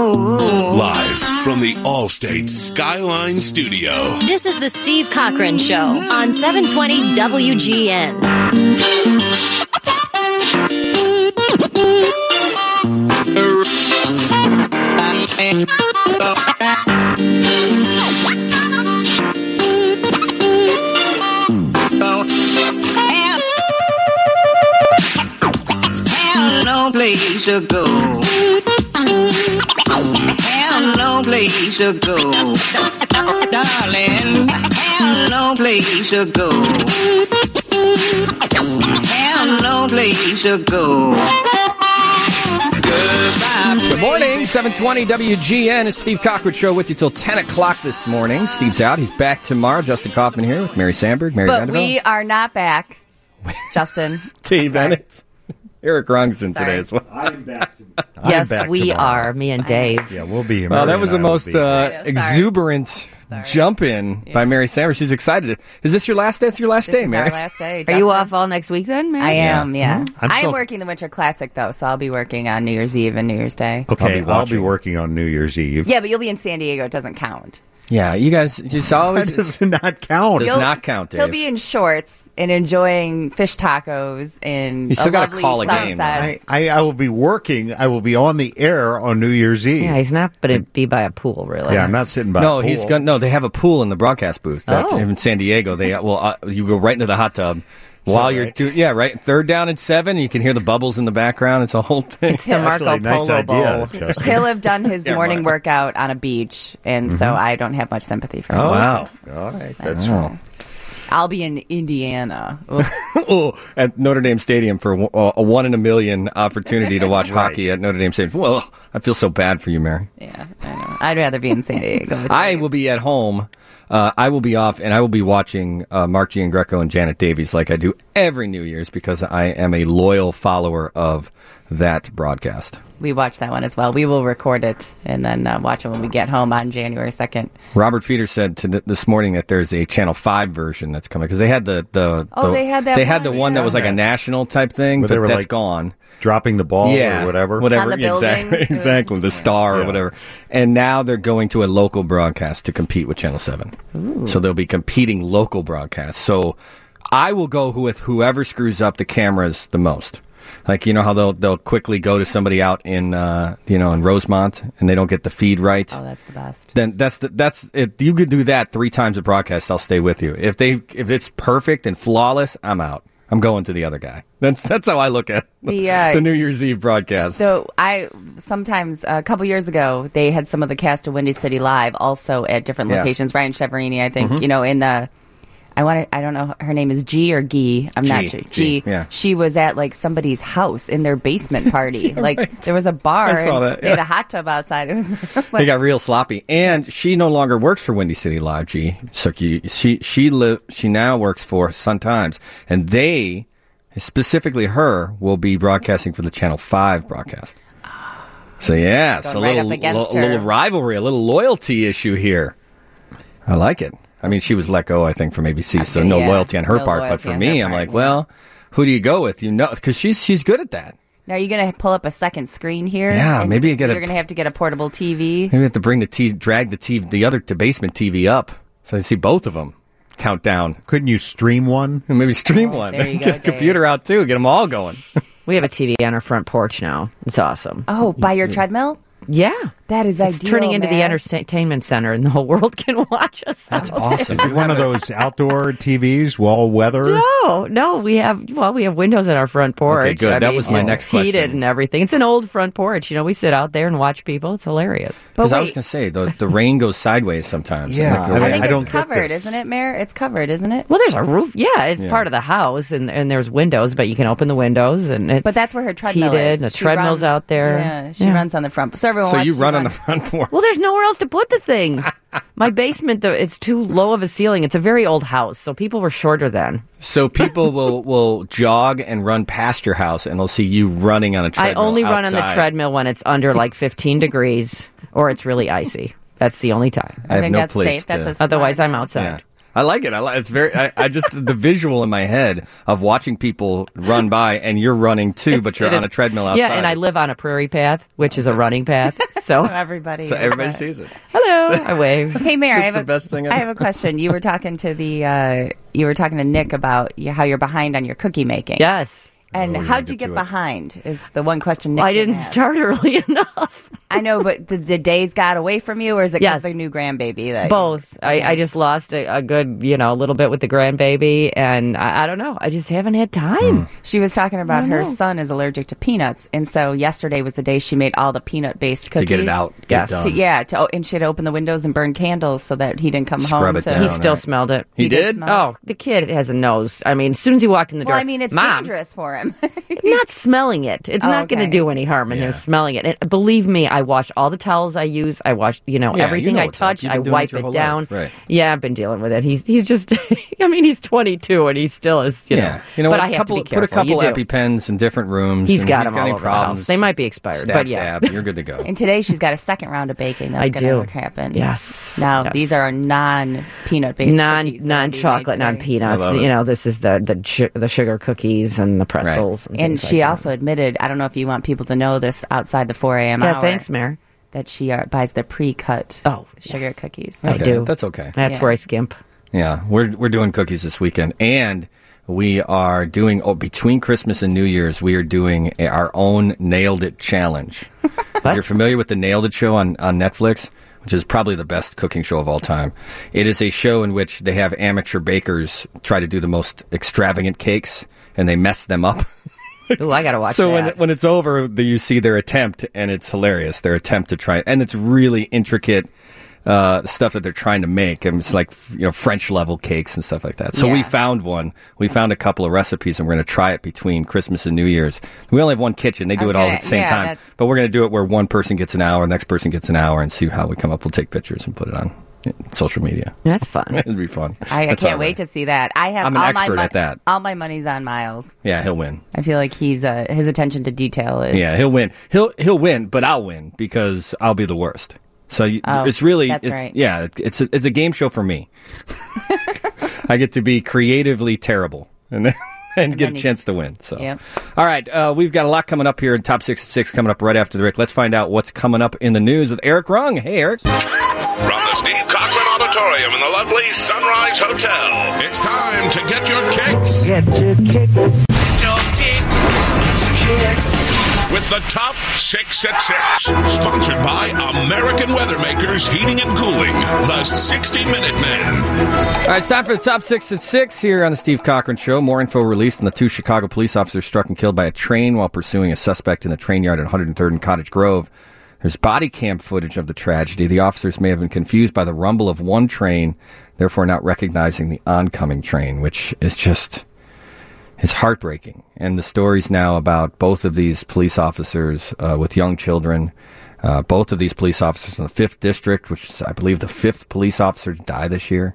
Live from the Allstate Skyline Studio. This is the Steve Cochran Show on 720 WGN. No place to go. Have no place to go. Darling, have no place to go. Have no place to go. Good morning, 720 WGN. It's Steve Cochran Show with you till 10 o'clock this morning. Steve's out. He's back tomorrow. Justin Kaufman here with Mary Sandberg, Mary But Vanderbilt. we are not back, Justin. T. Bennett. Eric Rungson today as well. I'm back. Yes, we are. Me and Dave. Yeah, we'll be here. Well, that was the most exuberant jump in by Mary Sandberg. She's excited. Is this your last day? It's your last day, This is Mary. our last day. Are you Justin? off all next week then, Mary? I am, yeah. I'm working the Winter Classic, though, so I'll be working on New Year's Eve and New Year's Day. Okay, I'll be working on New Year's Eve. Yeah, but you'll be in San Diego. It doesn't count. Yeah, you guys just always... That does not count. Does not count, Dave. He'll be in shorts and enjoying fish tacos and You still gotta lovely call a game. sunsets. I will be working. I will be on the air on New Year's Eve. Yeah, he's not going to be by a pool, really. Yeah, I'm not sitting by No, a pool. he's got no. They have a pool in the broadcast booth. That's in San Diego. They you go right into the hot tub while you're right? right. Third down and 7. You can hear the bubbles in the background. It's a whole thing. It's the Marco Actually, nice Polo idea, Bowl. Justin. He'll have done his Yeah, morning right. workout on a beach, and so I don't have much sympathy for him. Wow. All right, that's I'll be in Indiana. At Notre Dame Stadium for a 1 in a million opportunity to watch hockey at Notre Dame Stadium. Well, I feel so bad for you, Mary. Yeah, I know. I'd rather be in San Diego. I will be at home. I will be off, and I will be watching Mark Giangreco and Janet Davies like I do every New Year's because I am a loyal follower of that broadcast. We watch that one as well. We will record it and then watch it when we get home on January 2nd. Robert Feeder said this morning that there's a Channel 5 version that's coming because they had the they had the one, one that was like a national type thing, Where but they were that's like gone. dropping the ball or whatever. On the building. Exactly, the star or whatever. And now they're going to a local broadcast to compete with Channel 7. So they'll be competing local broadcasts. So I will go with whoever screws up the cameras the most. Like, you know how they'll quickly go to somebody out in in Rosemont and they don't get the feed right. Oh, that's the best. Then that's if you could do that 3 times a broadcast, I'll stay with you. If it's perfect and flawless, I'm out. I'm going to the other guy. That's how I look at the New Year's Eve broadcast. So I sometimes a couple years ago they had some of the cast of Windy City Live also at different locations. Ryan Cheverini, I think, in the. I don't know. Her name is G or Gee. I'm not sure. G. Yeah. She was at like somebody's house in their basement party. There was a bar. I saw and that, They had a hot tub outside. It was They got real sloppy, and she no longer works for Windy City Live. She now works for Sun Times, and they, specifically her, will be broadcasting for the Channel 5 broadcast. So yeah, Going so right a up against little her. rivalry, a little loyalty issue here. I like it. I mean, she was let go, I think, from ABC, so no loyalty on her part. But for me, I'm like, well, who do you go with? Because she's good at that. Now, are you going to pull up a second screen here? Yeah, And maybe you're you going to have to get a portable TV. Maybe you have to bring drag the other basement TV up so I see both of them count down. Couldn't you stream one? And maybe stream one. there you go, Get a computer out too. Get them all going. We have a TV on our front porch now. It's awesome. Oh, by your treadmill? Yeah. That is It's ideal, turning into the man. entertainment center, and the whole world can watch us. That's awesome. Is it one of those outdoor TVs, wall weather? No, we have windows at our front porch. Okay, good. That was my next it's heated question. and everything. It's an old front porch. We sit out there and watch people. It's hilarious. Because I was going to say, the rain goes sideways sometimes. Yeah, Like, I think I don't it's get covered, this. isn't it, Mayor? It's covered, isn't it? Well, there's a roof. Yeah, it's part of the house, and there's windows, but you can open the windows. But that's where her treadmill heated, is. and the She treadmill's runs- out there. Yeah, she runs on the front. So everyone So watch you run on run. the front porch. Well, there's nowhere else to put the thing. My basement, though, it's too low of a ceiling. It's a very old house, so people were shorter then. So people will jog and run past your house, and they'll see you running on a I treadmill only run on the outside. treadmill when it's under like 15 degrees or it's really icy. That's the only time. I have think no that's place safe. That's to- a smart Otherwise, I'm idea. outside. Yeah. I like it. It's very. I just the visual in my head of watching people run by, and you're running too, but you're on a treadmill outside. Yeah, and I live on a prairie path, which is a running path. So everybody sees it. Hello, I wave. Hey, Mayor, It's the best thing ever. I have a question. You were talking to Nick about how you're behind on your cookie making. Yes. And how'd you get behind is the one question Nick I didn't ask. start early enough. I know, but the days got away from you, or is it because Yes. the new grandbaby? That Both. I just lost a good, a little bit with the grandbaby, and I don't know. I just haven't had time. She was talking about I her know. son is allergic to peanuts, and so yesterday was the day she made all the peanut-based cookies. To get it out. Yes. Get it done. And she had to open the windows and burn candles so that he didn't come Scrub home. it to, down. He still right. smelled it. He did? smell Oh, the kid has a nose. I mean, as soon as he walked in the door, Well, I mean, it's Mom, dangerous for him. not smelling it. It's Oh, not going to okay. do any harm in Yeah. him smelling it. And believe me, I wash all the towels I use. I wash, everything know I what's up. touch. You've I been doing wipe your it whole down. life, right. Yeah, I've been dealing with it. He's just, I mean, he's 22 and he still is, Yeah, but what? I have to be Put a careful. couple You do. EpiPens in different rooms. He's and got he's them all any over the problems, house. They might be expired, stab, but yeah. stab, you're good to go. And today she's got a second round of baking that's I going do. to happen. Yes. Now, Yes. these are non-peanut based cookies. non-chocolate, non-peanuts. I love it. This is the sugar cookies and the pretzels. And things she like also admitted, I don't know if you want people to know this outside the 4 a.m. that. hour. Yeah, thanks, Mayor. That she buys the pre-cut sugar yes. cookies. I do. That's okay. That's Yeah. where I skimp. Yeah, we're doing cookies this weekend, and we are doing between Christmas and New Year's. We are doing our own Nailed It challenge. If you're familiar with the Nailed It show on Netflix, which is probably the best cooking show of all time, it is a show in which they have amateur bakers try to do the most extravagant cakes, and they mess them up. Ooh, I gotta watch So that. when it's over, you see their attempt, and it's hilarious. Their attempt to try, and it's really intricate stuff that they're trying to make. And it's like French level cakes and stuff like that. So we Yeah. found one. We found a couple of recipes, and we're going to try it between Christmas and New Year's. We only have one kitchen. They do was it all gonna- at the same yeah, time. that's- But we're going to do it where one person gets an hour, the next person gets an hour, and see how we come up. We'll take pictures and put it on social media. That's fun. It'd be fun. I That's can't all wait right. to see that. I have I'm an all expert my at that. All my money's on Miles. Yeah, he'll win. I feel like his attention to detail is. Yeah, he'll win. He'll win, but I'll win because I'll be the worst. So it's really, that's right. Yeah, it's a game show for me. I get to be creatively terrible and get a chance to win. So, Yep. all right, we've got a lot coming up here in Top 66 coming up right after the break. Let's find out what's coming up in the news with Eric Rung. Hey, Eric. From the Steve Cochran Auditorium in the lovely Sunrise Hotel, it's time to get your kicks. With the Top 6 at 6, sponsored by American Weathermakers Heating and Cooling, the 60-Minute Men. All right, it's time for the Top 6 at 6 here on the Steve Cochran Show. More info released on the 2 Chicago police officers struck and killed by a train while pursuing a suspect in the train yard at 103rd and Cottage Grove. There's body cam footage of the tragedy. The officers may have been confused by the rumble of one train, therefore not recognizing the oncoming train, which is just... It's heartbreaking. And the stories now about both of these police officers with young children, both of these police officers in the 5th District, which is, I believe, the 5th police officers die this year.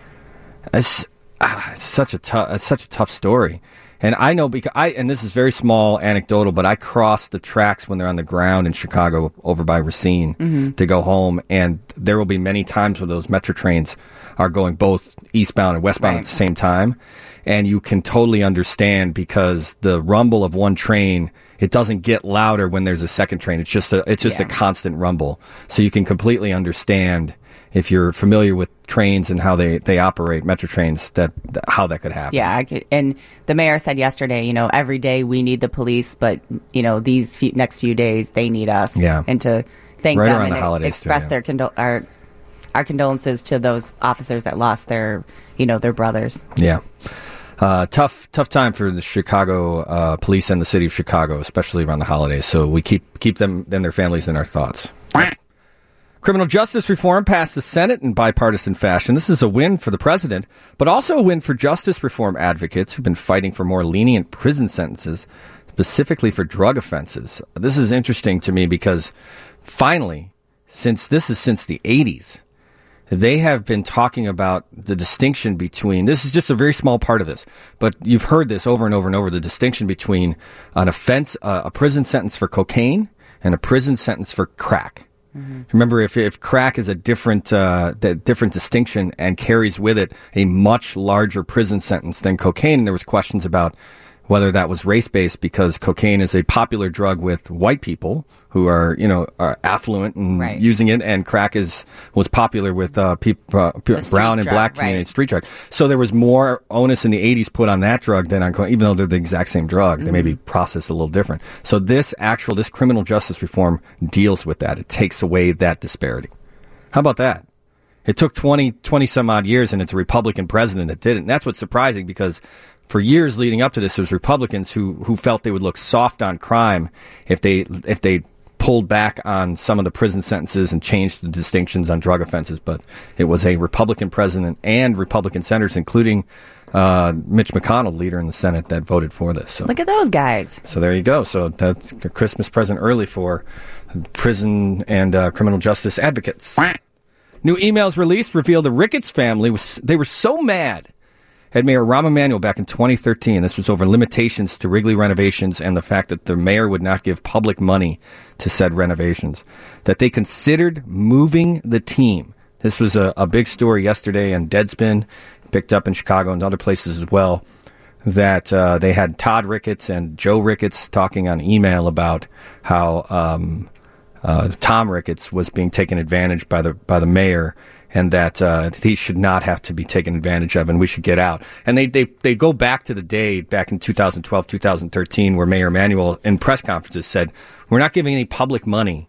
It's such a tough story. And I know because and this is very small anecdotal, but I cross the tracks when they're on the ground in Chicago over by Racine to go home. And there will be many times when those metro trains are going both eastbound and westbound at the same time. And you can totally understand because the rumble of one train, it doesn't get louder when there's a second train. It's just a constant rumble. So you can completely understand if you're familiar with trains and how they operate, metro trains, how that could happen. Yeah, and the mayor said yesterday, every day we need the police, but these next few days they need us. Yeah. And to thank Right them around and the holidays, express too, yeah. our condolences to those officers that lost their brothers. Yeah. Tough time for the Chicago police and the city of Chicago, especially around the holidays. So we keep them and their families in our thoughts. Criminal justice reform passed the Senate in bipartisan fashion. This is a win for the president, but also a win for justice reform advocates who've been fighting for more lenient prison sentences, specifically for drug offenses. This is interesting to me because finally, since the 80s, they have been talking about the distinction between, this is just a very small part of this, but you've heard this over and over and over, the distinction between an offense, a prison sentence for cocaine and a prison sentence for crack. Remember, if crack is a different distinction and carries with it a much larger prison sentence than cocaine, there was questions about whether that was race-based, because cocaine is a popular drug with white people who are affluent and using it, and crack was popular with brown and black community street drug. So there was more onus in the 80s put on that drug than on cocaine, even though they're the exact same drug. They may be processed a little different. So this criminal justice reform deals with that. It takes away that disparity. How about that? It took 20 some odd years, and it's a Republican president that did it. And that's what's surprising, because for years leading up to this, it was Republicans who felt they would look soft on crime if they pulled back on some of the prison sentences and changed the distinctions on drug offenses. But it was a Republican president and Republican senators, including Mitch McConnell, leader in the Senate, that voted for this. So look at those guys. So there you go. So that's a Christmas present early for prison and criminal justice advocates. New emails released reveal the Ricketts family they were so mad at Mayor Rahm Emanuel back in 2013. This was over limitations to Wrigley renovations and the fact that the mayor would not give public money to said renovations, that they considered moving the team. This was a big story yesterday on Deadspin, picked up in Chicago and other places as well, that they had Todd Ricketts and Joe Ricketts talking on email about how Tom Ricketts was being taken advantage by the mayor, and that he should not have to be taken advantage of, and we should get out. And they go back to the day back in 2012, 2013, where Mayor Emanuel in press conferences said, we're not giving any public money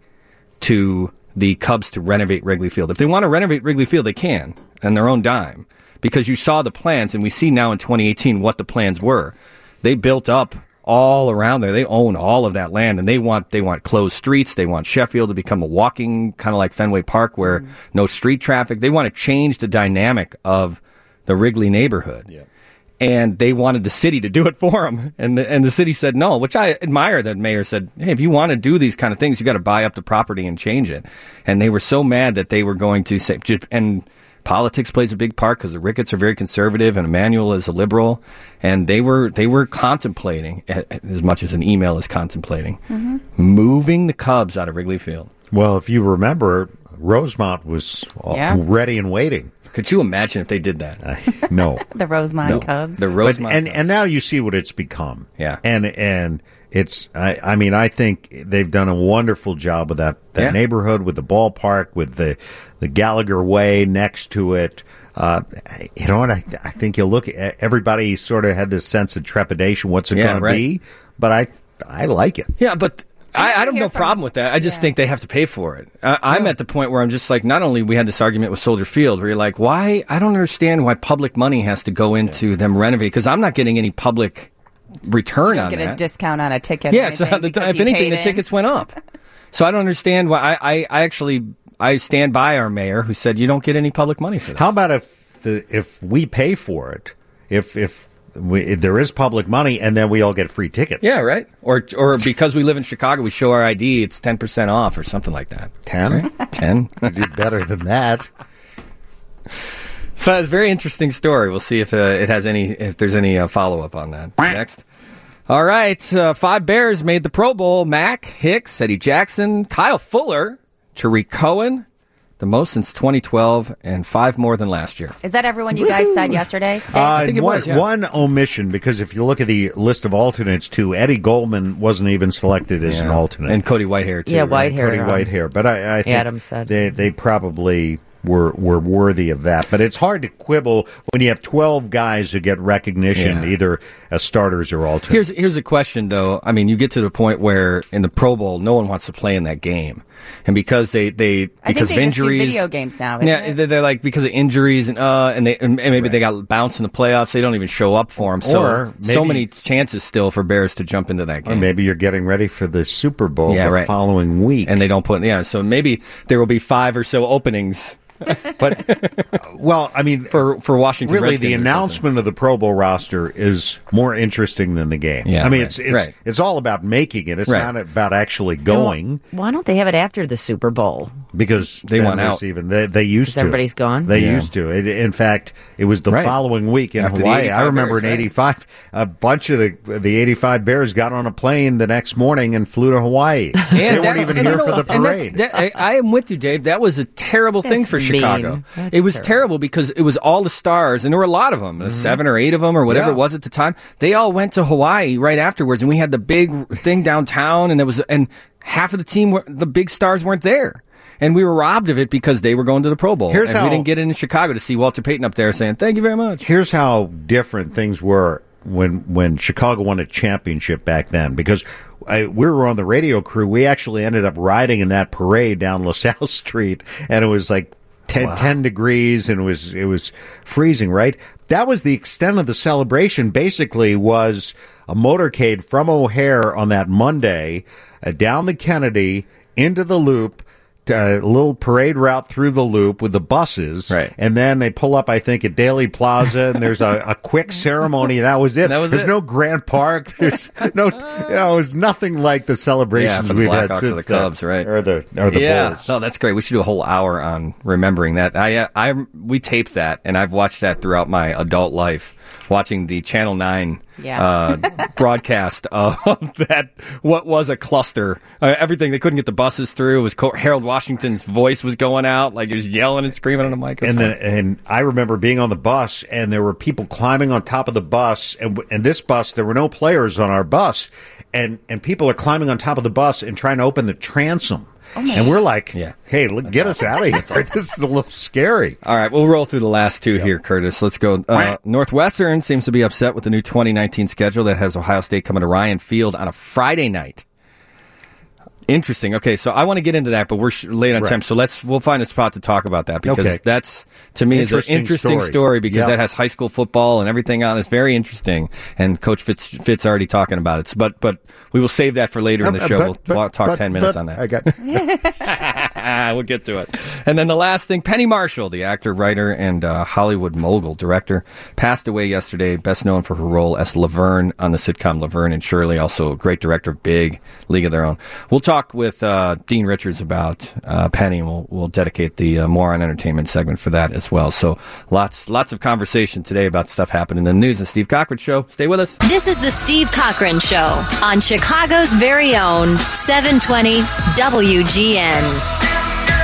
to the Cubs to renovate Wrigley Field. If they want to renovate Wrigley Field, they can, on their own dime, because you saw the plans, and we see now in 2018 what the plans were. They built up all around there. They own all of that land, and they want closed streets. They want Sheffield to become a walking, kind of like Fenway Park, where no street traffic. They want to change the dynamic of the Wrigley neighborhood. Yeah. And they wanted the city to do it for them. And the city said no, which I admire. That mayor said, hey, if you want to do these kind of things, you got to buy up the property and change it. And they were so mad that they were going to say, and politics plays a big part, because the Ricketts are very conservative and Emanuel is a liberal, and they were contemplating, as much as an email is contemplating, moving the Cubs out of Wrigley Field. Well, if you remember, Rosemont was ready and waiting. Could you imagine if they did that? No. The Rosemont Cubs. The Rosemont Cubs. And now you see what it's become. Yeah. And it's, I think they've done a wonderful job with that neighborhood, with the ballpark, with the Gallagher Way next to it. You know what? I think you look at everybody sort of had this sense of trepidation. What's it going to be? But I like it. Yeah, but I don't have no problem with that. I just think they have to pay for it. I'm at the point where I'm just like, not only we had this argument with Soldier Field, where you're like, why? I don't understand why public money has to go into them renovating, because I'm not getting any public return on that. Get a discount on a ticket. Yeah, so if anything, the tickets went up. So I don't understand why. I stand by our mayor, who said you don't get any public money for this. How about if we pay for it? If there is public money, and then we all get free tickets. Yeah, right. Or because we live in Chicago, we show our ID, it's 10% off or something like that. 10? Right? 10? You do better than that. So it's a very interesting story. We'll see if there's any follow up on that. Next. All right. 5 Bears made the Pro Bowl. Mack, Hicks, Eddie Jackson, Kyle Fuller, Tariq Cohen. The most since 2012, and 5 more than last year. Is that everyone you guys said yesterday? I think it was, yeah. One omission, because if you look at the list of alternates, too, Eddie Goldman wasn't even selected as an alternate. And Cody Whitehair, too. Yeah, right? Whitehair. Cody Whitehair. But I think Adam said they probably were worthy of that. But it's hard to quibble when you have 12 guys who get recognition, either as starters or alternates. Here's a question, though. I mean, you get to the point where in the Pro Bowl, no one wants to play in that game. And because because of injuries, just do video games now. They're like, because of injuries and maybe they got bounced in the playoffs, they don't even show up for them. So many chances still for Bears to jump into that game. Or maybe you're getting ready for the Super Bowl the following week, and they don't put. Yeah, so maybe there will be 5 or so openings But, well, I mean, for Washington really, Redskins the or announcement of the Pro Bowl roster is more interesting than the game. Yeah, I mean, right. it's all about making it. It's Right. not about actually going. Why don't they have it after the Super Bowl? Because They then want there's out. Even they used to. Everybody's gone? They Yeah. used to. In fact, it was the Right. following week in After the Hawaii. 85 I remember Bears, in right. '85, a bunch of the '85 Bears got on a plane the next morning and flew to Hawaii. They weren't even here for the parade. I am with you, Dave. That was a terrible thing for That's Chicago. mean. That's It was terrible. terrible because it was all the stars, and there were a lot of them, 7 or 8 of them, or whatever Yeah. it was at the time. They all went to Hawaii right afterwards, and we had the big thing downtown, and half of the team, the big stars weren't there. And we were robbed of it because they were going to the Pro Bowl. Here's and how- we didn't get in Chicago to see Walter Payton up there saying, "Thank you very much." Here's how different things were when Chicago won a championship back then, because we were on the radio crew. We actually ended up riding in that parade down LaSalle Street, and it was like 10 degrees, and it was freezing, right? That was the extent of the celebration. Basically was a motorcade from O'Hare on that Monday, down the Kennedy, into the Loop, a little parade route through the Loop with the buses, Right. and then they pull up, I think, at Daly Plaza, and there's a quick ceremony. That was it. That was There's it. no Grant Park. There's no, it was nothing like the celebrations for the we've had Blackhawks or since the Cubs, right? or the Yeah, Bulls. no, that's great. We should do a whole hour on remembering that. We taped that, and I've watched that throughout my adult life, watching the Channel 9 broadcast of that. What was a cluster? Everything they couldn't get the buses through. It was Harold Washington's voice was going out, like he was yelling and screaming on the microphone. And I remember being on the bus, and there were people climbing on top of the bus, and this bus, there were no players on our bus, and people are climbing on top of the bus and trying to open the transom. And we're like, Yeah. hey, get us out of here. This is a little scary. All right, we'll roll through the last two here, Curtis. Let's go. Northwestern seems to be upset with the new 2019 schedule that has Ohio State coming to Ryan Field on a Friday night. Interesting. Okay, so I want to get into that, but we're late on time, so we'll find a spot to talk about that, because that's, to me, is an interesting story because that has high school football and everything on it. It's very interesting, and Coach Fitz already talking about it. But we will save that for later in the show. We'll talk 10 minutes on that. I got We'll get to it. And then the last thing, Penny Marshall, the actor, writer, and Hollywood mogul director, passed away yesterday, best known for her role as Laverne on the sitcom Laverne and Shirley, also a great director of Big, League of Their Own. We'll talk with Dean Richards about Penny, and we'll dedicate the More on Entertainment segment for that as well. So lots of conversation today about stuff happening in the news. And Steve Cochran Show. Stay with us. This is the Steve Cochran Show on Chicago's very own 720 WGN.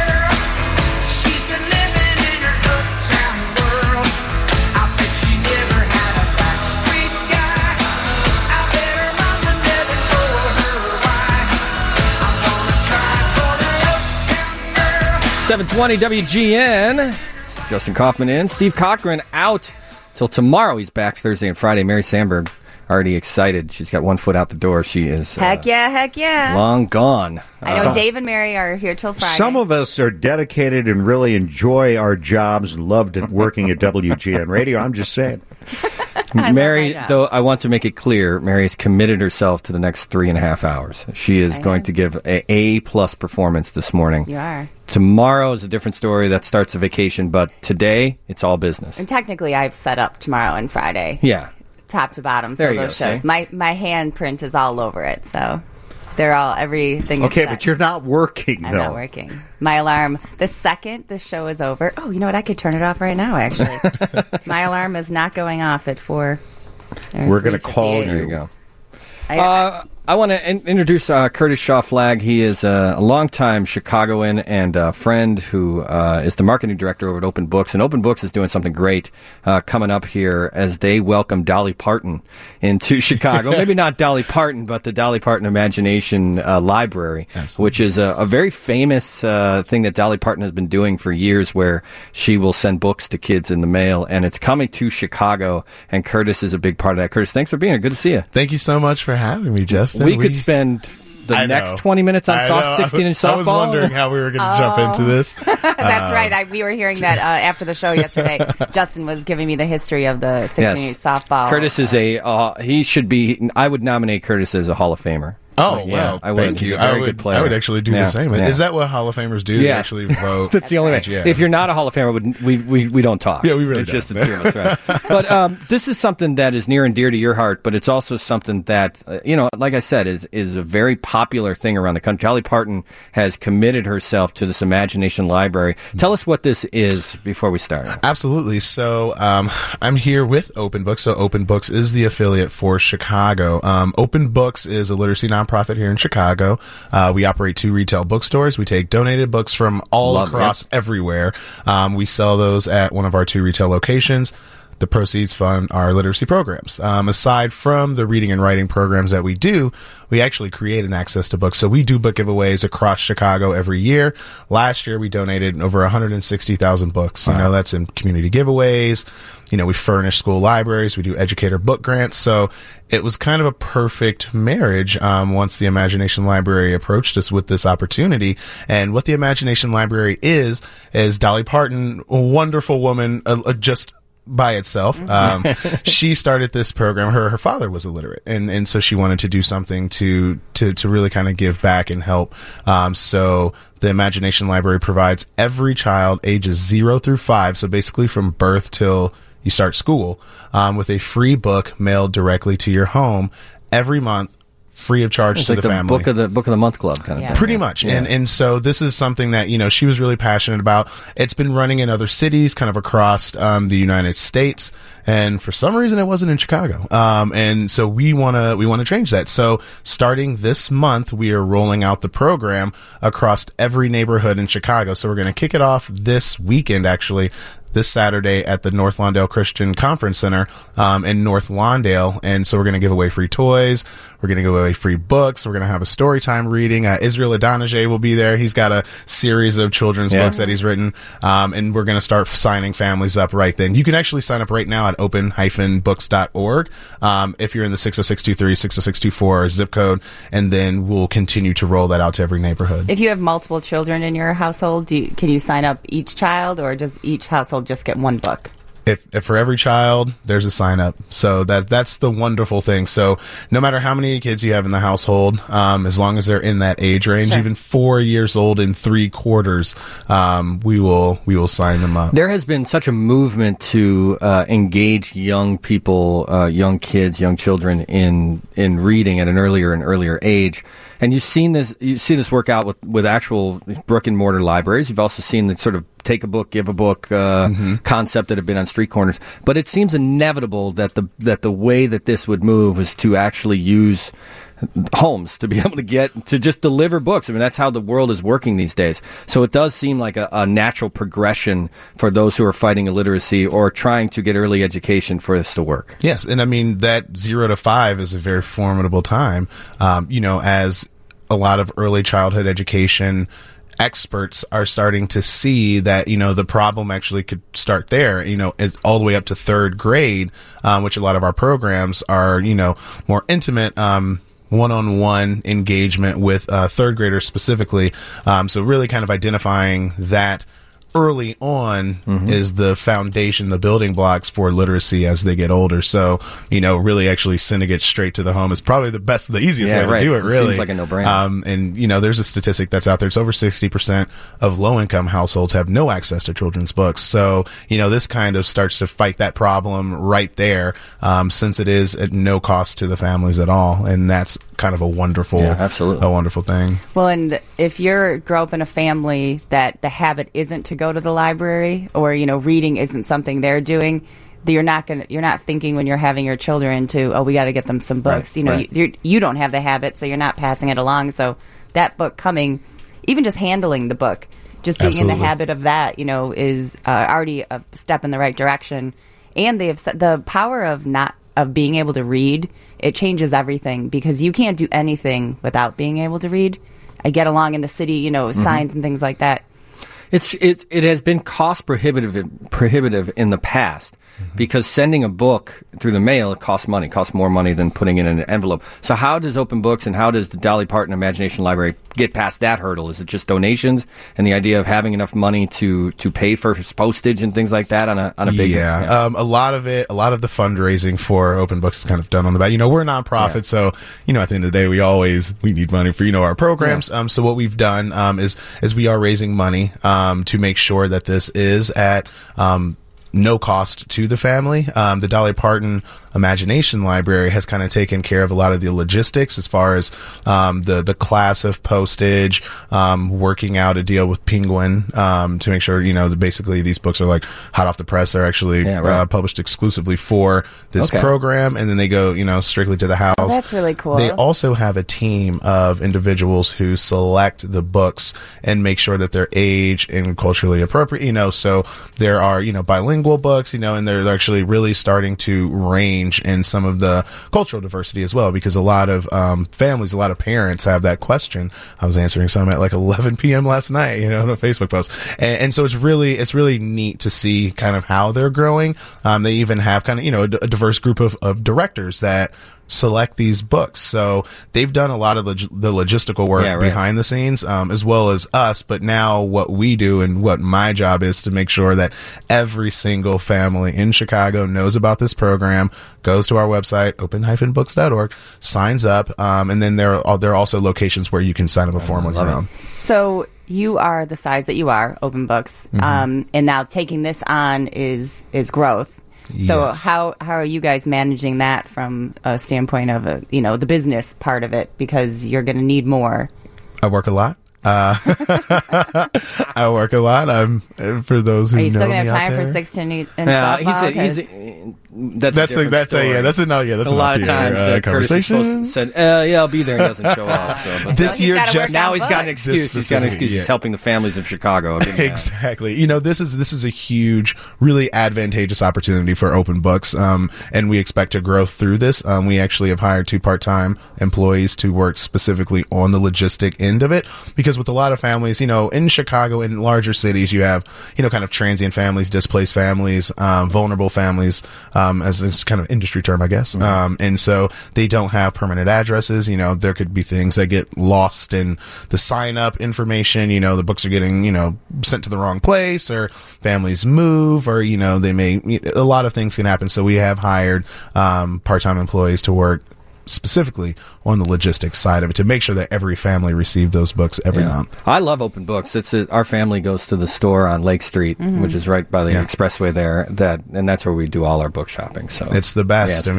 Seven 720 WGN. Justin Kaufman in. Steve Cochran out till tomorrow. He's back Thursday and Friday. Mary Sandberg already excited. She's got one foot out the door. She is Heck yeah. long gone. I know Dave and Mary are here till Friday. Some of us are dedicated and really enjoy our jobs and loved working at WGN Radio. I'm just saying. Mary, though, I want to make it clear, Mary has committed herself to the next 3.5 hours. She is going to give a A+ performance this morning. You are. Tomorrow is a different story. That starts a vacation, but today it's all business. And technically, I've set up tomorrow and Friday. Yeah. Top to bottom. There So you those go, shows. see? My handprint is all over it. So they're all, everything is Okay, set. but you're not working, I'm though. not working. My alarm, the second the show is over. Oh, you know what? I could turn it off right now, actually. My alarm is not going off at 4. We're going to call There you you. go. I want to introduce Curtis Shaw Flagg. He is a longtime Chicagoan and a friend who is the marketing director over at Open Books. And Open Books is doing something great coming up here as they welcome Dolly Parton into Chicago. Maybe not Dolly Parton, but the Dolly Parton Imagination Library, which is a very famous thing that Dolly Parton has been doing for years, where she will send books to kids in the mail. And it's coming to Chicago, and Curtis is a big part of that. Curtis, thanks for being here. Good to see you. Thank you so much for having me, Justin. We could spend the next 20 minutes on soft 16-inch softball. I was wondering how we were going to jump into this. That's right. We were hearing that after the show yesterday. Justin was giving me the history of the 16-inch softball. Curtis is he should be, I would nominate Curtis as a Hall of Famer. Oh, Yeah, well, I would. thank He's you. a very good player. I would actually do Yeah. the same. Yeah. Is that what Hall of Famers do? They Yeah. actually vote? That's the only way. Yeah. If you're not a Hall of Famer, we don't talk. Yeah, we really It's don't. just the two of us, right? But this is something that is near and dear to your heart, but it's also something that, like I said, is a very popular thing around the country. Dolly Parton has committed herself to this Imagination Library. Tell us what this is before we start. Absolutely. So I'm here with Open Books. So Open Books is the affiliate for Chicago. Open Books is a literacy nonprofit here in Chicago. We operate 2 retail bookstores. We take donated books from all across everywhere. We sell those at one of our 2 retail locations. The proceeds fund our literacy programs. Aside from the reading and writing programs that we do, we actually create an access to books. So we do book giveaways across Chicago every year. Last year, we donated over 160,000 books. Wow. That's in community giveaways. We furnish school libraries. We do educator book grants. So it was kind of a perfect marriage once the Imagination Library approached us with this opportunity. And what the Imagination Library is Dolly Parton, a wonderful woman, just by itself. She started this program. Her father was illiterate, and so she wanted to do something to really kind of give back and help. So the Imagination Library provides every child ages 0 through 5, so basically from birth till you start school, with a free book mailed directly to your home every month, free of charge to like the family. Book of the month club kind of thing. Pretty much. Yeah. And so this is something that, she was really passionate about. It's been running in other cities kind of across the United States. And for some reason it wasn't in Chicago. And so we want to change that. So starting this month, we are rolling out the program across every neighborhood in Chicago. So we're going to kick it off this weekend, actually, this Saturday at the North Lawndale Christian Conference Center in North Lawndale. And so we're going to give away free toys. We're going to give away free books. We're going to have a story time reading. Israel Adonijah will be there. He's got a series of children's books that he's written. And we're going to start signing families up right then. You can actually sign up right now at open-books.org if you're in the 60623, 60624 zip code. And then we'll continue to roll that out to every neighborhood. If you have multiple children in your household, can you sign up each child, or does each household just get one book? If for every child, there's a sign up. So that's the wonderful thing. So no matter how many kids you have in the household, as long as they're in that age range, even 4 years old and 3/4, we will sign them up. There has been such a movement to engage young people, young kids, young children in reading at an earlier and earlier age. And you see this work out with actual brick and mortar libraries. You've also seen the sort of take a book, give a book concept that have been on street corners. But it seems inevitable that the way that this would move is to actually use homes to be able to just deliver books. I mean, that's how the world is working these days. So it does seem like a natural progression for those who are fighting illiteracy or trying to get early education for this to work. Yes, and I mean, that 0 to 5 is a very formidable time. As a lot of early childhood education experts are starting to see that, the problem actually could start there, all the way up to 3rd grade, which a lot of our programs are, more intimate, one-on-one engagement with 3rd graders specifically. So really kind of identifying that early on is the foundation, the building blocks for literacy as they get older. So, really actually sending it straight to the home is probably the easiest way to do it, really. Seems like a no-brainer. And, there's a statistic that's out there. It's over 60% of low-income households have no access to children's books. So, this kind of starts to fight that problem right there, since it is at no cost to the families at all. And that's kind of a wonderful thing. Well, and if you grow up in a family that the habit isn't to go to the library, or reading isn't something they're doing, you're not thinking when you're having your children we got to get them some books. You don't have the habit, so you're not passing it along. So that book coming, even just handling the book, just being in the habit of that, is already a step in the right direction. And they have the power of being able to read. It changes everything, because you can't do anything without being able to read. I get along in the city, signs and things like that. It has been cost prohibitive in the past. because sending a book through the mail, it costs money. It costs more money than putting it in an envelope. So how does Open Books and how does the Dolly Parton Imagination Library get past that hurdle? Is it just donations and the idea of having enough money to pay for postage and things like that on a big... Yeah. A lot of the fundraising for Open Books is kind of done on the back. We're a nonprofit, so, at the end of the day, we need money for, our programs. Yeah. So what we've done is we are raising money to make sure that this is at no cost to the family. The Dolly Parton Imagination Library has kind of taken care of a lot of the logistics as far as the class of postage, working out a deal with Penguin to make sure basically these books are like hot off the press. They're actually published exclusively for this program, and then they go strictly to the house. Oh, that's really cool. They also have a team of individuals who select the books and make sure that they're age and culturally appropriate. So there are bilingual books, and they're actually really starting to range in some of the cultural diversity as well, because a lot of families, a lot of parents have that question. I was answering some at like 11 p.m. last night, in a Facebook post, and so it's really neat to see kind of how they're growing. They even have kind of a diverse group of directors that select these books, so they've done a lot of the logistical work behind the scenes, as well as us. But now what we do and what my job is to make sure that every single family in Chicago knows about this program, goes to our website, open-books.org, signs up, and then there are also locations where you can sign up a form on your own. So you are the size that you are, Open Books, and now taking this on is growth. So Yes. how are you guys managing that from a standpoint of the business part of it, because you're going to need more? I work a lot. I work a lot. For those who Are you still know going to me have time out for there. 16 and softball? That's a lot of times conversation. Curtis said, I'll be there, and doesn't show up. So, but This year, just now he's got an excuse. He's got an excuse. He's helping the families of Chicago. Exactly. This is a huge, really advantageous opportunity for Open Books, and we expect to grow through this. We actually have hired 2 part-time employees to work specifically on the logistic end of it, because with a lot of families, in Chicago, in larger cities, you have, kind of transient families, displaced families, vulnerable families, as this kind of industry term, I guess. And so they don't have permanent addresses. There could be things that get lost in the sign-up information. The books are getting, sent to the wrong place, or families move, or, they may, a lot of things can happen. So we have hired part-time employees to work specifically on the logistics side of it to make sure that every family received those books every month. I love Open Books. Our family goes to the store on Lake Street, which is right by the expressway there. And that's where we do all our book shopping. So it's the best.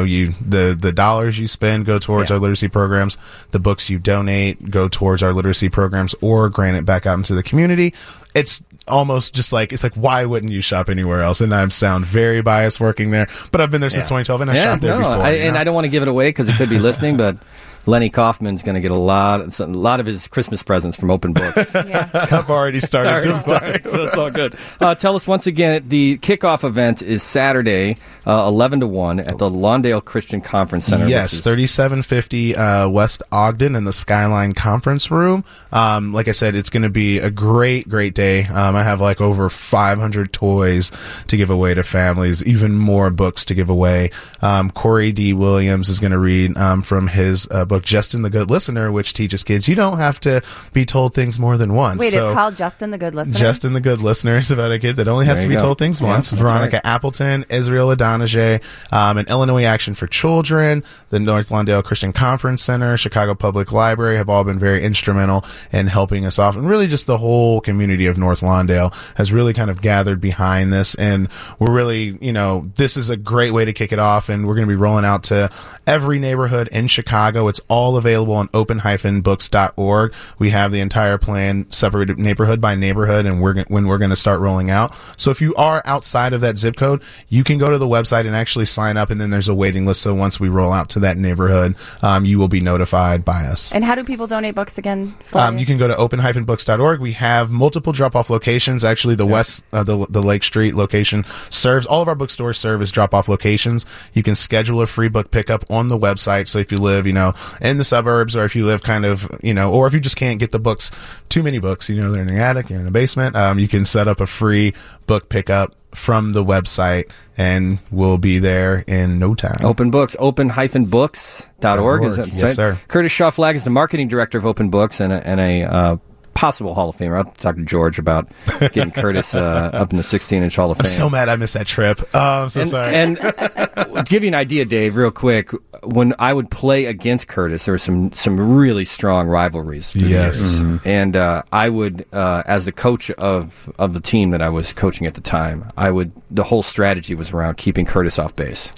The dollars you spend go towards our literacy programs. The books you donate go towards our literacy programs or grant it back out into the community. It's almost just like, why wouldn't you shop anywhere else? And I sound very biased working there, but I've been there since 2012 and I shopped there before. And I don't want to give it away because it could be listening, but Lenny Kaufman's going to get a lot of his Christmas presents from Open Books. I've already started to buy. So it's all good. Tell us once again, the kickoff event is Saturday, 11 to 1 at the Lawndale Christian Conference Center. Yes, 3750 West Ogden in the Skyline Conference Room. Like I said, it's going to be a great day. I have like over 500 toys to give away to families, even more books to give away. Corey D. Williams is going to read from his book Justin the Good Listener, which teaches kids you don't have to be told things more than once. Wait, it's called Justin the Good Listener? Justin the Good Listener is about a kid that only has to be told things once. Veronica Appleton, Israel Adonijah, and Illinois Action for Children, the North Lawndale Christian Conference Center, Chicago Public Library have all been very instrumental in helping us off. And really just the whole community of North Lawndale has really kind of gathered behind this. And we're really, this is a great way to kick it off. And we're going to be rolling out to every neighborhood in Chicago. It's all available on open-books.org. We have the entire plan separated neighborhood by neighborhood and when we're going to start rolling out. So if you are outside of that zip code, you can go to the website and actually sign up, and then there's a waiting list. So once we roll out to that neighborhood, you will be notified by us. And how do people donate books again? You can go to open-books.org. We have multiple drop-off locations. Actually, the the Lake Street location serves, all of our bookstores serve as drop-off locations. You can schedule a free book pickup on the website. So if you live, in the suburbs, or if you live kind of, or if you just can't get the books, too many books, they're in the attic, you're in the basement, you can set up a free book pickup from the website, and we'll be there in no time. Open Books, open-books.org. Is that the Yes, site? sir. Curtis Shaw Flagg is the marketing director of Open Books and a possible Hall of Famer. I'll talk to George about getting Curtis up in the 16-inch Hall of Fame. I'm so mad I missed that trip. I'm so sorry. And to give you an idea, Dave, real quick, when I would play against Curtis, there were some really strong rivalries. through the Yes. years. Mhm. And I would, as the coach of the team that I was coaching at the time, the whole strategy was around keeping Curtis off base.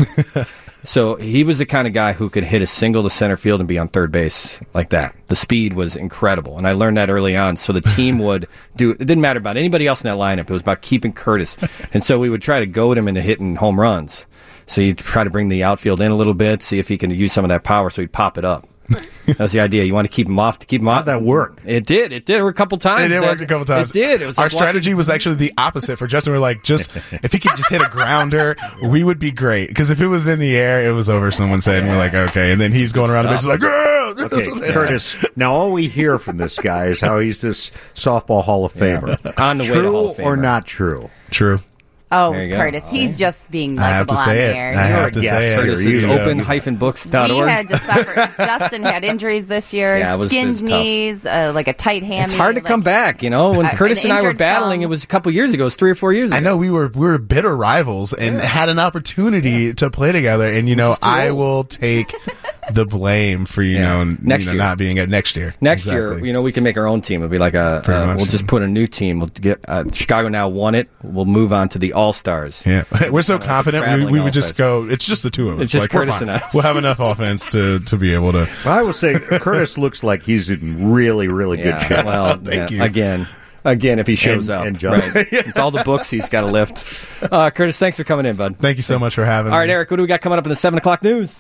So he was the kind of guy who could hit a single to center field and be on third base like that. The speed was incredible, and I learned that early on. So the team would do it. Didn't matter about anybody else in that lineup. It was about keeping Curtis, and so we would try to goad him into hitting home runs. So you'd try to bring the outfield in a little bit, see if he can use some of that power, so he'd pop it up. That was the idea. You want to keep him off. How'd that work? It did. It did. There were a couple times. It did work a couple times. It did. It was Our like strategy was actually the opposite for Justin. We're like, if he could just hit a grounder, we would be great. Because if it was in the air, it was over, someone said, and we're like, okay. And then he's going around the bases like, Okay, Curtis, now all we hear from this guy is how he's this softball Hall of Famer. On the way True to Hall of Famer. or not true? True. Oh, There you go. Curtis, he's just being I have likable to on say the it. air. I You're have a to guest say it. here. Curtis You is know. open-books.org. We had to suffer. Justin had injuries this year, Yeah, it was skinned tough. knees, like a tight hammy. It's hard to like- come back, you know. When An Curtis and I were injured battling, thumb. it was a couple years ago. It was 3 or 4 years ago. I know we were bitter rivals and had an opportunity to play together. And, I will take the blame for, Next year. not being at next year. Next Exactly. year, we can make our own team. It'll be like Pretty much. we'll just put a new team. We'll get Chicago now won it. We'll move on to the All Stars. Yeah, we're so confident traveling we would just all-stars. go. It's just the two of us. It's just we're Curtis fine. and us. We'll have enough offense to be able to. Well, I will say Curtis looks like he's in really, really good shape. Well, Thank you. Again, if he shows And- up, and Justin. right? It's all the books he's got to lift. Curtis, thanks for coming in, bud. Thank you so much for having me. All right, Eric, what do we got coming up in the 7 o'clock news?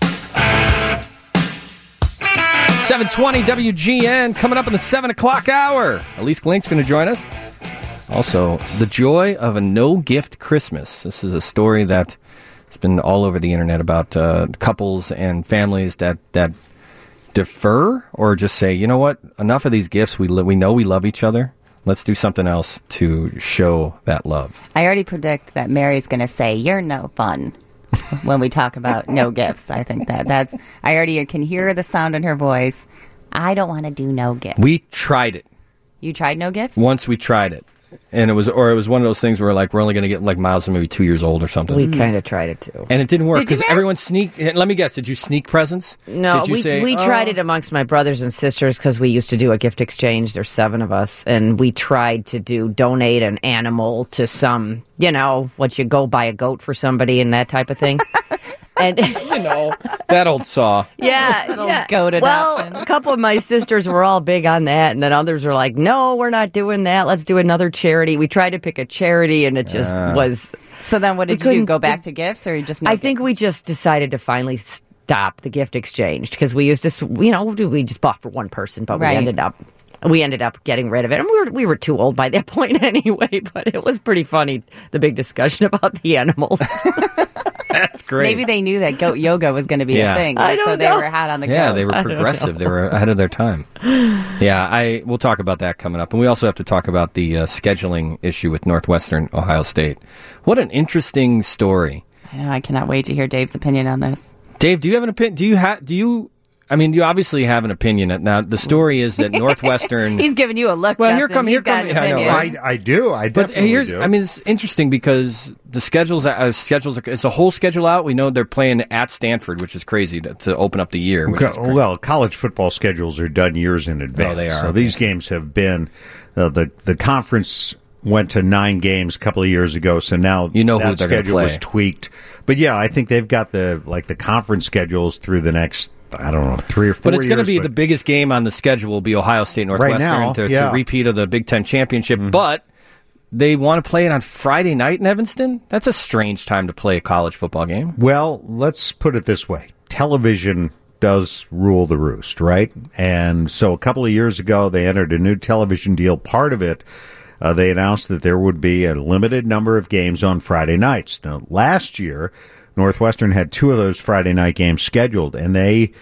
7:20 WGN coming up in the 7 o'clock hour. Elise Glink's going to join us. Also, the joy of a no-gift Christmas. This is a story that has been all over the internet about couples and families that defer or just say, you know what, enough of these gifts. We know we love each other. Let's do something else to show that love. I already predict that Mary's going to say, "You're no fun." When we talk about no gifts, I think that's. I already can hear the sound in her voice. I don't want to do no gifts. We tried it. You tried no gifts? Once we tried it. And it was one of those things where we're only going to get Miles maybe 2 years old or something. We kind of tried it too. And it didn't work Did you, because Mary? everyone sneaked. Let me guess. Did you sneak presents? No, Did you say, we tried it amongst my brothers and sisters because we used to do a gift exchange. There's 7 of us, and we tried to donate an animal to some, what you go buy a goat for somebody and that type of thing. And that old saw. Little goat well, adoption. a couple of my sisters were all big on that, and then others were like, "No, we're not doing that. Let's do another charity." We tried to pick a charity, and it just was. So then, what did you do? couldn't Go back to gifts, or you just? No I think we just decided to finally stop the gift exchange because we used to, we just bought for one person, but Right. we ended up getting rid of it, and we were too old by that point anyway. But it was pretty funny, the big discussion about the animals. That's great. Maybe they knew that goat yoga was going to be Yeah. a thing. I don't so they know. were hot on the Yeah, goat. they were progressive. They were ahead of their time. Yeah, we'll talk about that coming up. And we also have to talk about the scheduling issue with Northwestern Ohio State. What an interesting story. I cannot wait to hear Dave's opinion on this. Dave, do you have an opinion? You obviously have an opinion. Now, the story is that Northwestern... He's giving you a look. Well, Justin. here He's got come- an yeah, I know, opinion. right? I do. I But definitely do. it's interesting because the schedules, it's a whole schedule out. We know they're playing at Stanford, which is crazy to open up the year. Which is great. Well, college football schedules are done years in advance. Oh, they are. So Okay. these games have been the conference went to 9 games a couple of years ago. So now You know who that they're gonna schedule was play. tweaked. But yeah, I think they've got the conference schedules through the next 3 or 4 But it's going to years, be the biggest game on the schedule will be Ohio State Northwestern now, to yeah. repeat of the Big Ten championship. But they want to play it on Friday night in Evanston. That's a strange time to play a college football game. Well, let's put it this way. Television does rule the roost, right? And so a couple of years ago, they entered a new television deal. Part of it, they announced that there would be a limited number of games on Friday nights. Now, last year, Northwestern had 2 of those Friday night games scheduled, and they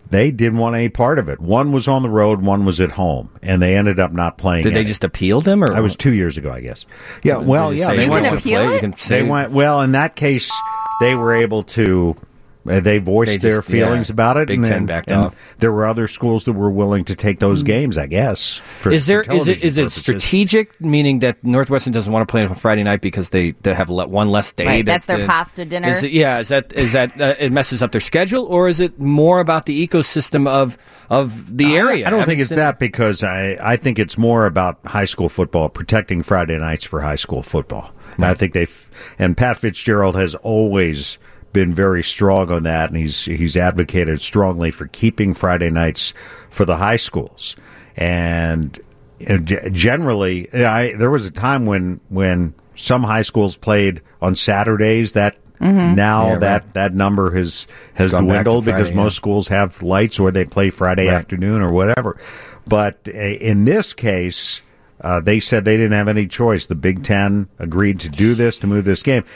they didn't want any part of it. One was on the road, one was at home, and they ended up not playing. Did they just appeal them? Or I was 2 years ago, I guess. Yeah, well, yeah. You can appeal it? They went, well, in that case, they were able to... They voiced their feelings about it. Big Ten backed off. There were other schools that were willing to take those games, I guess. Is it strategic, meaning that Northwestern doesn't want to play on Friday night because they have one less day? Right, that's their pasta dinner. Is that it messes up their schedule, or is it more about the ecosystem of the area? I don't think it's that, because I think it's more about high school football, protecting Friday nights for high school football. Right. I think and Pat Fitzgerald has always been very strong on that, and he's advocated strongly for keeping Friday nights for the high schools. And generally, there was a time when some high schools played on Saturdays. That now that number has dwindled because most schools have lights, or they play Friday afternoon or whatever. But in this case, they said they didn't have any choice. The Big Ten agreed to do this, to move this game.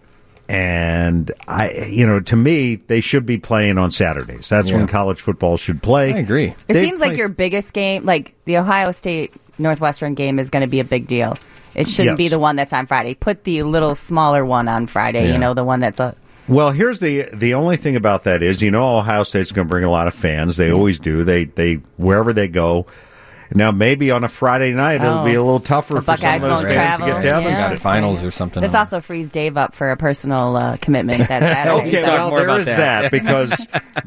And to me, they should be playing on Saturdays. That's when college football should play. I agree. It seems like your biggest game, like the Ohio State Northwestern game, is going to be a big deal. It shouldn't be the one that's on Friday. Put the little smaller one on Friday. The one that's a. Well, here's the only thing about that is, Ohio State's going to bring a lot of fans. They always do. They wherever they go. Now, maybe on a Friday night, it'll be a little tougher for some of those fans to get to Evanston. Finals or something. This also frees Dave up for a personal commitment that Saturday. Okay, well, there is that because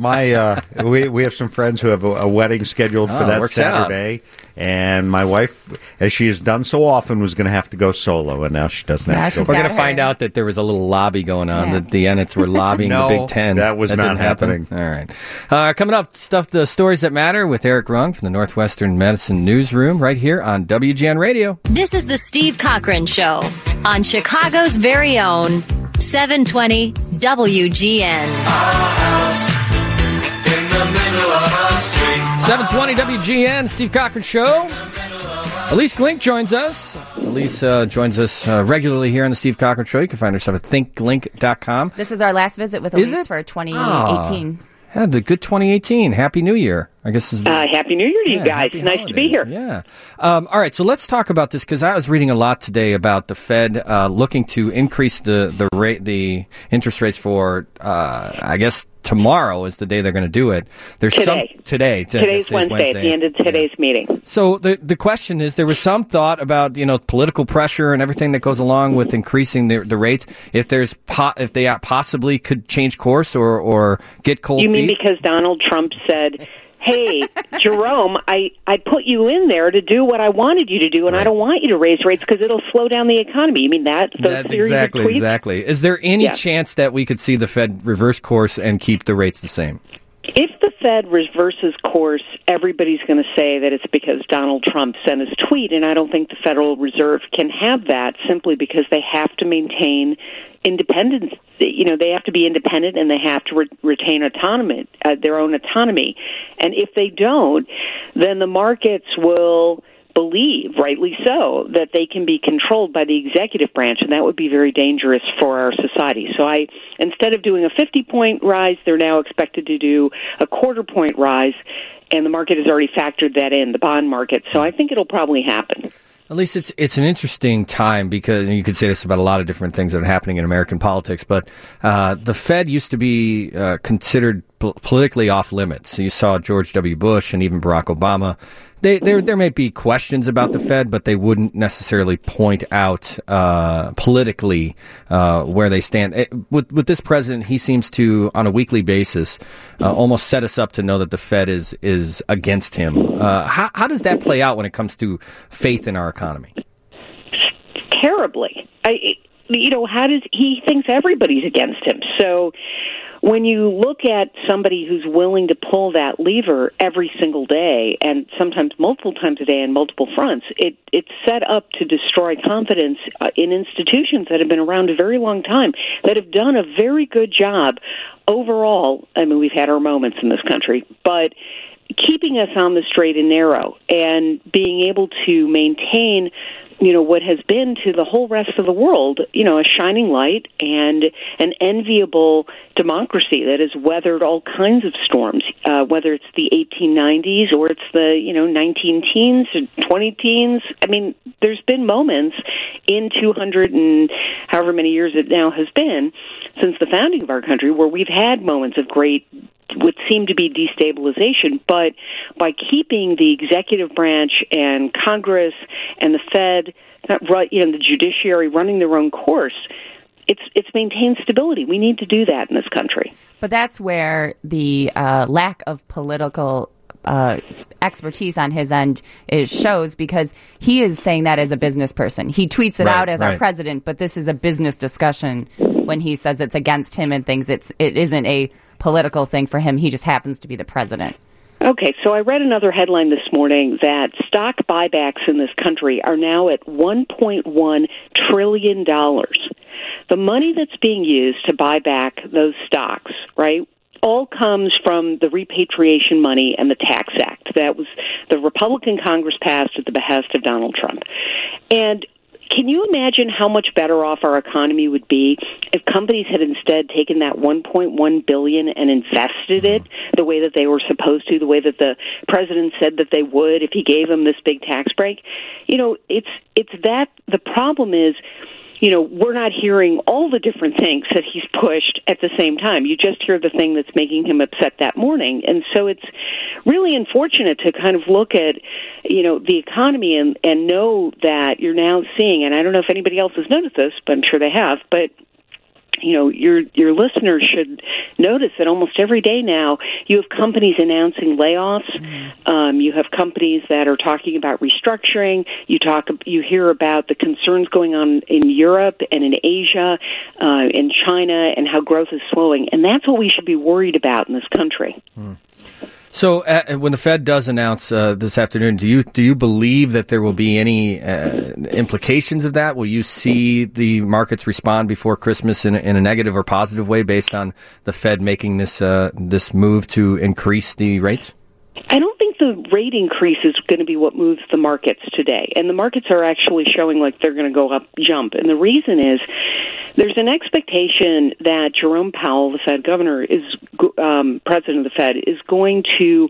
we have some friends who have a wedding scheduled for that Saturday, and my wife, as she has done so often, was going to have to go solo, and now she doesn't have to go. We're going to find out that there was a little lobby going on, that the Ennets were lobbying the Big Ten. That was not happening. All right. Coming up, the stories that matter with Eric Rung from the Northwestern Medicine Newsroom right here on WGN Radio. This is the Steve Cochran Show on Chicago's very own 720 WGN. 720 WGN, Steve Cochran Show. Elise Glink joins us. Elise joins us regularly here on the Steve Cochran Show. You can find herself at thinkglink.com. This is our last visit with Elise for 2018. Had a good 2018. Happy New Year. I guess is Happy New Year to you guys. Nice to be here. Yeah. All right. So let's talk about this, because I was reading a lot today about the Fed looking to increase the interest rates for I guess tomorrow is the day they're going to do it. There's today. Today's Wednesday at the end of today's meeting. So the question is, there was some thought about political pressure and everything that goes along with increasing the rates. If they possibly could change course or get cold feet. You mean because Donald Trump said, hey, Jerome, I put you in there to do what I wanted you to do, and I don't want you to raise rates because it'll slow down the economy. You mean that? That's exactly. Is there any chance that we could see the Fed reverse course and keep the rates the same? If the Fed reverses course, everybody's going to say that it's because Donald Trump sent his tweet, and I don't think the Federal Reserve can have that simply because they have to maintain independence. They have to be independent, and they have to retain autonomy, their own autonomy. And if they don't, then the markets will believe, rightly so, that they can be controlled by the executive branch, and that would be very dangerous for our society. So instead of doing a 50-point rise, they're now expected to do a quarter-point rise, and the market has already factored that in, the bond market. So I think it'll probably happen. At least it's an interesting time, because you could say this about a lot of different things that are happening in American politics, but the Fed used to be considered politically off limits. So you saw George W. Bush and even Barack Obama. There may be questions about the Fed, but they wouldn't necessarily point out politically where they stand. With this president, he seems to, on a weekly basis, almost set us up to know that the Fed is against him. How does that play out when it comes to faith in our economy? Terribly. He thinks everybody's against him. So when you look at somebody who's willing to pull that lever every single day, and sometimes multiple times a day on multiple fronts, it's set up to destroy confidence in institutions that have been around a very long time, that have done a very good job overall. I mean, we've had our moments in this country, but keeping us on the straight and narrow and being able to maintain what has been to the whole rest of the world, a shining light and an enviable democracy that has weathered all kinds of storms, whether it's the 1890s or it's the, 19 teens or 20 teens. I mean, there's been moments in 200 and however many years it now has been since the founding of our country where we've had moments of great would seem to be destabilization, but by keeping the executive branch and Congress and the Fed, the judiciary running their own course, it's maintained stability. We need to do that in this country. But that's where the lack of political expertise on his end shows, because he is saying that as a business person. He tweets it out as our president, but this is a business discussion when he says it's against him and things. It isn't a political thing for him. He just happens to be the president. Okay, so I read another headline this morning that stock buybacks in this country are now at $1.1 trillion. The money that's being used to buy back those stocks, right, all comes from the repatriation money and the Tax Act that was the Republican Congress passed at the behest of Donald Trump. And can you imagine how much better off our economy would be if companies had instead taken that $1.1 billion and invested it the way that they were supposed to, the way that the president said that they would if he gave them this big tax break? It's that the problem is, we're not hearing all the different things that he's pushed at the same time. You just hear the thing that's making him upset that morning. And so it's really unfortunate to kind of look at, the economy and know that you're now seeing, and I don't know if anybody else has noticed this, but I'm sure they have, but your listeners should notice that almost every day now you have companies announcing layoffs. You have companies that are talking about restructuring. You hear about the concerns going on in Europe and in Asia, in China, and how growth is slowing. And that's what we should be worried about in this country. So when the Fed does announce this afternoon, do you believe that there will be any implications of that? Will you see the markets respond before Christmas in a negative or positive way based on the Fed making this move to increase the rates? I don't think the rate increase is going to be what moves the markets today. And the markets are actually showing like they're going to go up, jump. And the reason is there's an expectation that Jerome Powell, the Fed governor, president of the Fed, is going to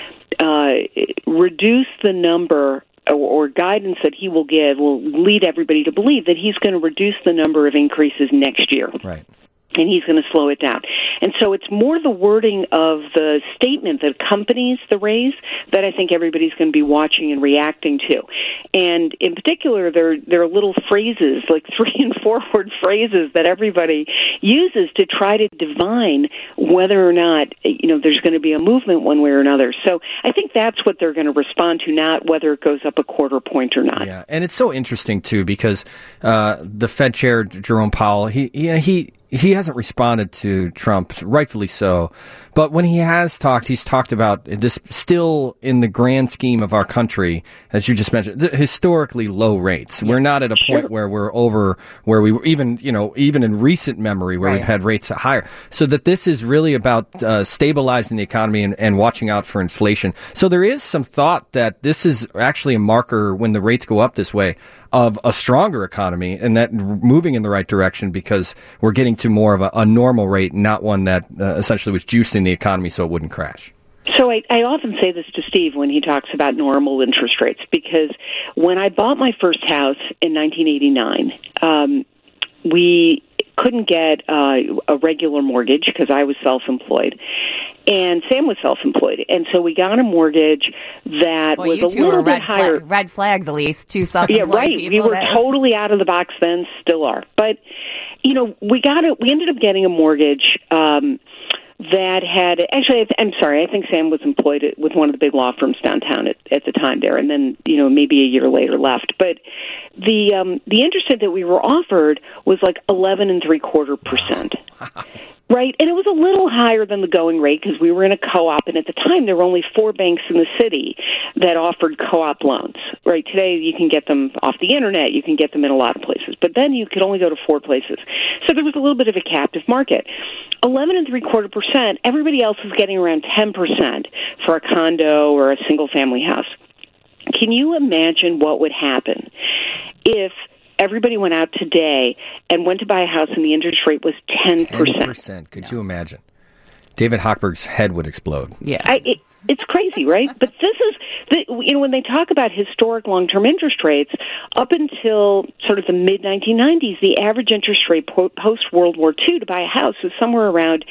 reduce the number or guidance that he will give will lead everybody to believe that he's going to reduce the number of increases next year. Right. And he's going to slow it down. And so it's more the wording of the statement that accompanies the raise that I think everybody's going to be watching and reacting to. And in particular, there are little phrases, like 3 and 4 word phrases that everybody uses to try to divine whether or not, there's going to be a movement one way or another. So I think that's what they're going to respond to, not whether it goes up a quarter point or not. Yeah, and it's so interesting, too, because the Fed chair, Jerome Powell, he hasn't responded to Trump, rightfully so. But when he has talked, he's talked about this still in the grand scheme of our country, as you just mentioned, historically low rates. We're not at a point where we're over where we were even in recent memory where we've had rates higher. So that this is really about stabilizing the economy and watching out for inflation. So there is some thought that this is actually a marker when the rates go up this way of a stronger economy and that moving in the right direction because we're getting to more of a normal rate, not one that essentially was juicing the economy so it wouldn't crash. So I often say this to Steve when he talks about normal interest rates, because when I bought my first house in 1989, we couldn't get a regular mortgage because I was self-employed. And Sam was self-employed. And so we got a mortgage that was a little bit higher. Red flags, Elise, two self-employed people. Yeah, right. People, we were totally out of the box then, still are. But, we ended up getting a mortgage that had, actually, I'm sorry, I think Sam was employed with one of the big law firms downtown at the time there, and then, maybe a year later left. But the interest rate that we were offered was like 11.75%. Right, and it was a little higher than the going rate because we were in a co-op, and at the time there were only 4 banks in the city that offered co-op loans. Right, today you can get them off the internet, you can get them in a lot of places, but then you could only go to 4 places. So there was a little bit of a captive market. 11.75%. Everybody else is getting around 10% for a condo or a single-family house. Can you imagine what would happen if everybody went out today and went to buy a house and the interest rate was 10%. 10%. Could you imagine? David Hochberg's head would explode. Yeah. It's crazy, right? But this is, when they talk about historic long-term interest rates, up until sort of the mid-1990s, the average interest rate post-World War II to buy a house was somewhere around,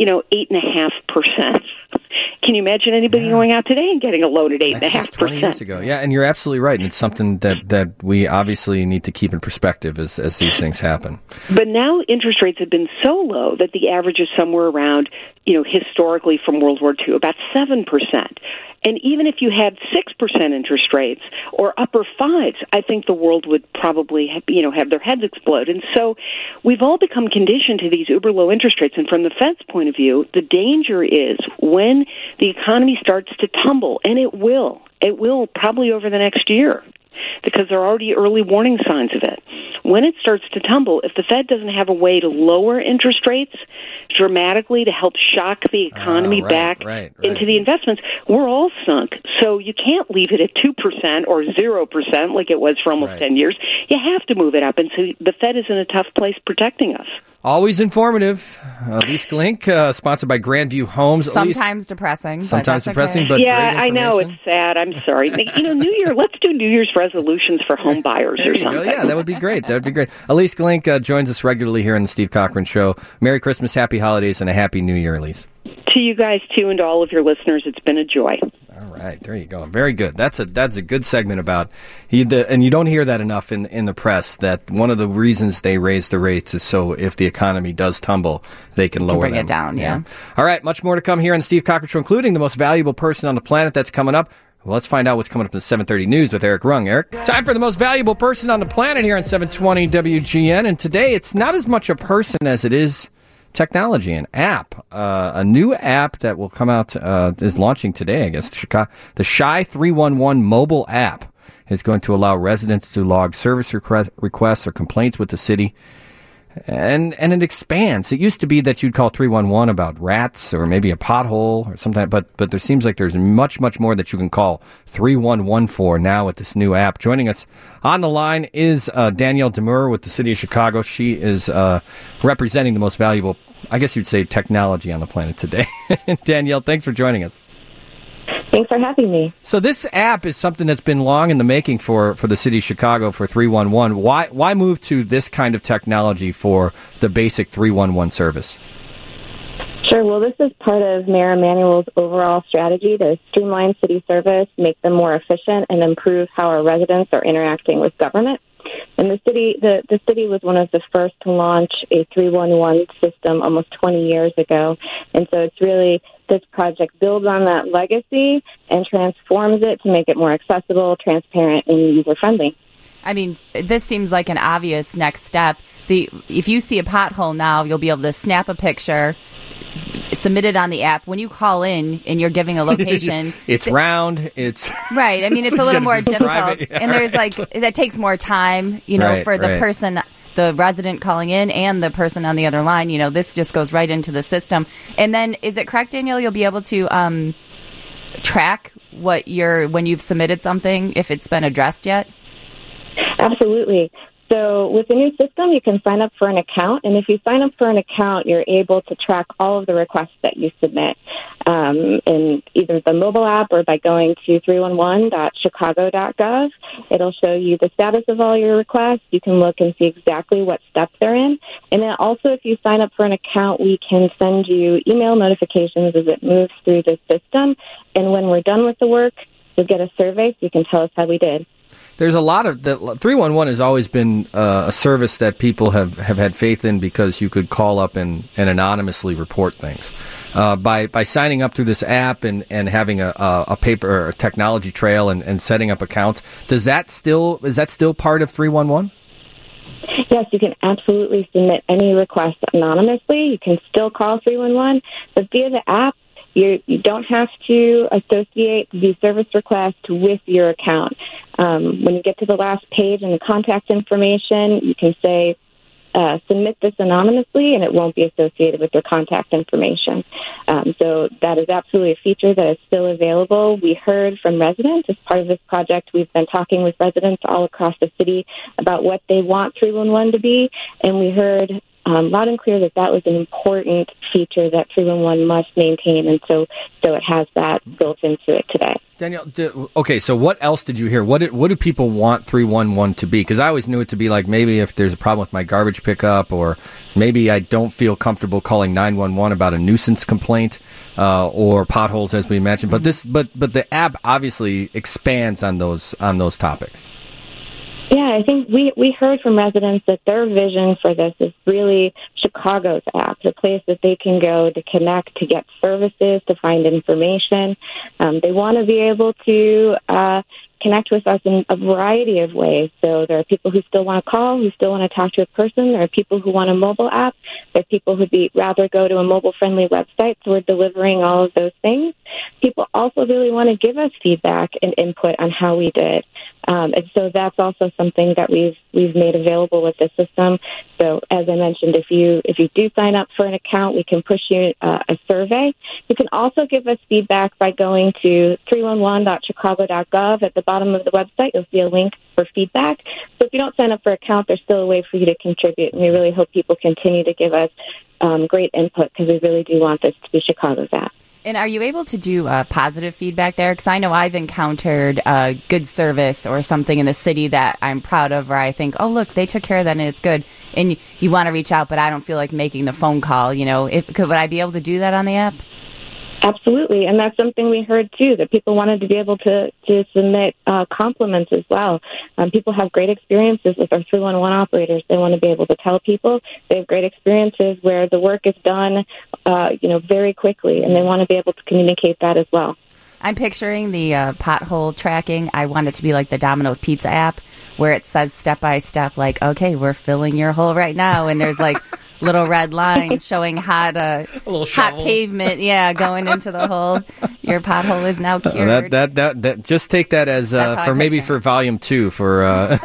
8.5%. Can you imagine anybody going out today and getting a loan at 8.5%? 20 years ago. Yeah, and you're absolutely right. And it's something that we obviously need to keep in perspective as these things happen. But now interest rates have been so low that the average is somewhere around, historically from World War II, about 7%. And even if you had 6% interest rates or upper fives, I think the world would probably have their heads explode. And so we've all become conditioned to these uber low interest rates. And from the Fed's point of view, the danger is when the economy starts to tumble, and it will probably over the next year, because there are already early warning signs of it. When it starts to tumble, if the Fed doesn't have a way to lower interest rates dramatically to help shock the economy back into the investments, we're all sunk. So you can't leave it at 2% or 0% like it was for almost 10 years. You have to move it up. And so the Fed is in a tough place protecting us. Always informative. Elise Glink, sponsored by Grandview Homes. Sometimes depressing. Sometimes depressing, okay. but yeah, great I know, it's sad. I'm sorry. New Year. Let's do New Year's resolutions for home buyers or something. Yeah, that would be great. That would be great. Elise Glink joins us regularly here on the Steve Cochran Show. Merry Christmas, Happy Holidays, and a Happy New Year, Elise. To you guys too, and to all of your listeners, it's been a joy. All right, there you go. Very good. That's a good segment about, and you don't hear that enough in the press, that one of the reasons they raise the rates is so if the economy does tumble, they can lower bring them. it down, yeah. All right, much more to come here on the Steve Cochran Show, including the most valuable person on the planet that's coming up. Well, let's find out what's coming up in the 7:30 news with Eric Rung. Eric? Time for the most valuable person on the planet here on 720 WGN, and today it's not as much a person as it is technology, an app. A new app that will come out is launching today, I guess. The Shy 311 mobile app is going to allow residents to log service requests or complaints with the city. And it expands. It used to be that you'd call 311 about rats or maybe a pothole or something, but there seems like there's much, much more that you can call 311 for now with this new app. Joining us on the line is Danielle Demure with the City of Chicago. She is representing the most valuable, I guess you'd say, technology on the planet today. Danielle, thanks for joining us. Thanks for having me. So this app is something that's been long in the making for the city of Chicago for 311. Why move to this kind of technology for the basic 311 service? Sure. Well, this is part of Mayor Emanuel's overall strategy to streamline city service, make them more efficient, and improve how our residents are interacting with government. And the city was one of the first to launch a 311 system almost 20 years ago. And so it's really, this project builds on that legacy and transforms it to make it more accessible, transparent, and user-friendly. I mean, this seems like an obvious next step. If you see a pothole now, you'll be able to snap a picture, submit it on the app. When you call in and you're giving a location, it's round. It's right. I mean, it's a little more difficult, and there's that takes more time, for the person, the resident calling in, and the person on the other line. This just goes right into the system. And then, is it correct, Danielle? You'll be able to track when you've submitted something, if it's been addressed yet. Absolutely. So with the new system, you can sign up for an account, and if you sign up for an account, you're able to track all of the requests that you submit in either the mobile app or by going to 311.chicago.gov. It'll show you the status of all your requests. You can look and see exactly what step they're in. And then also, if you sign up for an account, we can send you email notifications as it moves through the system. And when we're done with the work, you'll get a survey so you can tell us how we did. There's a lot of 311 has always been a service that people have had faith in because you could call up and anonymously report things. By signing up through this app and having a paper or a technology trail and setting up accounts, is that still part of 311? Yes, you can absolutely submit any request anonymously. You can still call 311, but via the app, you don't have to associate the service request with your account. When you get to the last page and the contact information, you can say, submit this anonymously, and it won't be associated with their contact information. So that is absolutely a feature that is still available. We heard from residents as part of this project. We've been talking with residents all across the city about what they want 311 to be, and we heard loud and clear that was an important feature that 311 must maintain, and so it has that built into it today. Danielle, okay, so what else did you hear? What do people want 311 to be? Because I always knew it to be like maybe if there's a problem with my garbage pickup, or maybe I don't feel comfortable calling 911 about a nuisance complaint or potholes, as we mentioned. But the app obviously expands on those topics. Yeah, I think we heard from residents that their vision for this is really Chicago's app, the place that they can go to connect, to get services, to find information. They want to be able to connect with us in a variety of ways. So there are people who still want to call, who still want to talk to a person. There are people who want a mobile app. There are people who'd rather go to a mobile-friendly website, so we're delivering all of those things. People also really want to give us feedback and input on how we did. And so that's also something that we've made available with the system. So as I mentioned, if you do sign up for an account, we can push you a survey. You can also give us feedback by going to 311.chicago.gov. At the bottom of the website, you'll see a link for feedback. So if you don't sign up for an account, there's still a way for you to contribute. And we really hope people continue to give us great input, because we really do want this to be Chicago's app. And are you able to do positive feedback there? Because I know I've encountered good service or something in the city that I'm proud of, where I think, oh, look, they took care of that and it's good. And you want to reach out, but I don't feel like making the phone call. Would I be able to do that on the app? Absolutely, and that's something we heard, too, that people wanted to be able to submit compliments as well. People have great experiences with our 311 operators. They want to be able to tell people. They have great experiences where the work is done, very quickly, and they want to be able to communicate that as well. I'm picturing the pothole tracking. I want it to be like the Domino's Pizza app, where it says step by step, like, okay, we're filling your hole right now, and there's like little red lines showing hot pavement, going into the hole. Your pothole is now cured. That just take that as for volume 2 for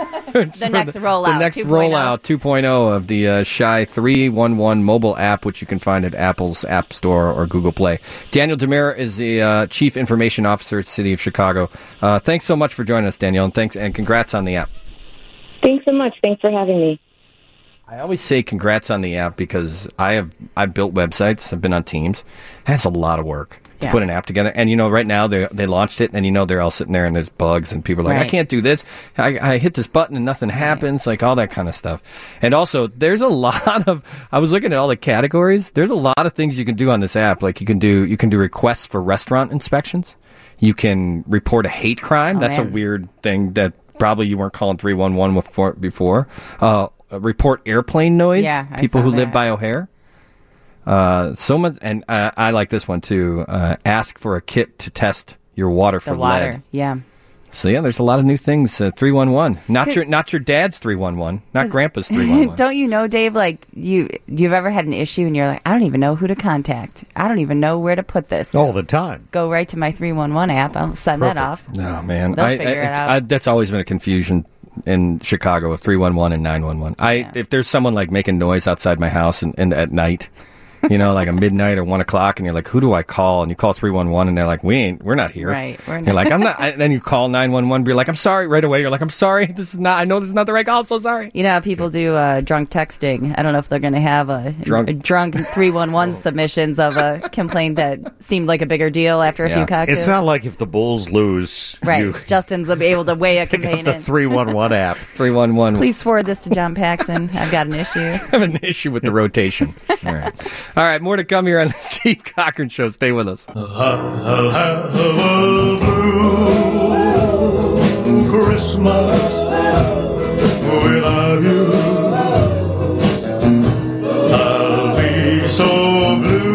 the next rollout. The next 2.0. rollout 2.0 of the Shy 311 mobile app, which you can find at Apple's App Store or Google Play. Danielle DeMera is the Chief Information Officer at the City of Chicago. Thanks so much for joining us, Danielle, and congrats on the app. Thanks so much. Thanks for having me. I always say congrats on the app because I've built websites. I've been on teams. That's a lot of work to put an app together. And, right now they launched it, and, they're all sitting there, and there's bugs, and people are like, I can't do this. I hit this button, and nothing happens, like all that kind of stuff. And also, there's a lot of, I was looking at all the categories. There's a lot of things you can do on this app. Like you can do requests for restaurant inspections. You can report a hate crime. That's a weird thing that probably you weren't calling 311 before. Report airplane noise. Yeah, people who live by O'Hare. So much, and I like this one too. Ask for a kit to test your water for lead. Yeah. So there's a lot of new things. 311, not your dad's 311, not Grandpa's 311. Don't you know, Dave? Like you've ever had an issue and you're like, I don't even know who to contact. I don't even know where to put this. All the time. Go right to my 311 app. I'll send that off. No, man, They'll figure it out. That's always been a confusion in Chicago with 311 and 911. If there's someone like making noise outside my house and at night, like a midnight or 1 o'clock, and you're like, who do I call? And you call 311, and they're like, we're not here. Right. You're like, I'm not. And then you call 911, be like, I'm sorry, right away. You're like, I'm sorry. I know this is not the right call. I'm so sorry. You know how people do drunk texting. I don't know if they're going to have a drunk 311 submissions of a complaint that seemed like a bigger deal after a few cocktails. It's not like if the Bulls lose, right? Justin's able to weigh a complaint. The 311 app. 311. Please forward this to John Paxson. I've got an issue. I have an issue with the rotation. All right, more to come here on the Steve Cochran Show. Stay with us. I'll have a blue Christmas without you. I'll be so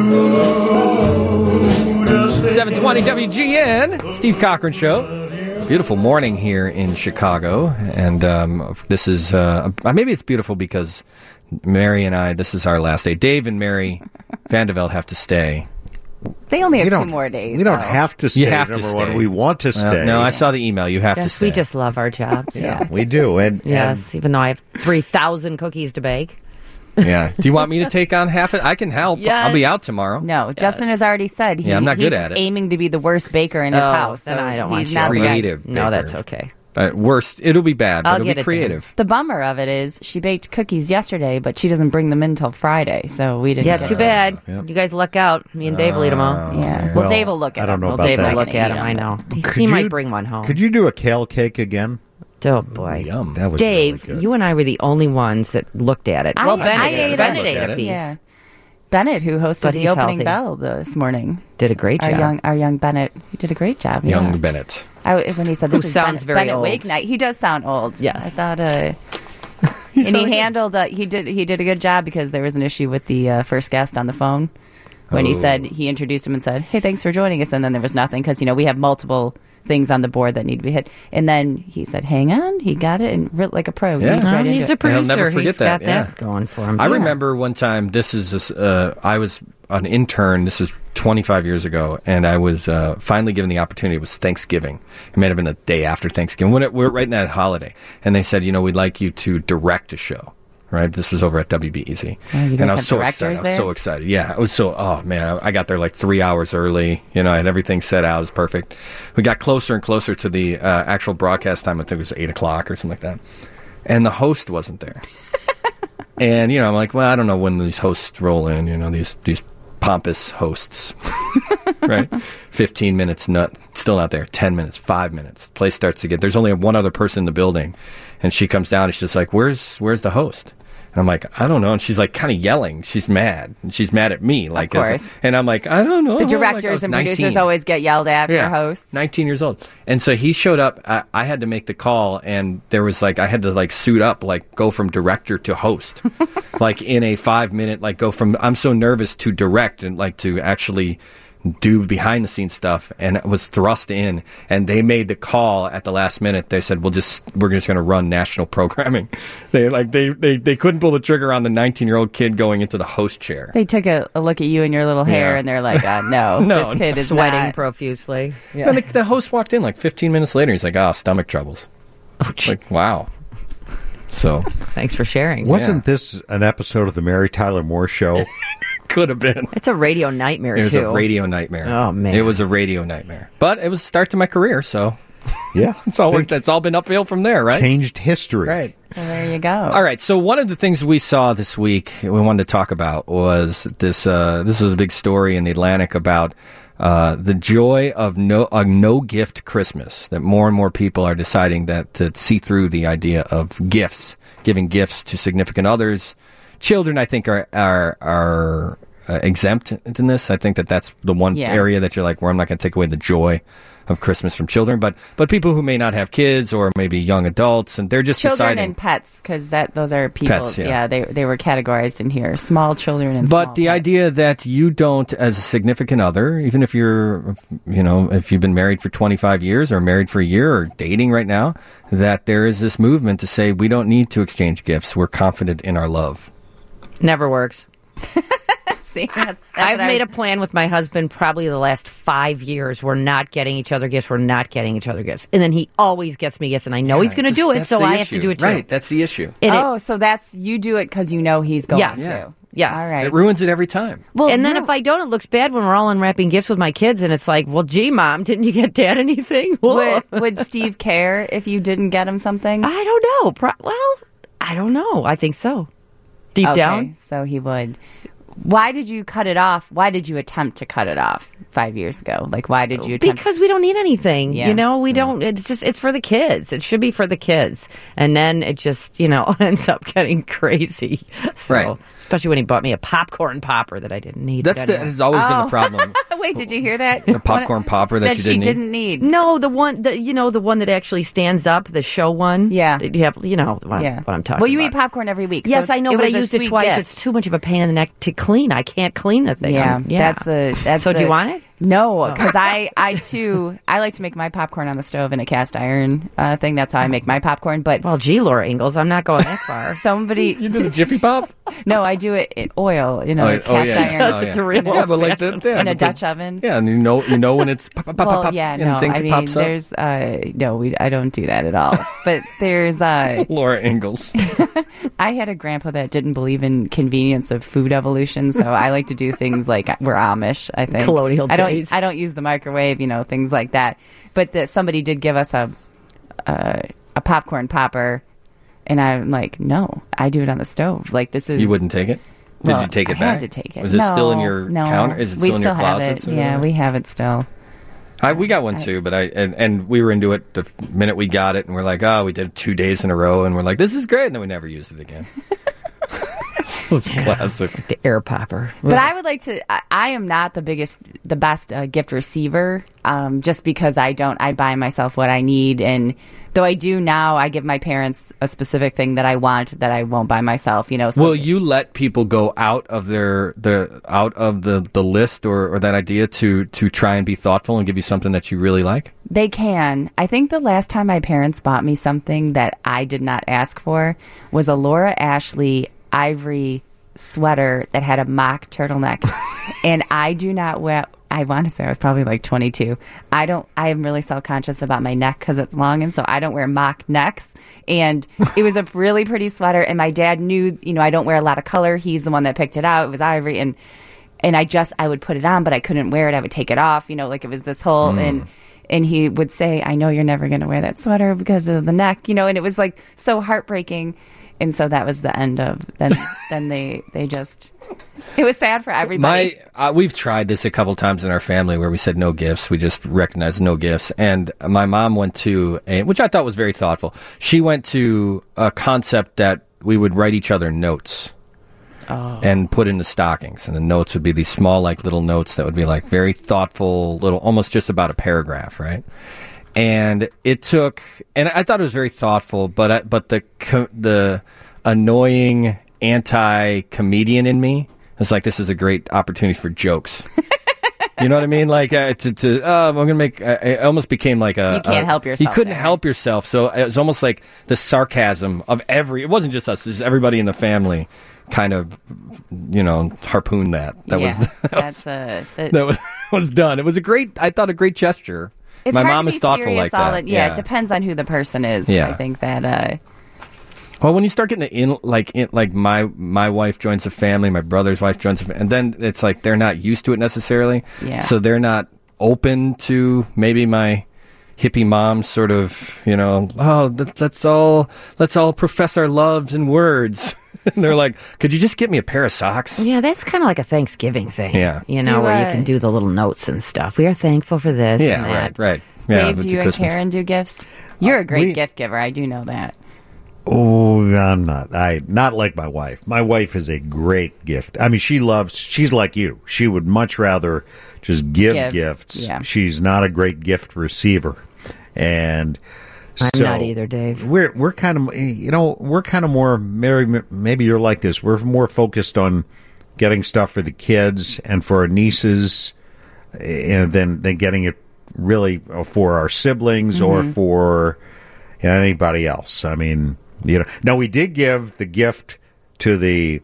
blue. 720 WGN, Steve Cochran Show. Beautiful morning here in Chicago, and this is maybe it's beautiful because Mary and I, this is our last day. Dave and Mary Vandeveld have to stay. They only have 2 more days. We don't have to stay. You have number to one. stay. We want to stay. No, I saw the email. You have to stay. We just love our jobs. Yeah, we do. And even though I have 3,000 cookies to bake. Yeah. Do you want me to take on half it? I can help. Yes. I'll be out tomorrow. No, Justin has already said I'm not good he's at it. aiming to be the worst baker in his house. Then So I don't want he's you. not the guy. Creative. No, baker. that's okay. Worst. It'll be bad, but I'll it'll get be it creative. The bummer of it is she baked cookies yesterday, but she doesn't bring them in until Friday, so we didn't. Yeah, get too them. bad. Yep. You guys luck out. Me and Dave will eat them all. Yeah. Well, Well, Dave will look at I don't them. know about Dave that. will look at them. I know. He might bring one home. Could you do a kale cake again? Oh boy, Yum. That was Dave, really good. you and I were the only ones that looked at it. Well, I ate Bennett it. ate a piece. Yeah. Bennett, who hosted But the he's opening healthy. bell this morning. Did a great job. Our young Bennett. He did a great job. Young yeah. Bennett. When he said Who this is sounds Bennett, very Bennett old. Wake Night, he does sound old. Yes. I thought. And he handled. He did a good job because there was an issue with the first guest on the phone when he said he introduced him and said, "Hey, thanks for joining us," and then there was nothing because we have multiple things on the board that need to be hit, and then he said, "Hang on," he got it and like a pro. Yeah. He's No, right he's into a it. producer. He'll never forget He's that, got yeah. that going for him. I remember one time, I was an intern, this was 25 years ago, and I was finally given the opportunity. It was Thanksgiving. It may have been the day after Thanksgiving. We're right in that holiday. And they said, we'd like you to direct a show. Right? This was over at WBEZ. Oh, you guys and I have was so directors excited. I was there? so excited. Yeah. I was oh man, I got there like 3 hours early. I had everything set out. It was perfect. We got closer and closer to the actual broadcast time. I think it was 8 o'clock or something like that. And the host wasn't there. And, I'm like, well, I don't know when these hosts roll in, these pompous hosts, right? 15 minutes, still not there. 10 minutes, 5 minutes. Place starts to there's only one other person in the building. And she comes down and she's just like, where's the host? And I'm like, I don't know. And she's like kind of yelling. She's mad. And she's mad at me. Like, Of course. And I'm like, I don't know. The Like, I directors was and 19. producers always get yelled at for hosts. 19 years old. And so he showed up. I had to make the call, and there was I had to suit up, go from director to host, in a 5-minute, go from I'm so nervous to direct and to actually do behind the scenes stuff, and it was thrust in, and they made the call at the last minute. They said, we're just going to run national programming. They couldn't pull the trigger on the 19-year-old kid going into the host chair. They took a look at you and your little hair, Yeah. and they're like, no, No, this kid is sweating not. profusely. Then the host walked in 15 minutes later. He's like, stomach troubles. Wow. So Thanks for sharing. Wasn't this an episode of the Mary Tyler Moore Show? could have been. It's a radio nightmare, It was too. a radio nightmare. Oh, man. It was a radio nightmare. But it was the start to my career, so Yeah. it's all been uphill from there, right? Changed history. Right. Well, there you go. All right. So one of the things we saw this week we wanted to talk about was this. This was a big story in the Atlantic about the joy of no gift Christmas. That more and more people are deciding that to see through the idea of gifts, giving gifts to significant others. Children, I think, are exempt in this. I think that's the one area that you're like, where I'm not going to take away the joy of Christmas from children, but people who may not have kids or maybe young adults, and they're just children deciding. and pets, because those are people. Pets, yeah. They were categorized in here. Small children and. But small the pets. idea that you don't, as a significant other, even if you're, if you've been married for 25 years or married for a year or dating right now, that there is this movement to say we don't need to exchange gifts. We're confident in our love. Never works. See, that's I've what I made a was- plan with my husband probably the last 5 years. We're not getting each other gifts. We're not getting each other gifts. And then he always gets me gifts, and I know he's going to do it, That's so the I have issue. to do it too. Right, that's the issue. And so that's you do it because you know he's going Yes. to. Yeah. Yes. All right. It ruins it every time. Well, and then if I don't, it looks bad when we're all unwrapping gifts with my kids, and it's like, well, gee, Mom, didn't you get Dad anything? would Steve care if you didn't get him something? I don't know. I don't know. I think so. Deep Okay, down. so he would. Why did you cut it off? Why did you attempt to cut it off 5 years ago? Like, why did you attempt? Because we don't need anything. Yeah. We don't. It's for the kids. It should be for the kids. And then it just, ends up getting crazy. So, Right. Especially when he bought me a popcorn popper that I didn't need. That's But anyway. has always been the problem. Wait, did you hear that? The popcorn popper that you she didn't need? didn't need. No, the one that actually stands up, the show one. Yeah. You have, what I'm talking Well, you about. eat popcorn every week. Yes, so I know, but I was a used it sweet twice. gift. It's too much of a pain in the neck to clean. I can't clean the thing. Yeah, that's. So do you want it? No, because I like to make my popcorn on the stove in a cast iron thing. That's how I make my popcorn. But Well, gee, Laura Ingalls, I'm not going that far. somebody, You did a Jiffy Pop? no, I do it in oil. Cast yeah. iron. does it the real Yeah, but like that. Yeah, in a but the- Dutch oven. Yeah, and you know when it's pop, pop, pop, Well, pop, yeah, and no, thing I mean, pops up. there's I don't do that at all. But there's Laura Ingalls. I had a grandpa that didn't believe in convenience of food evolution, so I like to do things like we're Amish, I think. Colonial days. I don't use the microwave, things like that. But somebody did give us a popcorn popper, and I'm like, no, I do it on the stove. Like, this is... You wouldn't take it? Did you take it back? I had to take it. Was it still in your counter? Is it still in your closet? Yeah, we have it still. We got one too, but and we were into it the minute we got it, and we're like, oh, we did it 2 days in a row, and we're like, this is great, and then we never used it again. It's classic. The air popper. But I would like to. I am not the best gift receiver, just because I buy myself what I need, and though I do now, I give my parents a specific thing that I want that I won't buy myself. Will you let people go out of the list or that idea to try and be thoughtful and give you something that you really like? They can. I think the last time my parents bought me something that I did not ask for was a Laura Ashley ivory sweater that had a mock turtleneck. And I do not wear... I want to say I was probably like 22. I am really self-conscious about my neck because it's long, and so I don't wear mock necks. And it was a really pretty sweater, and my dad knew, I don't wear a lot of color. He's the one that picked it out. It was ivory, and I would put it on, but I couldn't wear it. I would take it off, like it was this whole... And he would say, I know you're never going to wear that sweater because of the neck, and it was like so heartbreaking. And so that was the end of, then they just, it was sad for everybody. We've tried this a couple times in our family where we said no gifts. We just recognized no gifts. And my mom went to, which I thought was very thoughtful. She went to a concept that we would write each other notes. And put in the stockings. And the notes would be these small, like, little notes that would be, like, very thoughtful, little, almost just about a paragraph, right? And it took, and I thought it was very thoughtful, but the annoying anti-comedian in me was like, this is a great opportunity for jokes. You know what I mean? Like, I'm going to make, it almost became like you can't help yourself. You couldn't help yourself. So it was almost like the sarcasm of it wasn't just us, it was everybody in the family kind of, harpooned that. That was done. It was I thought a great gesture. It's my hard mom to be is thoughtful like that. Yeah, it depends on who the person is. Yeah. I think that. Well, when you start getting it like my wife joins the family, my brother's wife joins the family, and then it's like they're not used to it necessarily. Yeah. So they're not open to maybe my hippie mom sort of, let's all profess our loves in words. And they're like, could you just get me a pair of socks? Yeah, that's kind of like a Thanksgiving thing. Yeah. Where you can do the little notes and stuff. We are thankful for this. Yeah, and that. right. Yeah, Dave, do you and Karen do gifts? You're a great gift giver. I do know that. Oh, I'm not. Not like my wife. My wife is a great gift. I mean, she's like you. She would much rather just give gifts. Yeah. She's not a great gift receiver. And I'm not either, Dave. We're kind of, we're kind of more, maybe you're like this. We're more focused on getting stuff for the kids and for our nieces than getting it really for our siblings or for anybody else. I mean, now we did give the gift to the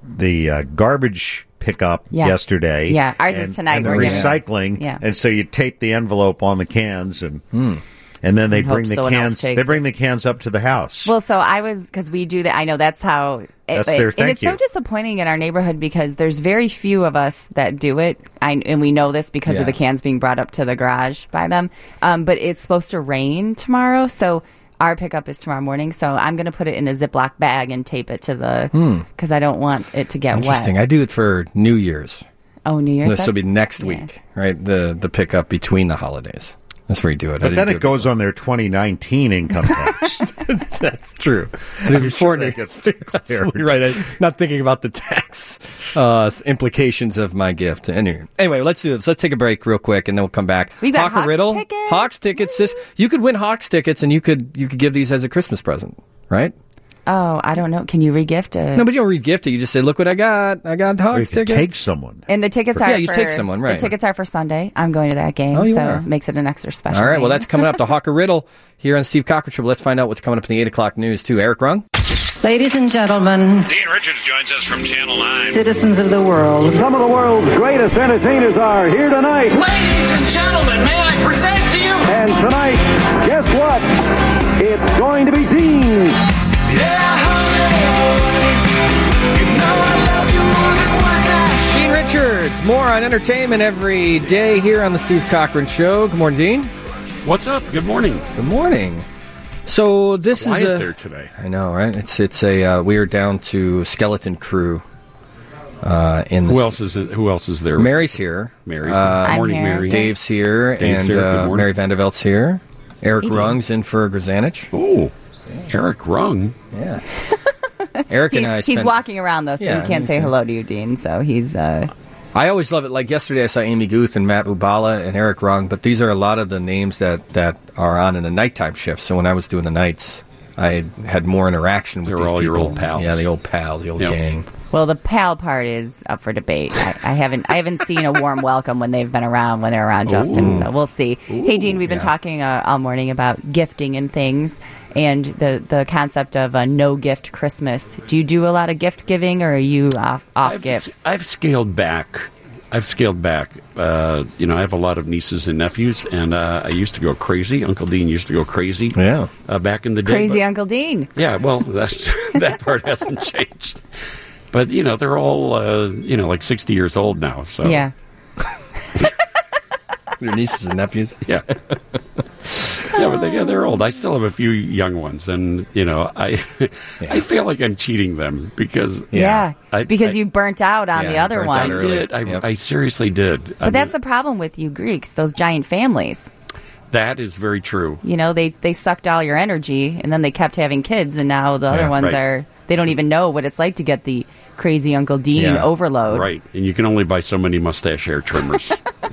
garbage pickup yesterday. Yeah, ours is tonight. And the recycling. Yeah. And so you tape the envelope on the cans and then they bring the cans. They bring the cans up to the house. Well, so because we do that. I know that's how. That's their thank and it's you. so disappointing in our neighborhood because there's very few of us that do it, and we know this because of the cans being brought up to the garage by them. But it's supposed to rain tomorrow, so our pickup is tomorrow morning. So I'm going to put it in a Ziploc bag and tape it to the because I don't want it to get Interesting. wet. I do it for New Year's. Oh, New Year's. This will be next week, right? The pickup between the holidays. That's where you do it. But then it goes on their 2019 income tax. That's true. Before it gets declared. Right. I'm not thinking about the tax implications of my gift. Anyway, let's do this. Let's take a break real quick, and then we'll come back. We got Hawks Riddle. tickets. Hawks tickets. You could win Hawks tickets, and you could give these as a Christmas present, right? Oh, I don't know. Can you regift it? No, but you don't regift it. You just say, "Look what I got! I got Hawks tickets." Take someone, and the tickets are you take someone, right? The tickets are for Sunday. I'm going to that game, so it makes it an extra special. All right, game. well, that's coming up. The Hawker Riddle here on Steve Cochran Show. Let's find out what's coming up in the 8 o'clock news too. Eric Rung. Ladies and gentlemen, Dean Richards joins us from Channel 9. Citizens of the world. Some of the world's greatest entertainers are here tonight. Ladies and gentlemen, may I present to you? And tonight, guess what? It's going to be Dean. Yeah, entertainment every day here on the Steve Cochran Show. Good morning, Dean. What's up? Good morning. Good morning. So this Quiet is there today. I know, right? It's a we are down to skeleton crew. Who else is there? Mary's here. Mary's morning, here. Mary. Dave's here, Dave's and here. Good morning. Mary Vandervelt's here. Eric Rung's in for Grzanich. Oh, Eric Rung. Yeah. Eric and I. He's walking around though, so Yeah, he can't he's say here. hello to you, Dean. So he's. I always love it. Like yesterday, I saw Amy Guth and Matt Ubala and Eric Rung, but these are a lot of the names that are on in the nighttime shift. So when I was doing the nights, I had more interaction with They're these all people. your old pals. Yeah, the old pals, the old Yep. gang. Well, the pal part is up for debate. I haven't seen a warm welcome when they've been around when they're around Justin. So we'll see. Hey, Dean, we've been talking all morning about gifting and things, and the concept of a no gift Christmas. Do you do a lot of gift giving, or are you off gifts? I've scaled back. I have a lot of nieces and nephews, and I used to go crazy. Uncle Dean used to go crazy. Yeah. Back in the day. Crazy but- Uncle Dean. Yeah, well, that part hasn't changed. But, they're all, like 60 years old now. So Yeah. Your nieces and nephews. Yeah. Yeah, but they're old. I still have a few young ones, and, I feel like I'm cheating them because... because you burnt out on the other one. I did. I seriously did. But that's the problem with you Greeks, those giant families. That is very true. They sucked all your energy, and then they kept having kids, and now the other ones they don't even know what it's like to get the crazy Uncle Dean overload. Right, and you can only buy so many mustache hair trimmers.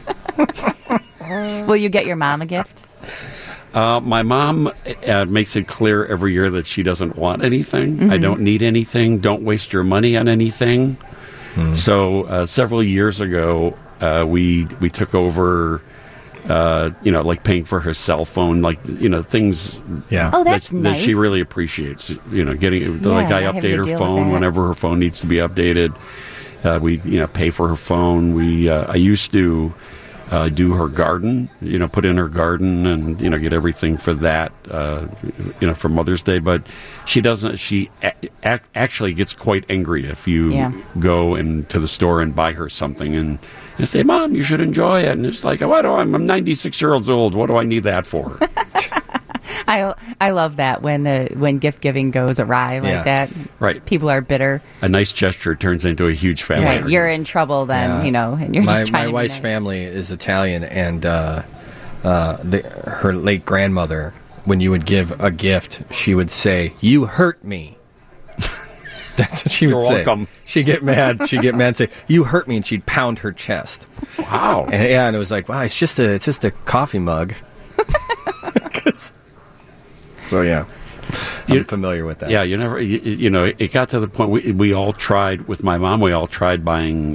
Will you get your mom a gift? My mom makes it clear every year that she doesn't want anything. Mm-hmm. I don't need anything. Don't waste your money on anything. So several years ago, we took over, like paying for her cell phone, things Oh, that's that nice. she really appreciates. Getting not I having to update deal her with phone that. whenever her phone needs to be updated. We pay for her phone. I used to do her garden, put in her garden and, get everything for that, for Mother's Day. But she doesn't, she actually gets quite angry if you go into the store and buy her something and say, Mom, you should enjoy it. And it's like, I'm 96 years old. What do I need that for? I love that when gift giving goes awry like that. Right. People are bitter. A nice gesture turns into a huge family. Right. You're in trouble then, and you're just trying My to be wife's nice. family is Italian, and her late grandmother, when you would give a gift, she would say, "You hurt me." That's what she would You're say. welcome. She'd get mad. She'd get mad and say, "You hurt me," and she'd pound her chest. Wow. And it was like, wow, it's just a coffee mug. So yeah, I'm familiar with that. Yeah, it got to the point we all tried with my mom. We all tried buying,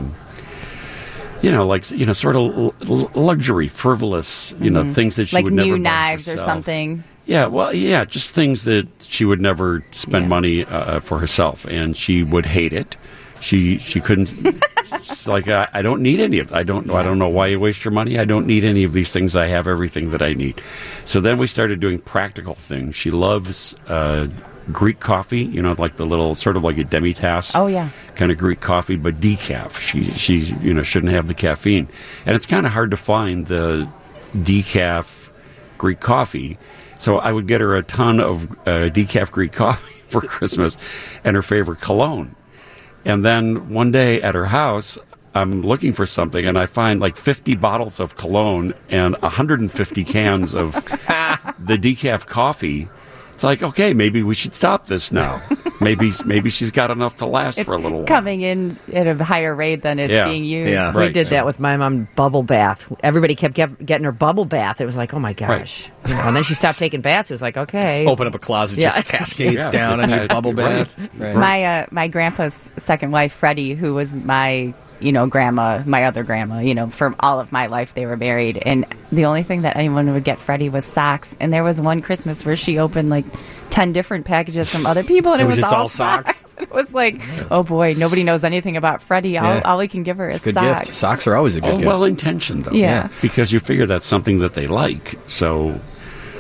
sort of luxury, frivolous, things that she like would never new buy knives or herself. something. Yeah, well, yeah, just things that she would never spend money for herself, and she would hate it. She couldn't. She's like, I don't need any of it. I don't know why you waste your money. I don't need any of these things. I have everything that I need. So then we started doing practical things. She loves Greek coffee, like the little sort of like a demi-tasse. Oh yeah. Kind of Greek coffee, but decaf. She shouldn't have the caffeine, and it's kind of hard to find the decaf Greek coffee. So I would get her a ton of decaf Greek coffee for Christmas, and her favorite cologne. And then one day at her house, I'm looking for something, and I find like 50 bottles of cologne and 150 cans of the decaf coffee. It's like, okay, maybe we should stop this now. Maybe she's got enough to last for a little while. Coming in at a higher rate than it's being used. Yeah, We did that with my mom, bubble bath. Everybody kept getting her bubble bath. It was like, oh my gosh. Right. And then she stopped taking baths. It was like, okay. Open up a closet, just cascades down on your bubble bath. Right. My grandpa's second wife, Freddie, who was my grandma, my other grandma, for all of my life they were married. And the only thing that anyone would get Freddie was socks. And there was one Christmas where she opened like 10 different packages from other people, and it was just all all socks? It was like, oh boy, nobody knows anything about Freddie. All we can give her is Good socks. gift. Socks are always a good gift. Well intentioned though. Yeah. Because you figure that's something that they like. So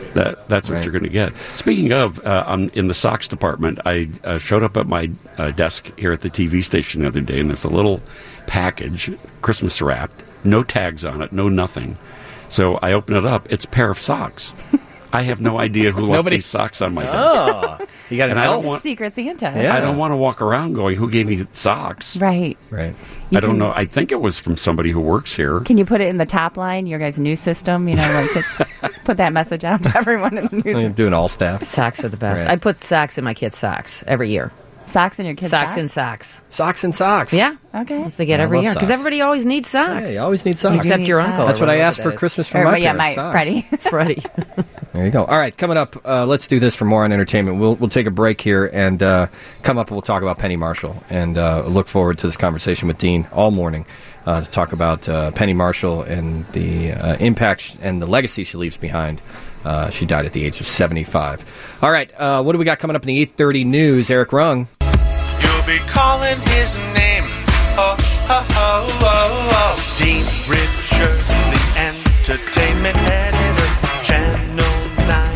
That's what you're going to get. Speaking of, in the socks department, I showed up at my desk here at the TV station the other day, and there's a little package, Christmas wrapped, no tags on it, no nothing. So I open it up. It's a pair of socks. I have no idea who left these socks on my desk. Oh, you got an Secret Santa. I don't want to walk around going, who gave me socks? Right. I don't know. I think it was from somebody who works here. Can you put it in the top line, your guys' new system? Just put that message out to everyone in the news. Doing all staff. Socks are the best. Right. I put socks in my kids' socks every year. Socks in your kids' socks? And socks. Socks and socks. Yeah. Okay. That's they get every year. Because everybody always needs socks. Yeah, you always need socks. Except your uncle. That's what I asked for Christmas from my parents. Freddie. Freddie. There you go. All right, coming up, let's do this for more on entertainment. We'll take a break here and come up and we'll talk about Penny Marshall and look forward to this conversation with Dean all morning to talk about Penny Marshall and the impact and the legacy she leaves behind. She died at the age of 75. All right, what do we got coming up in the 8:30 news? Eric Rung. You'll be calling his name. Oh, oh, oh, oh, oh. Dean Richards, the entertainment editor, Channel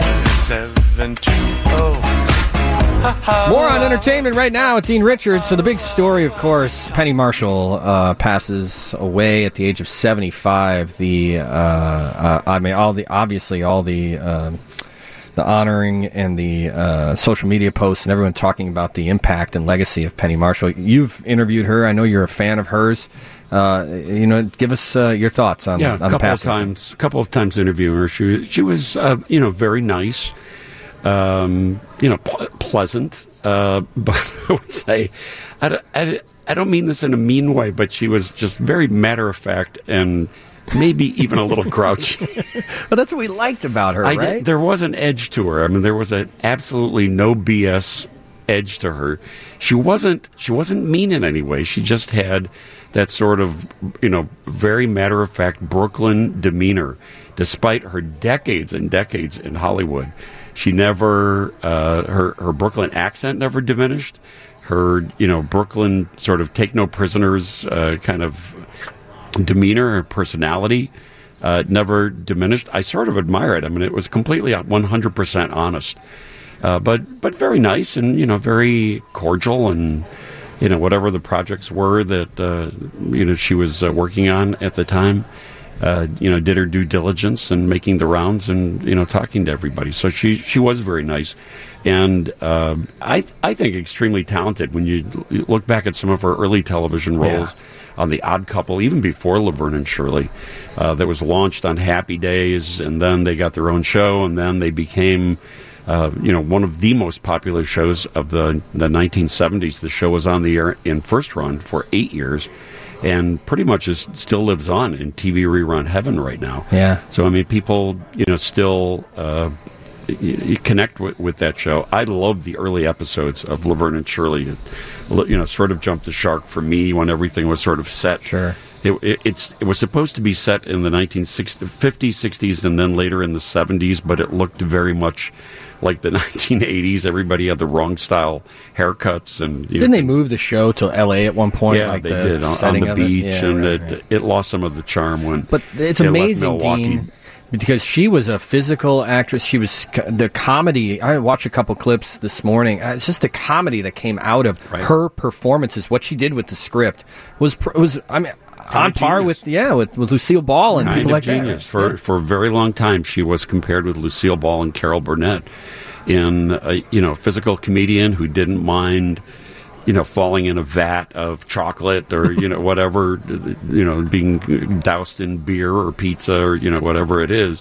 9720. More on entertainment right now with Dean Richards. So the big story, of course, Penny Marshall passes away at the age of 75. The honoring and the social media posts and everyone talking about the impact and legacy of Penny Marshall. You've interviewed her. I know you're a fan of hers. Give us your thoughts on the passing. A couple of times interviewing her. She was very nice. Pleasant. But I would say, I don't mean this in a mean way, but she was just very matter of fact and maybe even a little grouchy. Well, that's what we liked about her, right? There was an edge to her. I mean, there was an absolutely no BS edge to her. She wasn't mean in any way. She just had that sort of, very matter of fact Brooklyn demeanor, despite her decades and decades in Hollywood. She never, her Brooklyn accent never diminished. Her, Brooklyn sort of take no prisoners kind of demeanor, her personality never diminished. I sort of admire it. I mean, it was completely 100% honest, but very nice and, very cordial and, whatever the projects were that, she was working on at the time. Did her due diligence and making the rounds and, talking to everybody. So she was very nice. And I think extremely talented when you look back at some of her early television roles on The Odd Couple, even before Laverne and Shirley, that was launched on Happy Days, and then they got their own show, and then they became one of the most popular shows of the 1970s. The show was on the air in first run for 8 years. And pretty much still lives on in TV rerun heaven right now. Yeah. So, I mean, people, still you connect with that show. I love the early episodes of Laverne and Shirley. It, sort of jumped the shark for me when everything was sort of set. Sure. It was supposed to be set in the 50s, 60s, and then later in the 70s, but it looked very much like the 1980s. Everybody had the wrong style haircuts, and didn't they move the show to L.A. at one point? Yeah, they did on the beach, it lost some of the charm when. But it's amazing, Dean, because she was a physical actress. She was the comedy. I watched a couple clips this morning. It's just the comedy that came out of her performances. What she did with the script was on par with Lucille Ball and people like genius. that. For a very long time, she was compared with Lucille Ball and Carol Burnett in a physical comedian who didn't mind falling in a vat of chocolate or whatever, being doused in beer or pizza or whatever it is,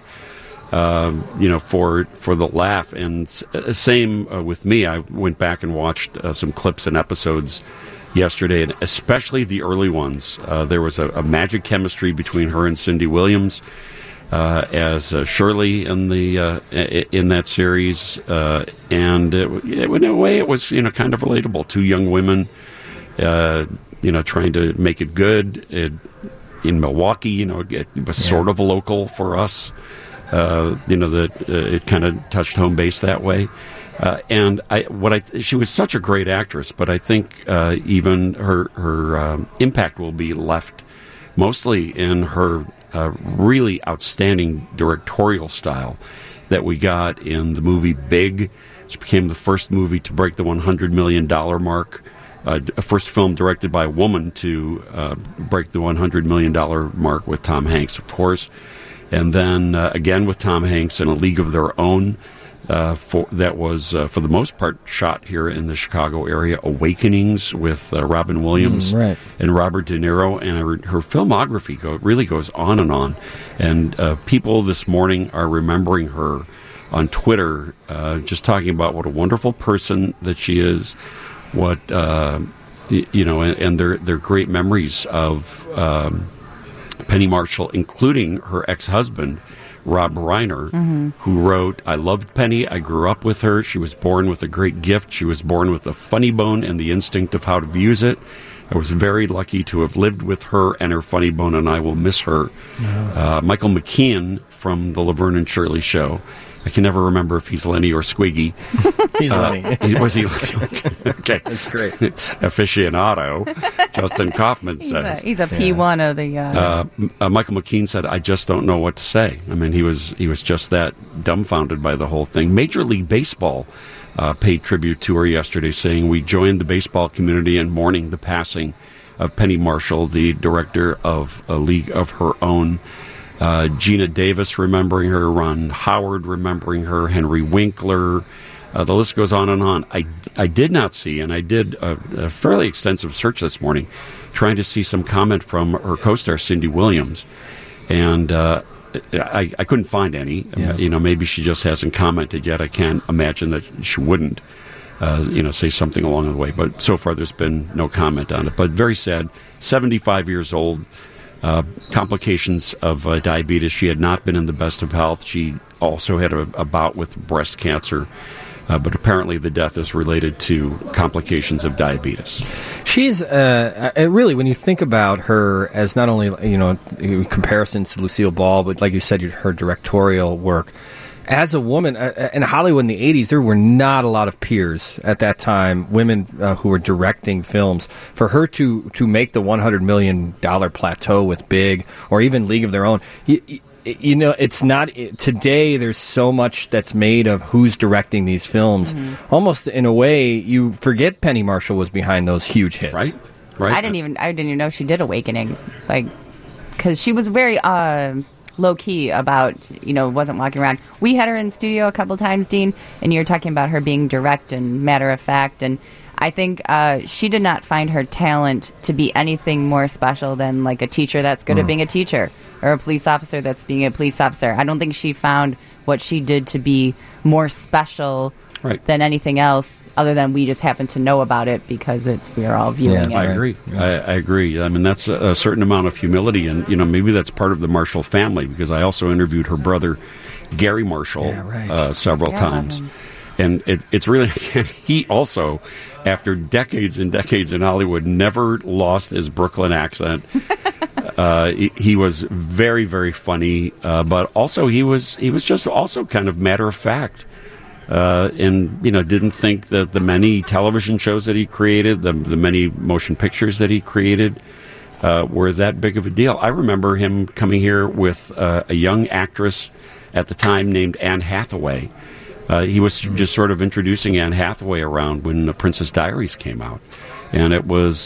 for the laugh. And same with me. I went back and watched some clips and episodes yesterday, and especially the early ones. There was a magic chemistry between her and Cindy Williams as Shirley in that series, and in a way it was kind of relatable. Two young women, trying to make it good in Milwaukee. It was sort of local for us. That it kind of touched home base that way. And she was such a great actress, but I think even her impact will be left mostly in her really outstanding directorial style. that we got in the movie Big, which became the first movie to break the $100 million mark. A first film directed by a woman to break the $100 million mark with Tom Hanks, of course. And then again with Tom Hanks in A League of Their Own, that was, for the most part, shot here in the Chicago area. Awakenings with Robin Williams and Robert De Niro. And her filmography really goes on and on. And people this morning are remembering her on Twitter, just talking about what a wonderful person that she is. What and their great memories of Penny Marshall, including her ex-husband Rob Reiner, who wrote, "I loved Penny. I grew up with her. She was born with a great gift. She was born with a funny bone and the instinct of how to use it. I was very lucky to have lived with her and her funny bone, and I will miss her." Michael McKean from the Laverne and Shirley Show. I can never remember if he's Lenny or Squiggy. He's Lenny. Was he Lenny? Okay. That's great. Aficionado, Justin Kaufman says. He's a P1 of the... Michael McKean said, "I just don't know what to say." I mean, he was just that dumbfounded by the whole thing. Major League Baseball paid tribute to her yesterday, saying, "We joined the baseball community in mourning the passing of Penny Marshall, the director of A League of Her Own." Gina Davis remembering her, Ron Howard remembering her, Henry Winkler. The list goes on and on. I did not see, and I did a fairly extensive search this morning, trying to see some comment from her co-star Cindy Williams, and I couldn't find any. Yeah. Maybe she just hasn't commented yet. I can't imagine that she wouldn't. Say something along the way. But so far, there's been no comment on it. But very sad. 75 years old. Complications of diabetes. She had not been in the best of health. She also had a bout with breast cancer, but apparently the death is related to complications of diabetes. She's really, when you think about her as not only comparisons to Lucille Ball, but like you said, her directorial work. As a woman, in Hollywood in the 80s, there were not a lot of peers at that time, women who were directing films. For her to make the $100 million plateau with Big, or even League of Their Own, it's not... Today, there's so much that's made of who's directing these films. Almost, in a way, you forget Penny Marshall was behind those huge hits. Right. I didn't even know she did Awakenings. Because she was very... low-key about, wasn't walking around. We had her in studio a couple times, Dean, and you're talking about her being direct and matter-of-fact, and I think she did not find her talent to be anything more special than, like, a teacher that's good at being a teacher, or a police officer that's being a police officer. I don't think she found what she did to be more special than anything else, other than we just happen to know about it because we're all viewing it. I agree. I agree. I mean, that's a certain amount of humility, and maybe that's part of the Marshall family, because I also interviewed her brother, Gary Marshall, several times. And it's really, he also, after decades and decades in Hollywood, never lost his Brooklyn accent. He was very, very funny, but also he was just also kind of matter of fact. And didn't think that the many television shows that he created, the many motion pictures that he created, were that big of a deal. I remember him coming here with a young actress at the time named Anne Hathaway. He was just sort of introducing Anne Hathaway around when The Princess Diaries came out, and it was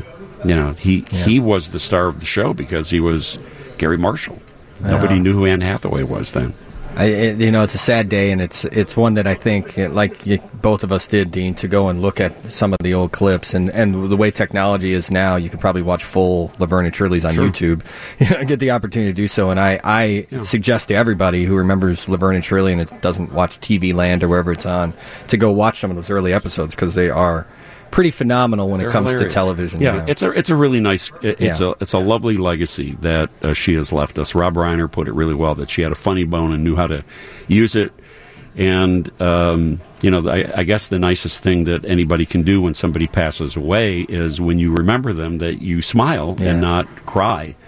he was the star of the show because he was Gary Marshall. Nobody knew who Anne Hathaway was then. It's a sad day, and it's one that I think, like both of us did, Dean, to go and look at some of the old clips, and the way technology is now, you can probably watch full Laverne and Shirley's on YouTube. Get the opportunity to do so, and I suggest to everybody who remembers Laverne and Shirley and doesn't watch TV Land or wherever it's on, to go watch some of those early episodes, because they are pretty phenomenal when it comes to television. Yeah, it's a really nice, it's a lovely legacy that she has left us. Rob Reiner put it really well, that she had a funny bone and knew how to use it. And I guess the nicest thing that anybody can do when somebody passes away is when you remember them, that you smile and not cry.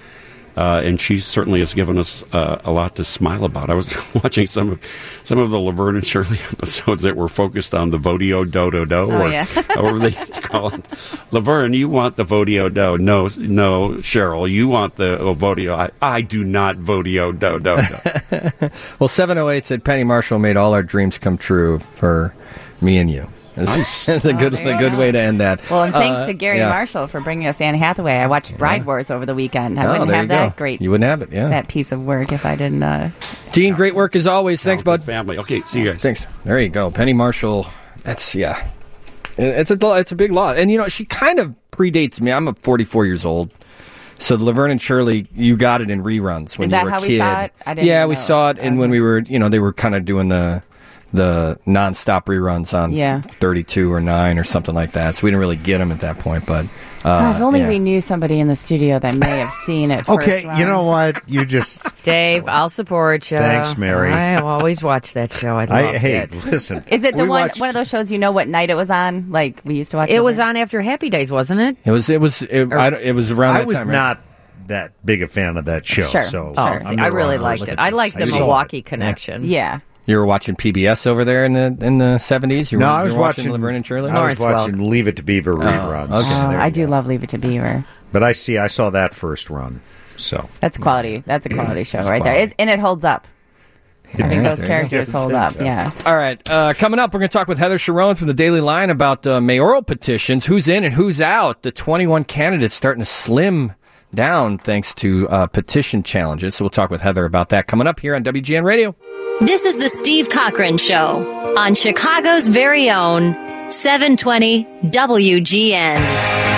And she certainly has given us a lot to smile about. I was watching some of the Laverne and Shirley episodes that were focused on the Vodio Do, or however they call it. Laverne, you want the Vodio Do. No, Cheryl, you want the Vodio. I do not Vodio Do. Well, 708 said Penny Marshall made all our dreams come true for me and you. It's a good way to end that. Well, and thanks to Gary Marshall for bringing us Anne Hathaway. I watched Bride Wars over the weekend. I wouldn't have that great. You wouldn't have it, that piece of work if I didn't. Gene, great work as always. Thanks, bud. Family. Okay, see you guys. Thanks. There you go, Penny Marshall. That's It's a big loss, and she kind of predates me. I'm 44 years old. So the Laverne and Shirley, you got it in reruns when you were a kid. Is that how we saw it? I didn't know. We saw it, and when we were, they were kind of doing the non-stop reruns on 32 or 9 or something like that. So we didn't really get them at that point. But if only we knew somebody in the studio that may have seen it. Okay, you know what? You just Dave, I'll support you. Thanks, Mary. I always watch that show. I love it. Listen. Is it one of those shows you know what night it was on? Like we used to watch. It was on after Happy Days, wasn't it? It was around that time. I was not that big a fan of that show. Sure. So I really liked it. I liked the Milwaukee connection. Yeah. You were watching PBS over there in the 70s? I was watching Laverne and Shirley? I was watching Leave It to Beaver reruns. Okay. I do love Leave It to Beaver. But I saw that first run. So that's quality. That's a quality show right there. And it holds up. I think those characters hold up, All right. Coming up, we're going to talk with Heather Cherone from the Daily Line about mayoral petitions. Who's in and who's out? The 21 candidates starting to slim down thanks to petition challenges. So we'll talk with Heather about that coming up here on WGN Radio. This is the Steve Cochran Show on Chicago's very own 720 WGN.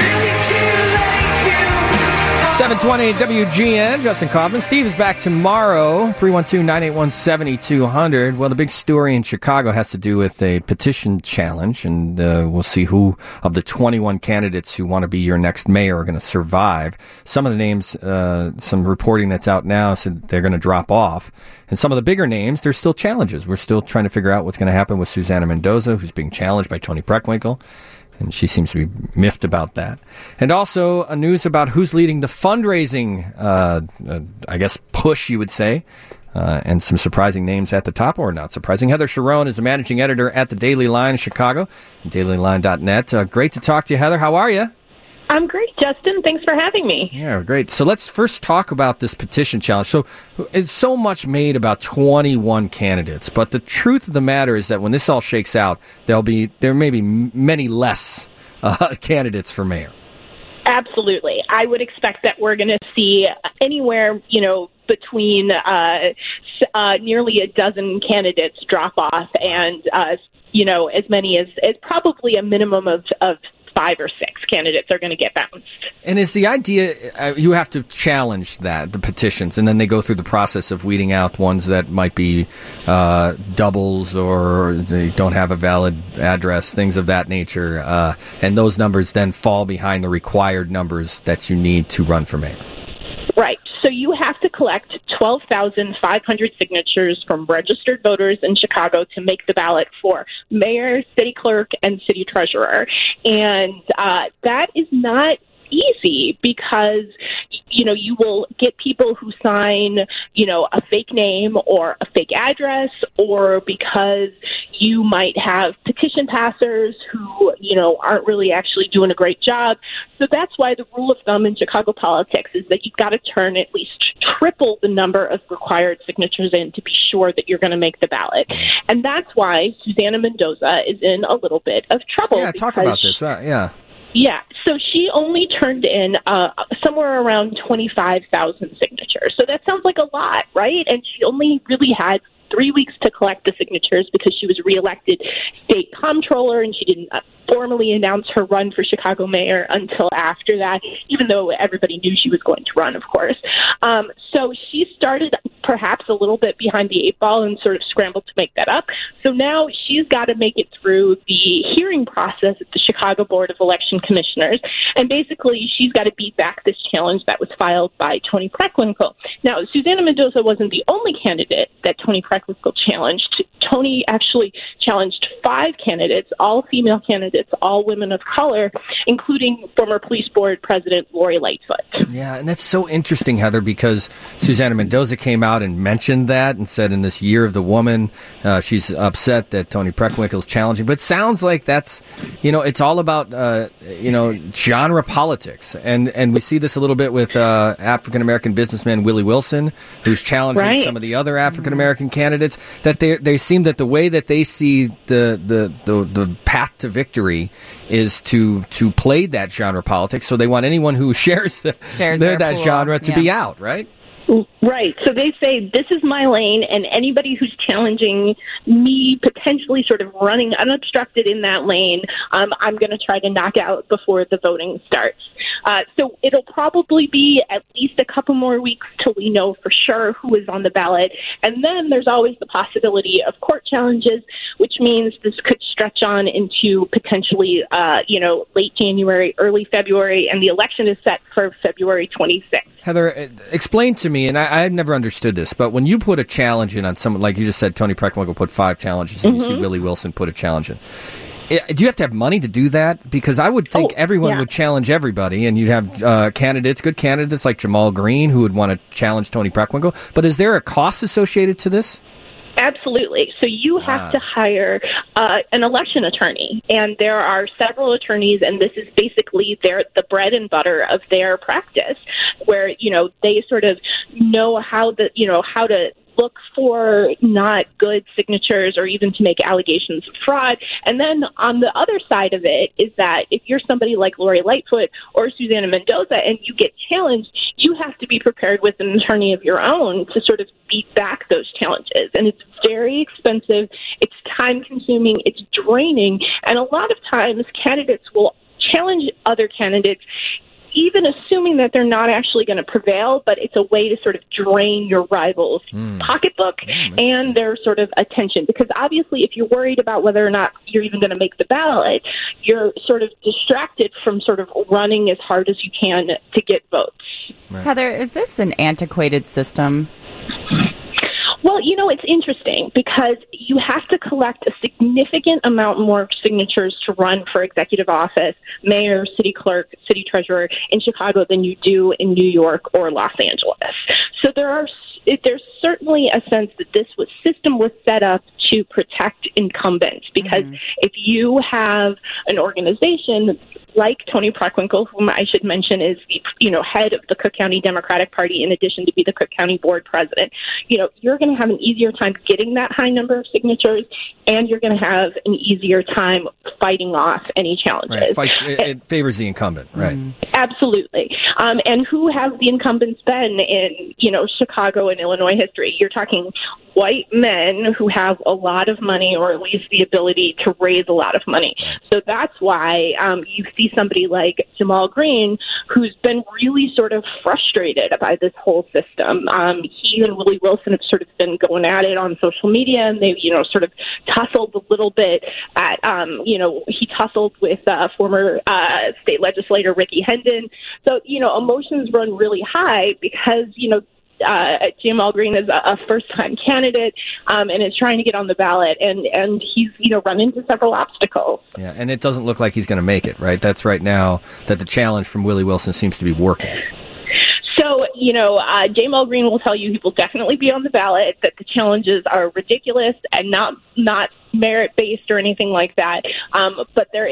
720 WGN, Justin Kaufman. Steve is back tomorrow, 312-981-7200. Well, the big story in Chicago has to do with a petition challenge, and we'll see who of the 21 candidates who want to be your next mayor are going to survive. Some of the names, some reporting that's out now said they're going to drop off. And some of the bigger names, there's still challenges. We're still trying to figure out what's going to happen with Susana Mendoza, who's being challenged by Toni Preckwinkle. And she seems to be miffed about that. And also news about who's leading the fundraising, push, you would say. And some surprising names at the top, or not surprising. Heather Cherone is the managing editor at the Daily Line in Chicago, dailyline.net. Great to talk to you, Heather. How are you? I'm great, Justin. Thanks for having me. Yeah, great. So let's first talk about this petition challenge. So it's so much made about 21 candidates, but the truth of the matter is that when this all shakes out, there may be many less candidates for mayor. Absolutely. I would expect that we're going to see anywhere, between nearly a dozen candidates drop off, and as many as probably a minimum of 5 or 6 candidates are going to get bounced. And is the idea you have to challenge the petitions, and then they go through the process of weeding out ones that might be doubles or they don't have a valid address, things of that nature, and those numbers then fall behind the required numbers that you need to run for mayor. Right. So you have to collect 12,500 signatures from registered voters in Chicago to make the ballot for mayor, city clerk, and city treasurer. And that is not easy because, you will get people who sign, a fake name or a fake address, or because you might have petition passers who, aren't really actually doing a great job. So that's why the rule of thumb in Chicago politics is that you've got to turn at least triple the number of required signatures in to be sure that you're going to make the ballot. And that's why Susana Mendoza is in a little bit of trouble. Yeah, talk about this. Yeah, so she only turned in somewhere around 25,000 signatures. So that sounds like a lot, right? And she only really had 3 weeks to collect the signatures because she was reelected state comptroller, and she didn't formally announce her run for Chicago mayor until after that, even though everybody knew she was going to run, of course. So she started perhaps a little bit behind the 8 ball and sort of scrambled to make that up. So now she's got to make it through the hearing process at the Chicago Board of Election Commissioners. And basically, she's got to beat back this challenge that was filed by Toni Preckwinkle. Now, Susana Mendoza wasn't the only candidate that Toni Preckwinkle challenged Tony actually challenged 5 candidates, all female candidates, all women of color, including former police board president Lori Lightfoot. Yeah, and that's so interesting, Heather, because Susana Mendoza came out and mentioned that and said in this Year of the Woman, she's upset that Toni Preckwinkle's challenging. But it sounds like that's, it's all about, genre politics. And we see this a little bit with African-American businessman Willie Wilson, who's challenging some of the other African-American candidates, that they seem that the way that they see the path to victory is to play that genre politics. So they want anyone who shares that pool, genre to be out, right? Right. So they say, this is my lane, and anybody who's challenging me potentially sort of running unobstructed in that lane, I'm going to try to knock out before the voting starts. So it'll probably be at least a couple more weeks till we know for sure who is on the ballot. And then there's always the possibility of court challenges, which means this could stretch on into potentially, late January, early February, and the election is set for February 26th. Heather, explain to me, and I had never understood this, but when you put a challenge in on someone, like you just said, Toni Preckwinkle put 5 challenges, and you see Willie Wilson put a challenge in. Do you have to have money to do that? Because I would think everyone would challenge everybody, and you'd have good candidates like Jamal Green who would want to challenge Toni Preckwinkle. But is there a cost associated to this? Absolutely. So you have to hire an election attorney, and there are several attorneys, and this is basically the bread and butter of their practice, where they sort of know how to look for not good signatures or even to make allegations of fraud. And then on the other side of it is that if you're somebody like Lori Lightfoot or Susana Mendoza and you get challenged, you have to be prepared with an attorney of your own to sort of beat back those challenges. And it's very expensive, it's time-consuming, it's draining, and a lot of times candidates will challenge other candidates even assuming that they're not actually going to prevail, but it's a way to sort of drain your rival's pocketbook and their sort of attention. Because obviously, if you're worried about whether or not you're even going to make the ballot, you're sort of distracted from sort of running as hard as you can to get votes. Right. Heather, is this an antiquated system? Well, it's interesting because you have to collect a significant amount more signatures to run for executive office, mayor, city clerk, city treasurer in Chicago than you do in New York or Los Angeles. So there's certainly a sense that this system was set up to protect incumbents, because if you have an organization like Toni Preckwinkle, whom I should mention is the head of the Cook County Democratic Party, in addition to be the Cook County board president, you're going to have an easier time getting that high number of signatures, and you're going to have an easier time fighting off any challenges. Right. It favors the incumbent, right? Absolutely. And who have the incumbents been in, Chicago and Illinois history? You're talking white men who have a lot of money, or at least the ability to raise a lot of money. So that's why you see somebody like Jamal Green, who's been really sort of frustrated by this whole system. He and Willie Wilson have sort of been going at it on social media, and they've, sort of tussled a little bit at, he tussled with former state legislator Ricky Hendon. So, emotions run really high because, Jamal Green is a first-time candidate and is trying to get on the ballot, and he's run into several obstacles. Yeah, and it doesn't look like he's going to make it, right? That's right now that the challenge from Willie Wilson seems to be working. So, Jamal Green will tell you he will definitely be on the ballot, that the challenges are ridiculous and not merit-based or anything like that. But there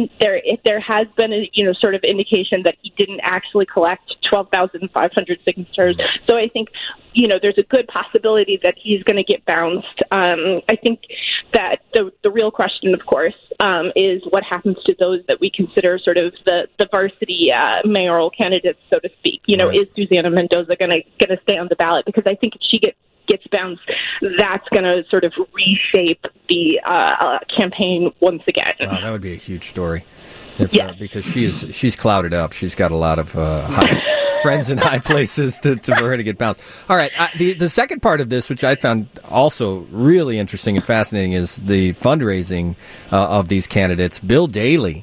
has been a, sort of indication that he didn't actually collect 12,500 signatures. So I think, there's a good possibility that he's going to get bounced. I think that the real question, of course, is what happens to those that we consider sort of the varsity mayoral candidates, so to speak. Is Susana Mendoza going to stay on the ballot? Because I think if she gets bounced, that's going to sort of reshape the campaign once again. Wow, that would be a huge story. Because she's clouded up. She's got a lot of friends in high places for her to get bounced. All right, the second part of this, which I found also really interesting and fascinating, is the fundraising of these candidates. Bill Daley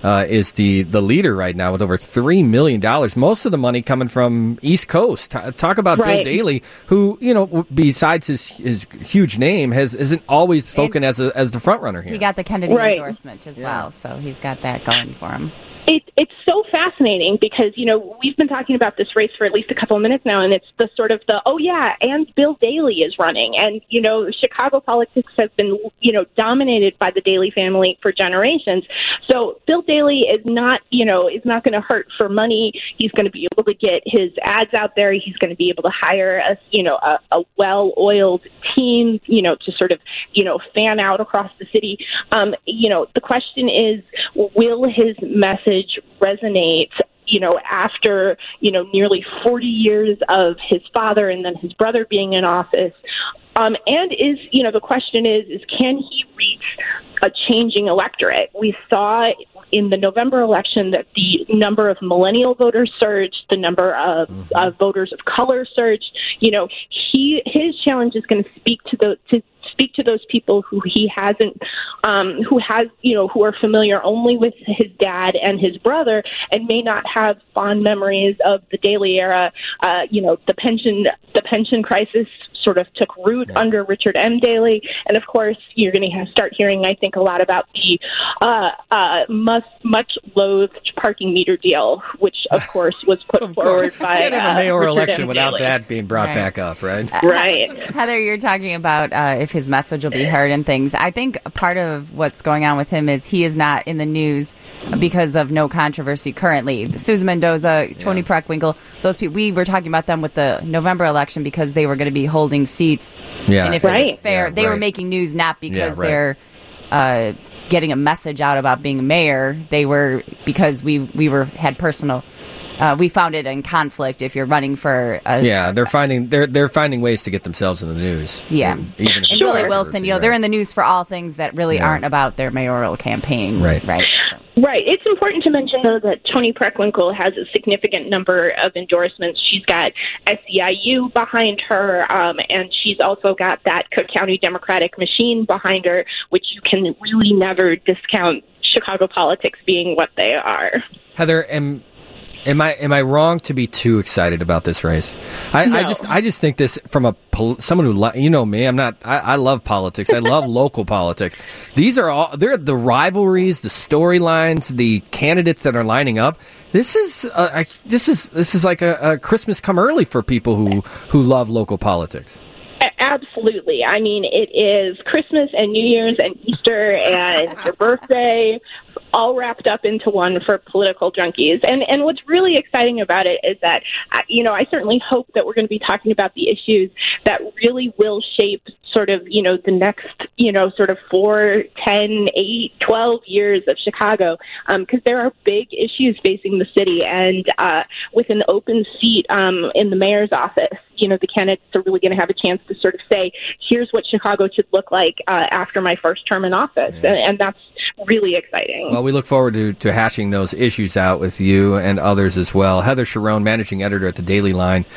is the leader right now with over $3 million. Most of the money coming from East Coast. Talk about Bill Daley, who, besides his huge name, isn't always spoken as the front runner here. He got the Kennedy endorsement as well, so he's got that going for him. It's so fascinating because, we've been talking about this race for at least a couple of minutes now, and it's the sort of and Bill Daley is running. And, Chicago politics has been, dominated by the Daley family for generations. So Bill Daley is not going to hurt for money. He's going to be able to get his ads out there. He's going to be able to hire a well-oiled team, to sort of, fan out across the city. The question is, will his message resonate, after, nearly 40 years of his father and then his brother being in office? And the question is can he reach a changing electorate? We saw in the November election that the number of millennial voters surged, the number of voters of color surged. His challenge is going to speak to those people who he hasn't, who are familiar only with his dad and his brother and may not have fond memories of the Daley era. The pension crisis sort of took root under Richard M. Daley. And of course, you're going to start hearing, I think, a lot about the much loathed parking meter deal, which of course was put forward by can't have a mayoral Richard election M. without Daley. that being brought back up, right? Right. Heather, you're talking about if his message will be heard and things. I think part of what's going on with him is he is not in the news because of no controversy currently. Susan Mendoza, Tony Preckwinkle, those people, we were talking about them with the November election because they were going to be holding seats. Yeah. And if it was fair, they were making news not because they're getting a message out about being mayor. They were because we had personal. We found it in conflict if you're running for. They're finding ways to get themselves in the news. Yeah, even if and Billy Wilson, they're in the news for all things that really aren't about their mayoral campaign. Right. Right. It's important to mention, though, that Toni Preckwinkle has a significant number of endorsements. She's got SEIU behind her, and she's also got that Cook County Democratic machine behind her, which you can really never discount Chicago politics being what they are. Heather, Am I wrong to be too excited about this race? No. I just think this from someone who me. I love politics. I love local politics. These are they're the rivalries, the storylines, the candidates that are lining up. This is like a Christmas come early for people who love local politics. Absolutely. I mean, it is Christmas and New Year's and Easter and your birthday all wrapped up into one for political junkies. And what's really exciting about it is that, I certainly hope that we're going to be talking about the issues that really will shape sort of, the next, sort of 4, 10, 8, 12 years of Chicago, because there are big issues facing the city. And with an open seat in the mayor's office, the candidates are really going to have a chance to sort of say, here's what Chicago should look like after my first term in office. And that's really exciting. Well, we look forward to hashing those issues out with you and others as well. Heather Cherone, managing editor at the Daily Line,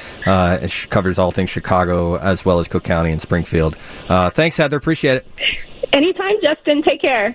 covers all things Chicago as well as Cook County and Springfield. Thanks, Heather. Appreciate it. Anytime, Justin. Take care.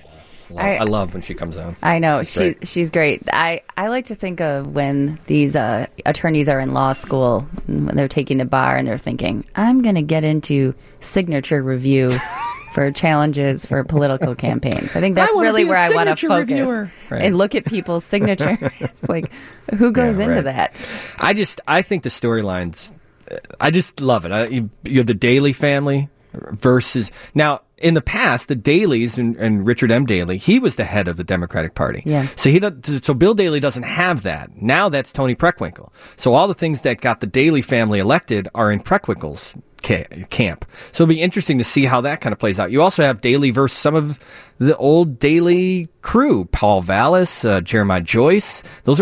I love when she comes on. I know. She's great. I like to think of when these attorneys are in law school, when they're taking the bar and they're thinking, I'm going to get into signature review for challenges for political campaigns. I think that's really where I want to focus and look at people's signature. It's like, who goes into that? I think the storylines, I just love it. You have the Daley family versus now. In the past, the Daleys and Richard M. Daley, he was the head of the Democratic Party. Yeah. So Bill Daley doesn't have that. Now that's Toni Preckwinkle. So all the things that got the Daley family elected are in Preckwinkle's camp. So it'll be interesting to see how that kind of plays out. You also have Daley versus some of the old Daley crew, Paul Vallis, Jeremiah Joyce. Those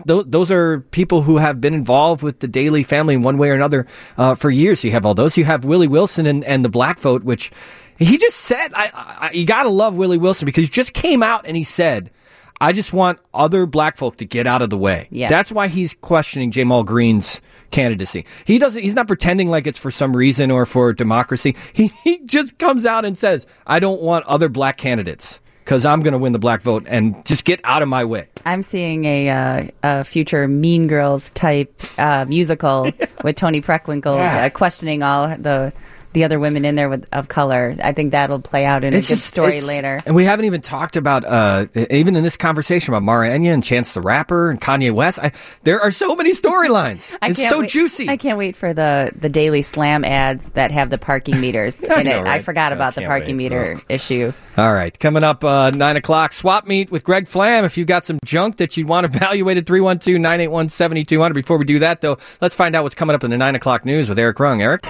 are people who have been involved with the Daley family in one way or another for years. So you have all those. You have Willie Wilson and the Black Vote, which he just said, you got to love Willie Wilson because he just came out and he said, I just want other black folk to get out of the way. Yeah. That's why he's questioning Jamal Green's candidacy. He's not pretending like it's for some reason or for democracy. He just comes out and says, I don't want other black candidates because I'm going to win the black vote, and just get out of my way. I'm seeing a future Mean Girls type musical with Toni Preckwinkle questioning all the other women in there of color. I think that'll play out in a good story later. And we haven't even talked about, even in this conversation, about Mara Enya and Chance the Rapper and Kanye West. There are so many storylines. It's so juicy. I can't wait for the Daily Slam ads that have the parking meters in it. Right? I forgot about the parking meter issue. All right. Coming up 9 o'clock, Swap Meet with Greg Flam. If you've got some junk that you'd want evaluated, 312-981-7200. Before we do that, though, let's find out what's coming up in the 9 o'clock news with Eric Rung. Eric?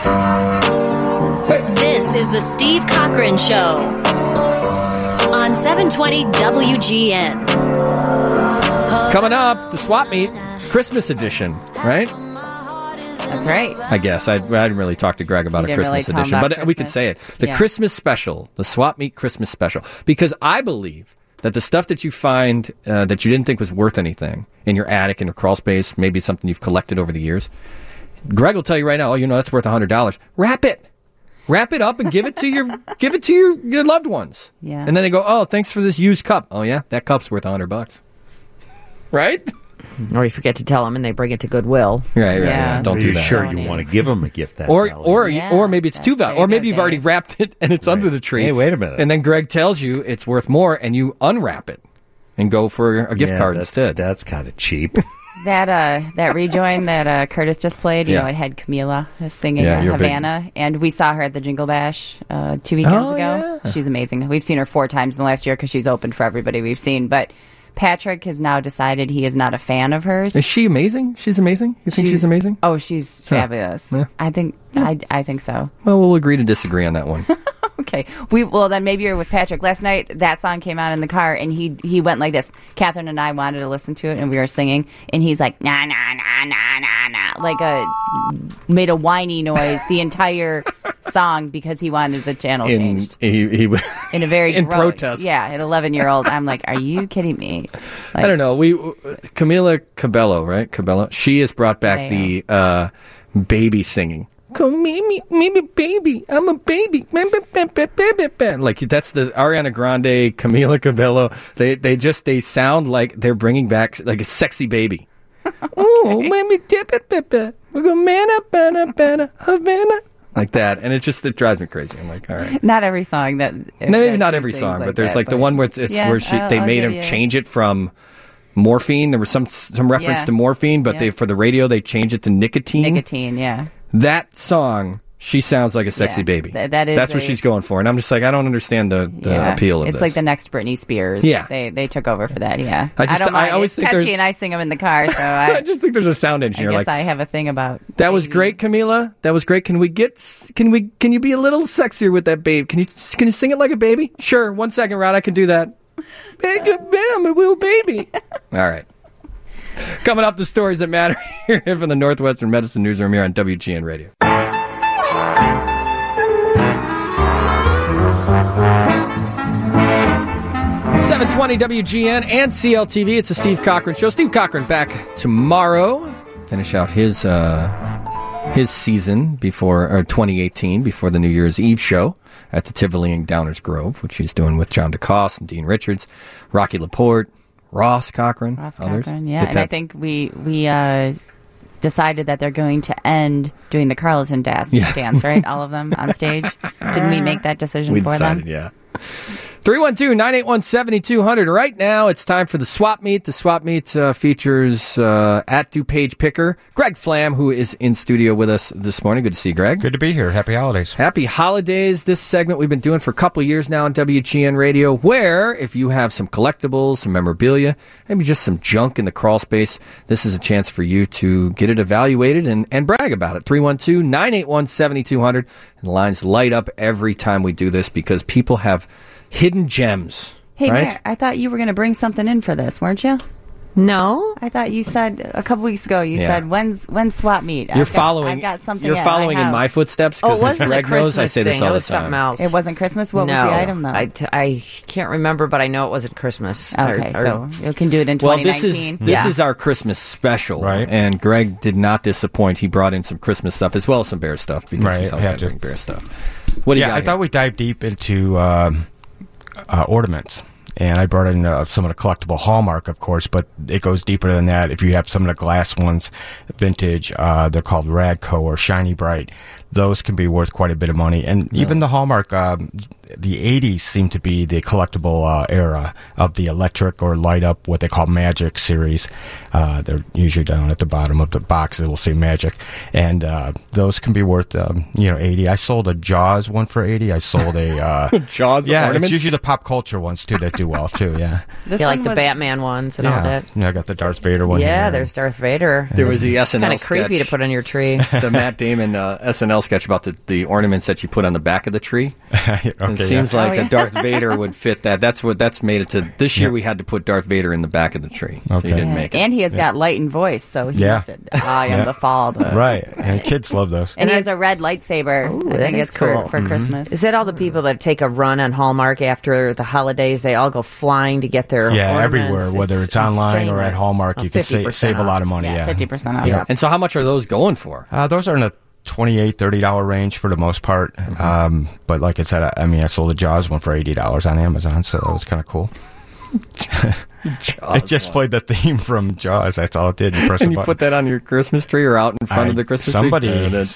This is the Steve Cochran Show on 720 WGN. Coming up, the Swap Meet Christmas edition, right? That's right. I guess. I didn't really talk to Greg about a Christmas edition, but we could say it. The Christmas special, the Swap Meet Christmas special. Because I believe that the stuff that you find that you didn't think was worth anything in your attic, in your crawl space, maybe something you've collected over the years, Greg will tell you right now, that's worth $100. Wrap it up and give it to your loved ones. Yeah. And then they go, oh, thanks for this used cup. Oh yeah, that cup's worth $100. Right? Or you forget to tell them and they bring it to Goodwill. Right. Don't do that. Sure, you want to give them a gift that or maybe it's too valuable. Or maybe you've already wrapped it and it's under the tree. Hey, wait a minute. And then Greg tells you it's worth more and you unwrap it and go for a gift card instead. That's kind of cheap. That rejoin that Curtis just played, it had Camila singing Havana, and we saw her at the Jingle Bash 2 weekends ago. Yeah. She's amazing. We've seen her 4 times in the last year because she's opened for everybody we've seen. But Patrick has now decided he is not a fan of hers. Is she amazing? She's amazing? You think she's amazing? Oh, she's fabulous. Yeah. I think so. Well, we'll agree to disagree on that one. Okay. Well, then maybe you're with Patrick. Last night, that song came out in the car, and he went like this. Catherine and I wanted to listen to it, and we were singing, and he's like, nah, nah, nah, nah, nah, nah, made a whiny noise the entire song because he wanted the channel changed. He in a very in protest. Yeah, an 11-year-old. I'm like, are you kidding me? I don't know. Camila Cabello, right? Cabello. She has brought back the baby singing. Come me, baby. I'm a baby. Like that's the Ariana Grande, Camila Cabello. They sound like they're bringing back like a sexy baby. Oh, maybe we go Havana. Like that, and it drives me crazy. I'm like, all right. Not every song maybe not every song, but there's the one where they made him change it from morphine. There was some reference to morphine, but for the radio they changed it to nicotine. Nicotine, yeah. That song, she sounds like a sexy baby. That's what she's going for. And I'm just like, I don't understand the appeal of this. It's like the next Britney Spears. Yeah. They took over for that, yeah. I don't mind. I always think catchy and I sing them in the car, so I just think there's a sound engineer. I guess I have a thing about that was great, Camila. That was great. Can you be a little sexier with that babe? Can you sing it like a baby? Sure. 1 second, Rod, I can do that. I'm a little baby. All right. Coming up, the stories that matter here from the Northwestern Medicine Newsroom here on WGN Radio. 720 WGN and CLTV. It's the Steve Cochran Show. Steve Cochran back tomorrow. Finish out his season before 2018 before the New Year's Eve show at the Tivoli in Downers Grove, which he's doing with John DeCoste and Dean Richards, Rocky Laporte, Ross Cochran, others. Yeah, and I think we decided that they're going to end doing the Carlton dance, right? All of them on stage. Didn't we make that decision for them? Yeah. 312-981-7200. Right now, it's time for the Swap Meet. The Swap Meet features at DuPage Picker, Greg Flam, who is in studio with us this morning. Good to see you, Greg. Good to be here. Happy holidays. Happy holidays. This segment we've been doing for a couple of years now on WGN Radio, where if you have some collectibles, some memorabilia, maybe just some junk in the crawl space, this is a chance for you to get it evaluated and brag about it. 312-981-7200. And the lines light up every time we do this because people have hidden gems. Hey, right? Mayor, I thought you were going to bring something in for this, weren't you? No. I thought you said a couple weeks ago, you said, when's Swap Meet? I've got something You're following in my footsteps because Greg knows I say this all the time. Something else. It wasn't Christmas? What was the item, though? I can't remember, but I know it wasn't Christmas. Okay, so you can do it in 2019. Well, this is our Christmas special, right? And Greg did not disappoint. He brought in some Christmas stuff as well as some bear stuff because he's always got to bring bear stuff. What do you got I thought we'd dive deep into ornaments. And I brought in some of the collectible Hallmark, of course, but it goes deeper than that. If you have some of the glass ones, vintage, they're called Radco or Shiny Bright. Those can be worth quite a bit of money. And even the Hallmark, the 80s seem to be the collectible era of the electric or light up, what they call Magic series. They're usually down at the bottom of the box. It will say Magic. And those can be worth, 80. I sold a Jaws one for 80. I sold a... Jaws ornament? It's usually the pop culture ones, too, that do well, too, yeah. You like the Batman ones and all that? Yeah, I got the Darth Vader one. Yeah, there's Darth Vader. There was the SNL kind of creepy to put on your tree. The Matt Damon SNL sketch about the ornaments that you put on the back of the tree. It seems like a Darth Vader would fit that. That's made it to this year. We had to put Darth Vader in the back of the tree, so he didn't make it. And he has got light and voice, so he must have. The fall, right? And kids love those. And he has a red lightsaber. Ooh, I think it's cool for Christmas. Is that all the people that take a run on Hallmark after the holidays? They all go flying to get their ornaments? Everywhere, whether it's online or at Hallmark, you can save a lot of money. 50% off. Yeah. And so, how much are those going for? Those are in the $28, $30 range for the most part. But like I said, I sold the Jaws one for $80 on Amazon, so that was kind of cool. It just played the theme from Jaws. That's all it did. You press and a you button. put that on your Christmas tree or out in front of the Christmas tree? Somebody's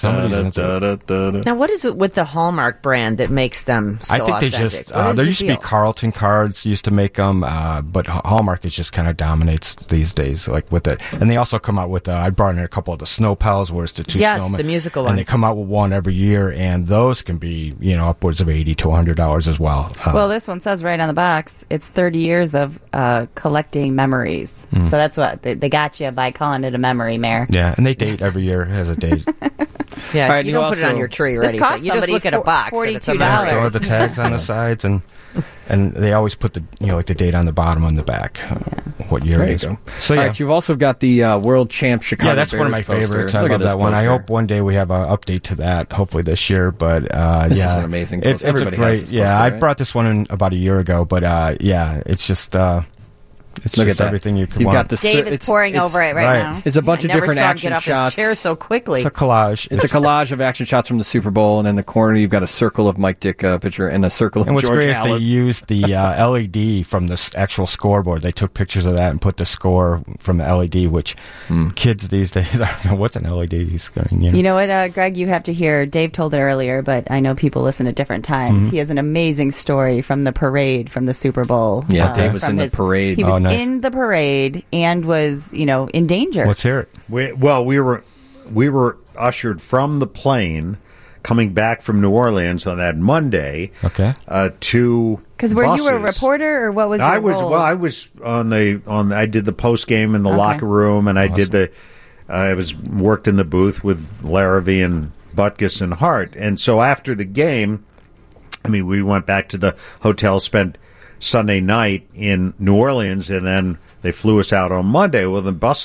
Now, what is it with the Hallmark brand that makes them so I think authentic? they just, there used to be Carlton Cards used to make them, but Hallmark is just kind of dominates these days, like with it. And they also come out with, I brought in a couple of the Snow Pals, where it's the two snowmen. The musical and ones. they come out with one every year, and those can be, upwards of $80 to $100 as well. Well, this one says right on the box, it's 30 years of collecting memories. So that's what they got you by calling it a memory, Mayor. Yeah, and they date every year. It has a date. Yeah, you don't put it on your tree or anything. You just look at a box. $42. Store the tags on the sides, and they always put the the date on the bottom on the back. What year it is. Go. So all right, you've also got the World Champ Chicago. Yeah, that's Bears one of my poster. favorites. I love that one. I hope one day we have an update to that. Hopefully this year. But this is an amazing poster. Everybody has this poster, I right? brought this one in about a year ago. But it's just. It's Look just at that. everything you could You've want. got the Dave is pouring over it right now. It's a bunch of different action shots. shots. His chair so quickly. It's a collage. It's a collage of action shots from the Super Bowl, and in the corner you've got a circle of Mike Ditka picture and a circle of and what's George great Halas. is they used the LED from the actual scoreboard. They took pictures of that and put the score from the LED, which kids these days are, what's an LED screen? You know what, Greg, you have to hear. Dave told it earlier, but I know people listen at different times. He has an amazing story from the parade from the Super Bowl. Yeah, Dave was in the parade. He was nice. in the parade and was, in danger. Let's hear it. We were ushered from the plane coming back from New Orleans on that Monday. Okay. To because were you a reporter or what was your role? Well, I was I did the post game in the locker room, and I did worked in the booth with Larrabee and Butkus and Hart, and so after the game, we went back to the hotel, spent Sunday night in New Orleans, and then they flew us out on Monday. Well,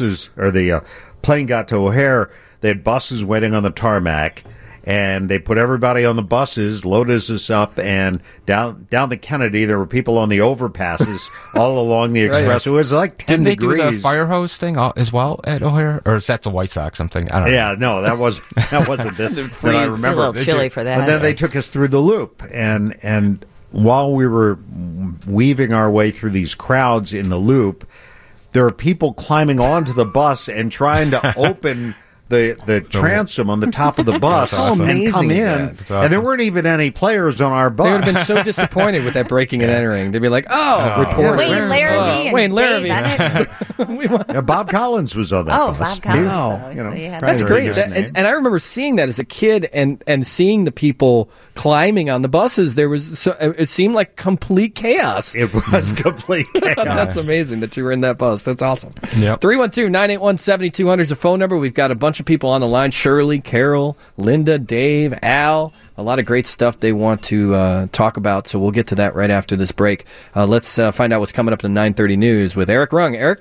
the plane got to O'Hare. They had buses waiting on the tarmac, and they put everybody on the buses, loaded us up, and down the Kennedy, there were people on the overpasses all along the express. It was like 10 degrees. Didn't they do the fire hose thing as well at O'Hare? Or is that the White Sox something? I don't know. Yeah, no, that wasn't this that I remember. It's a little chilly for that. But then they took us through the loop, and while we were weaving our way through these crowds in the loop, there are people climbing onto the bus and trying to open the transom on the top of the bus and come in. Awesome. And there weren't even any players on our bus. They would have been so disappointed with that breaking and entering. They'd be like, reporter. Wayne Larrabee and Wayne Dave Larrabee. Yeah, Bob Collins was on that bus. Bob Collins. Wow. That's great. And I remember seeing that as a kid and seeing the people climbing on the buses. It seemed like complete chaos. It was complete chaos. That's amazing that you were in that bus. That's awesome. Yep. 312-981-7200 is the phone number. We've got a bunch of people on the line. Shirley, Carol, Linda, Dave, Al. A lot of great stuff they want to talk about, so we'll get to that right after this break. Let's find out what's coming up in the 9:30 news with Eric Rung. Eric?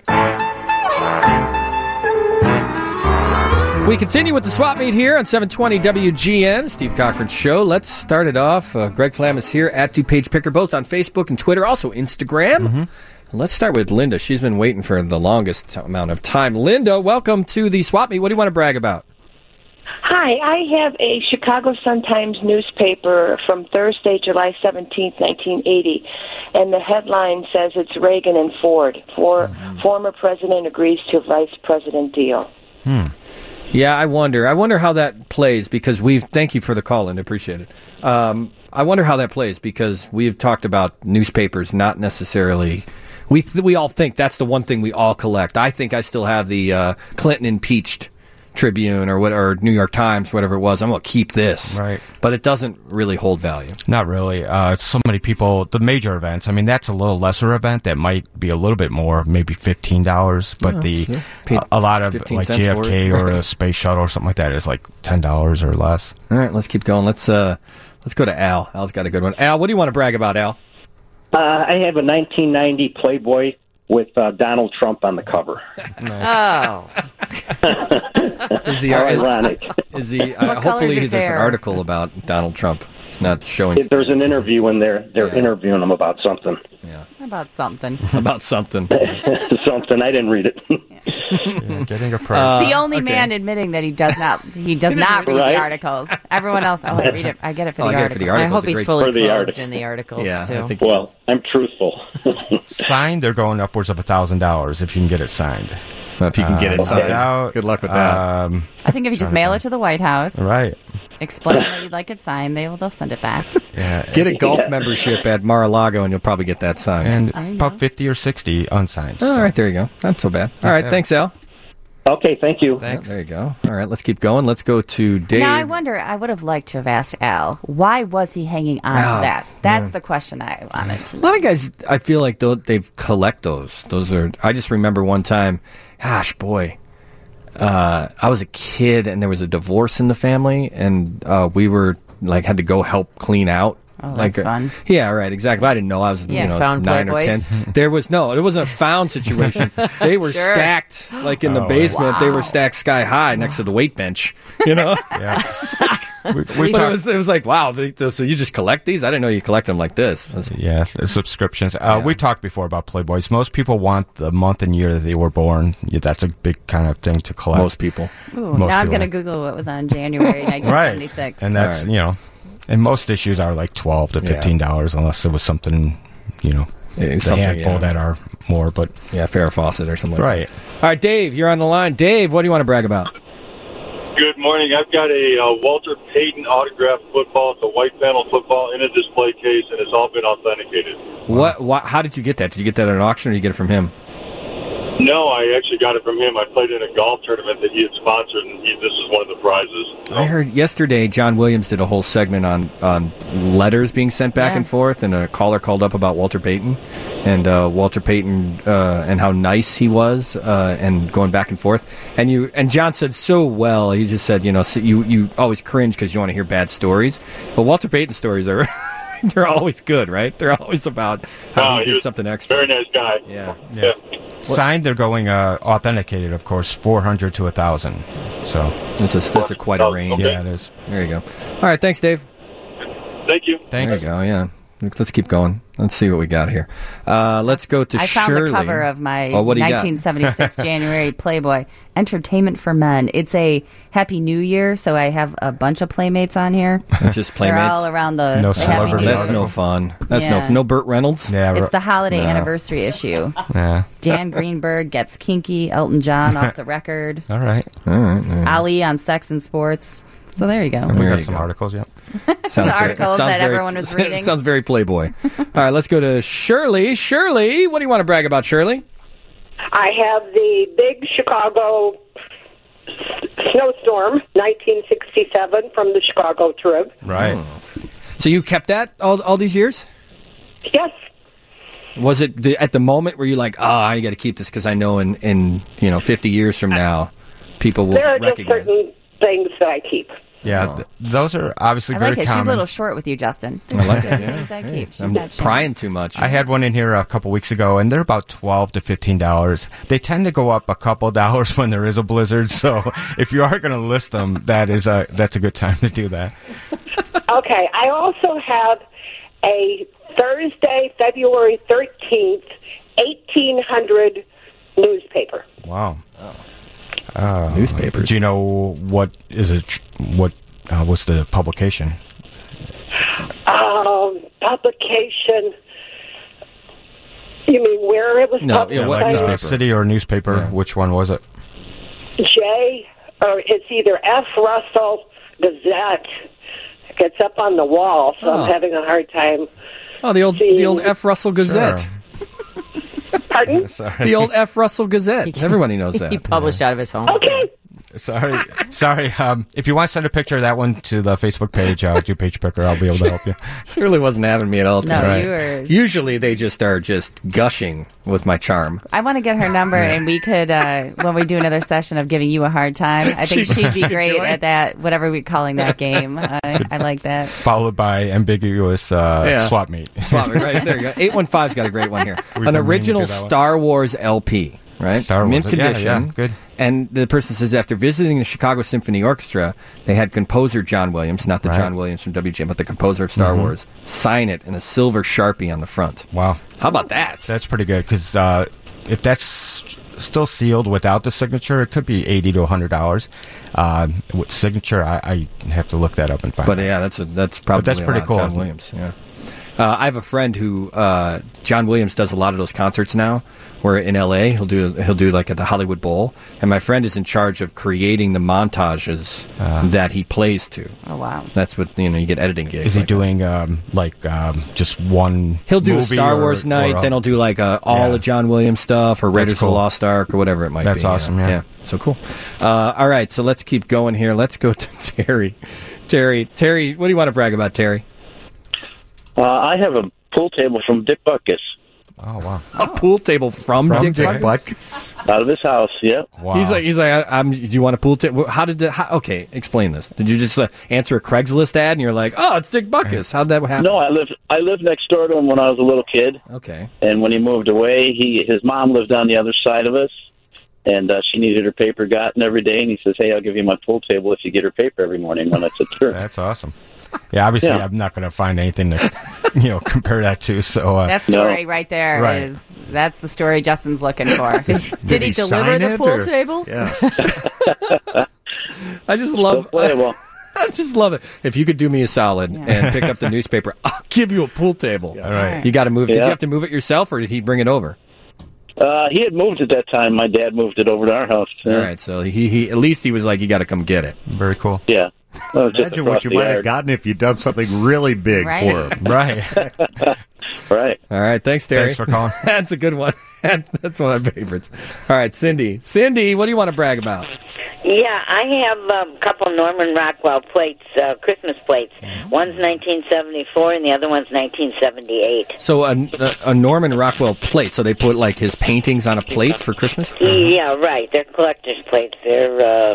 We continue with the swap meet here on 720 WGN, Steve Cochran Show. Let's start it off. Greg Flam is here at DuPage Picker, both on Facebook and Twitter, also Instagram. Let's start with Linda. She's been waiting for the longest amount of time. Linda, welcome to the swap meet. What do you want to brag about? Hi, I have a Chicago Sun-Times newspaper from Thursday, July 17th, 1980, and the headline says it's Reagan and Ford. Former president agrees to vice president deal. Yeah, I wonder how that plays, because thank you for the call, and appreciate it. I wonder how that plays, because we've talked about newspapers not necessarily. We all think that's the one thing we all collect. I think I still have the Clinton impeached Tribune or New York Times, whatever it was. I'm going to keep this. Right. But it doesn't really hold value. Not really. So many people, the major events, I mean, that's a little lesser event that might be a little bit more, maybe $15, but a lot of like JFK or a space shuttle or something like that is like $10 or less. All right, let's keep going. Let's go to Al. Al's got a good one. Al, what do you want to brag about, Al? I have a 1990 Playboy with Donald Trump on the cover. Oh. Is he How ironic? Is he? Hopefully, there's an article about Donald Trump. It's not showing. There's an interview in there. They're interviewing him about something. Yeah. About something. About something. Something. I didn't read it. Getting a prize. The only man admitting that he does not read the articles. Everyone else, I read it. I get it for the article. I hope he's fully clothed in the articles too. Well, I'm truthful. Signed, they're going upwards of $1,000 if you can get it signed. Well, if you can get it signed, good luck with that. I think if you just mail it to the White House, right? Explain that you'd like it signed, they'll send it back. Yeah. Get a golf membership at Mar-a-Lago, and you'll probably get that signed. And about 50 or 60 unsigned. All right, there you go. Not so bad. All right, thanks, Al. Okay, thank you. Thanks. There you go. All right, let's keep going. Let's go to Dave. Now, I would have liked to have asked Al, why was he hanging on to that? That's the question I wanted to know. A lot of guys, I feel like they've collect those. Those are. I just remember one time, gosh, boy, I was a kid and there was a divorce in the family, and we were like had to go help clean out. Oh, that's fun. Yeah, right, exactly. I didn't know. I was found 9 or 10. It wasn't a found situation. They were stacked like in the basement. Wow. They were stacked sky high next to the weight bench. You know? Yeah. It was like, wow, so you just collect these? I didn't know you collect them like this. Yeah, subscriptions. We talked before about Playboys. Most people want the month and year that they were born. Yeah, that's a big kind of thing to collect. Most people. Ooh, now I'm going to Google what was on January 1976. Right. And that's, and most issues are like $12 to $15 unless it was something, a handful that are more. But Farrah Fawcett or something like that. All right, Dave, you're on the line. Dave, what do you want to brag about? Good morning. I've got a Walter Payton autographed football. It's a white panel football in a display case, and it's all been authenticated. What? How did you get that? Did you get that at an auction, or did you get it from him? No, I actually got it from him. I played in a golf tournament that he had sponsored, and this is one of the prizes. I heard yesterday John Williams did a whole segment on letters being sent back and forth, and a caller called up about Walter Payton, and Walter Payton and how nice he was, and going back and forth. And John said so well. He just said, you always cringe because you want to hear bad stories, but Walter Payton stories are. They're always good, right? They're always about how he did something extra. Very nice guy. Yeah. Signed, they're going authenticated, of course, 400 to 1,000. So that's quite a range. Okay. Yeah, it is. There you go. All right, thanks, Dave. Thank you. Thanks. There you go. Yeah. Let's keep going. Let's see what we got here. Let's go to Shirley. I found the cover of my 1976 January Playboy, Entertainment for Men. It's a Happy New Year, so I have a bunch of Playmates on here. It's just Playmates? They're all around the Happy New Year. That's no fun. That's no Burt Reynolds? Yeah, it's the holiday anniversary issue. Yeah. Dan Greenberg gets kinky, Elton John off the record. All right. Ali on Sex and Sports. So there you go. We got some articles, everyone was reading. Sounds very Playboy. All right, let's go to Shirley. Shirley, what do you want to brag about, Shirley? I have the big Chicago snowstorm, 1967, from the Chicago Trib. Right. So you kept that all these years? Yes. Was it at the moment where you like, I got to keep this because I know in 50 years from now, people will recognize just certain things that I keep. Yeah, those are obviously very common. She's a little short with you, Justin. I like it. Things I keep. She's I'm not prying too much. I had one in here a couple weeks ago, and they're about $12 to $15. They tend to go up a couple dollars when there is a blizzard. So if you are going to list them, that's a good time to do that. Okay, I also have a Thursday, February 13th, 1800 newspaper. Wow. Newspapers. Do you know what is it? What's the publication? Publication. You mean where it was published? Yeah, like city or newspaper. Yeah. Which one was it? J, or it's either F. Russell Gazette. It's up on the wall, so I'm having a hard time. Oh, the old F. Russell Gazette. Sure. Pardon? The old F. Russell Gazette. Everybody knows that. He published out of his home. Okay. Sorry. If you want to send a picture of that one to the Facebook page, DuPage Picker, I'll be able to help you. She really wasn't having me at all today. No, right. you were. Usually they just are just gushing with my charm. I want to get her number, and we could, when we do another session of giving you a hard time, I think she'd be great at that, whatever we're calling that game. I like that. Followed by ambiguous swap meet. Swap meet, right there you go. 815's got a great one here. An original Star Wars LP. Right? Star Wars. Mint condition. Yeah, good. And the person says, after visiting the Chicago Symphony Orchestra, they had composer John Williams, not the John Williams from WGN, but the composer of Star Wars, sign it in a silver Sharpie on the front. Wow. How about that? That's pretty good, because if that's still sealed without the signature, it could be $80 to $100. With signature, I have to look that up and find out. But yeah, that's probably pretty cool. John Williams, yeah. I have a friend who John Williams does a lot of those concerts now. Where in L.A. he'll do like at the Hollywood Bowl, and my friend is in charge of creating the montages that he plays to. Oh wow! That's what you get editing gigs. Is he doing just one? He'll do a Star Wars night, then he'll do like all of John Williams stuff or Raiders of the Lost Ark or whatever it might be. That's awesome. Yeah. So cool. All right, so let's keep going here. Let's go to Terry. Terry, what do you want to brag about, Terry? I have a pool table from Dick Butkus. Oh wow! A pool table from Dick Butkus out of his house. Yeah. Wow. He's like, do you want a pool table? How did that? Okay, explain this. Did you just answer a Craigslist ad and you're like, oh, it's Dick Butkus? How'd that happen? No, I lived next door to him when I was a little kid. Okay. And when he moved away, his mom lived on the other side of us, and she needed her paper gotten every day. And he says, "Hey, I'll give you my pool table if you get her paper every morning when I sit there." That's awesome. Yeah, obviously, I'm not going to find anything to, compare that to. So that story right there is that's the story Justin's looking for. Did he deliver the pool table? Yeah. I just love. I just love it. If you could do me a solid and pick up the newspaper, I'll give you a pool table. All right. You got to move. Did you have to move it yourself, or did he bring it over? He had moved at that time. My dad moved it over to our house. All right, so he at least he was like, you got to come get it. Very cool. Yeah. Imagine what you might have gotten if you'd done something really big for him. Right. Right. All right. Thanks, Terry. Thanks for calling. That's a good one. That's one of my favorites. All right, Cindy. Cindy, what do you want to brag about? Yeah, I have a couple Norman Rockwell plates, Christmas plates. One's 1974 and the other one's 1978. So a Norman Rockwell plate. So they put like his paintings on a plate for Christmas? Yeah, right. They're collector's plates. They're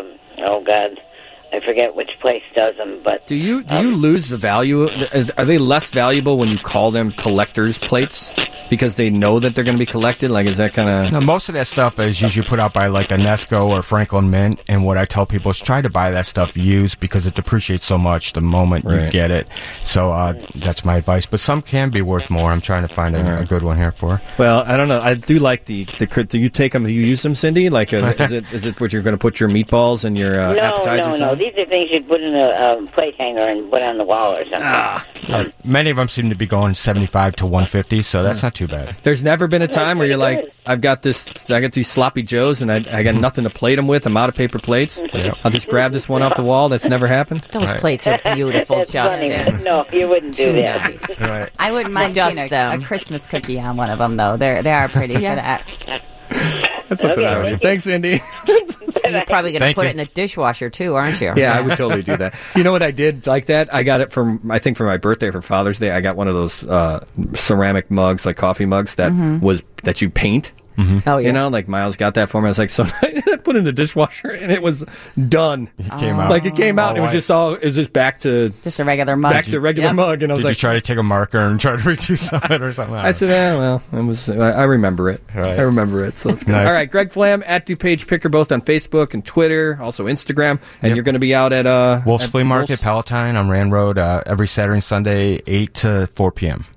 I forget which place does them, but do you lose the value? Are they less valuable when you call them collector's plates because they know that they're going to be collected? Like, is that kind of? No, most of that stuff is usually put out by like Unesco or Franklin Mint. And what I tell people is try to buy that stuff used because it depreciates so much the moment you get it. So that's my advice. But some can be worth more. I'm trying to find a good one here for. Well, I don't know. I do like the. Do you take them? Do you use them, Cindy? Like, is it what you're going to put your meatballs and your appetizers on? No. These are things you'd put in a plate hanger and put on the wall or something. Many of them seem to be going 75 to 150, so that's not too bad. There's never been a time where you're like, I got these sloppy joes and I got nothing to plate them with. I'm out of paper plates. I'll just grab this one off the wall. That's never happened. Those plates are beautiful, Justin. Funny. No, you wouldn't do that. Right. I wouldn't mind seeing a Christmas cookie on one of them, though. They are pretty for that. That's something I would do. Thanks, Cindy. You're probably going to put it in a dishwasher, too, aren't you? Yeah, I would totally do that. You know what I did like that? I got it for my birthday, for Father's Day. I got one of those ceramic mugs, like coffee mugs that you paint. Mm-hmm. Oh, yeah. You know, like Miles got that for me. I was like, so I put it in the dishwasher and it was done. It came out. Like it came out. It was just back to just a regular mug. Back to regular mug. And I was Did you try to take a marker and try to reduce it or something? I said, it was. I remember it. Right. I remember it. So it's good. Nice. All right, Greg Flam at DuPage Picker, both on Facebook and Twitter, also Instagram. And you're going to be out at Wolf's Flea Market, Palatine on Rand Road every Saturday and Sunday, 8 to 4 p.m.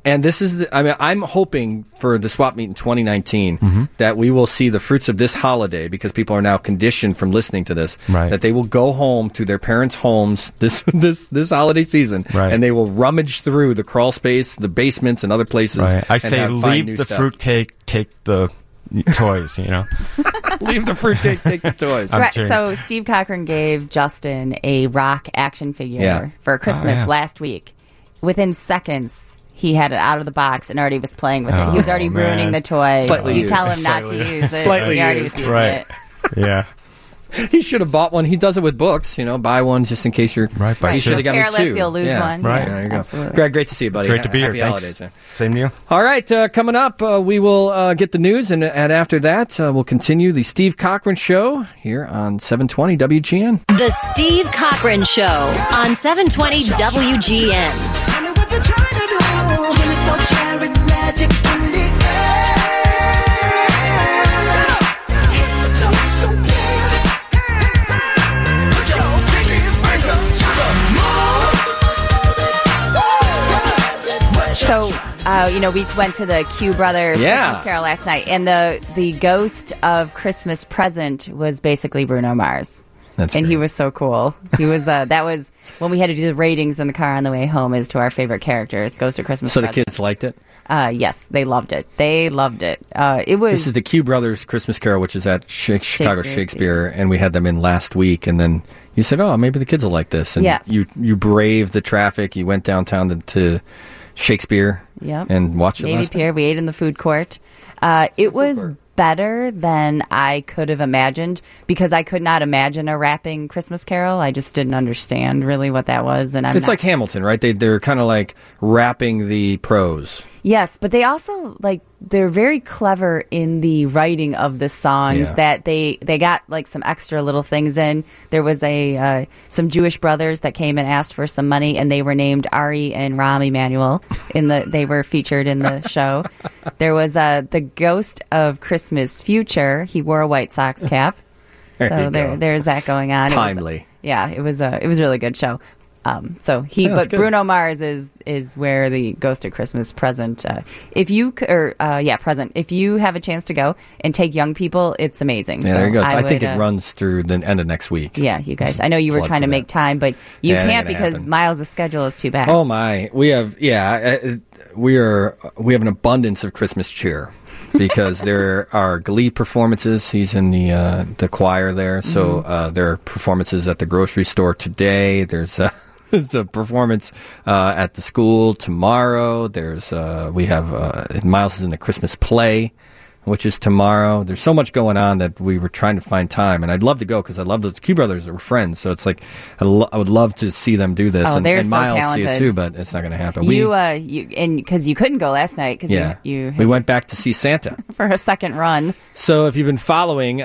And this is, I'm hoping for the swap meet in 2019 that we will see the fruits of this holiday, because people are now conditioned from listening to this, that they will go home to their parents' homes this holiday season, and they will rummage through the crawl space, the basements, and other places. Right. I say leave the fruitcake, take the toys, Leave the fruitcake, take the toys. Right, so Steve Cochran gave Justin a rock action figure for Christmas last week. Within seconds, he had it out of the box and already was playing with it. He was already ruining the toy. You tell him not to use it. Slightly he already used. was using it. Yeah. He should have bought one. He does it with books, buy one just in case you're... Right. He should have got me careless, 2. you'll lose one. Right. There you go. Absolutely. Greg, great to see you, buddy. Great to be here. Happy Thanks. holidays, man. Same to you. All right, coming up, we will get the news, and after that, we'll continue the Steve Cochran Show here on 720 WGN. The Steve Cochran Show on 720 WGN. So, we went to the Q Brothers Christmas Carol last night, and the ghost of Christmas Present was basically Bruno Mars. That's and great. He was so cool. He was that was when we had to do the ratings in the car on the way home as to our favorite characters. Ghost of Christmas So Present. the kids liked it? Yes, they loved it. It was. This is the Q Brothers Christmas Carol, which is at Chicago Shakespeare, and we had them in last week, and then you said, "Oh, maybe the kids will like this." And yes. you braved the traffic. You went downtown to Shakespeare and watched it Navy last Pier. night. We ate in the food court. It was better than I could have imagined, because I could not imagine a rapping Christmas Carol. I just didn't understand really what that was, and It's like Hamilton, right? They're kind of like rapping the prose. Yes, but they also they're very clever in the writing of the songs. That they got some extra little things in. There was some Jewish brothers that came and asked for some money, and they were named Ari and Rahm Emanuel. They were featured in the show. There was the Ghost of Christmas Future. He wore a White Sox cap. There's that going on. Timely. It was a really good show. But Bruno Mars is where the Ghost of Christmas Present. If you have a chance to go and take young people, it's amazing. Yeah, there you go. I think it runs through the end of next week. Yeah, you guys. I know you were trying to make time, but you can't because Miles' schedule is too bad. Oh my, we have we have an abundance of Christmas cheer. Because there are Glee performances. He's in the choir there. So there are performances at the grocery store today. There's a performance at the school tomorrow. We have Miles is in the Christmas play, which is tomorrow. There's so much going on that we were trying to find time, and I'd love to go because I love those Q Brothers are friends. So it's like I would love to see them do this, and so Miles talented. see it too, but it's not going to happen. Because you couldn't go last night because we went back to see Santa for a second run. So if you've been following,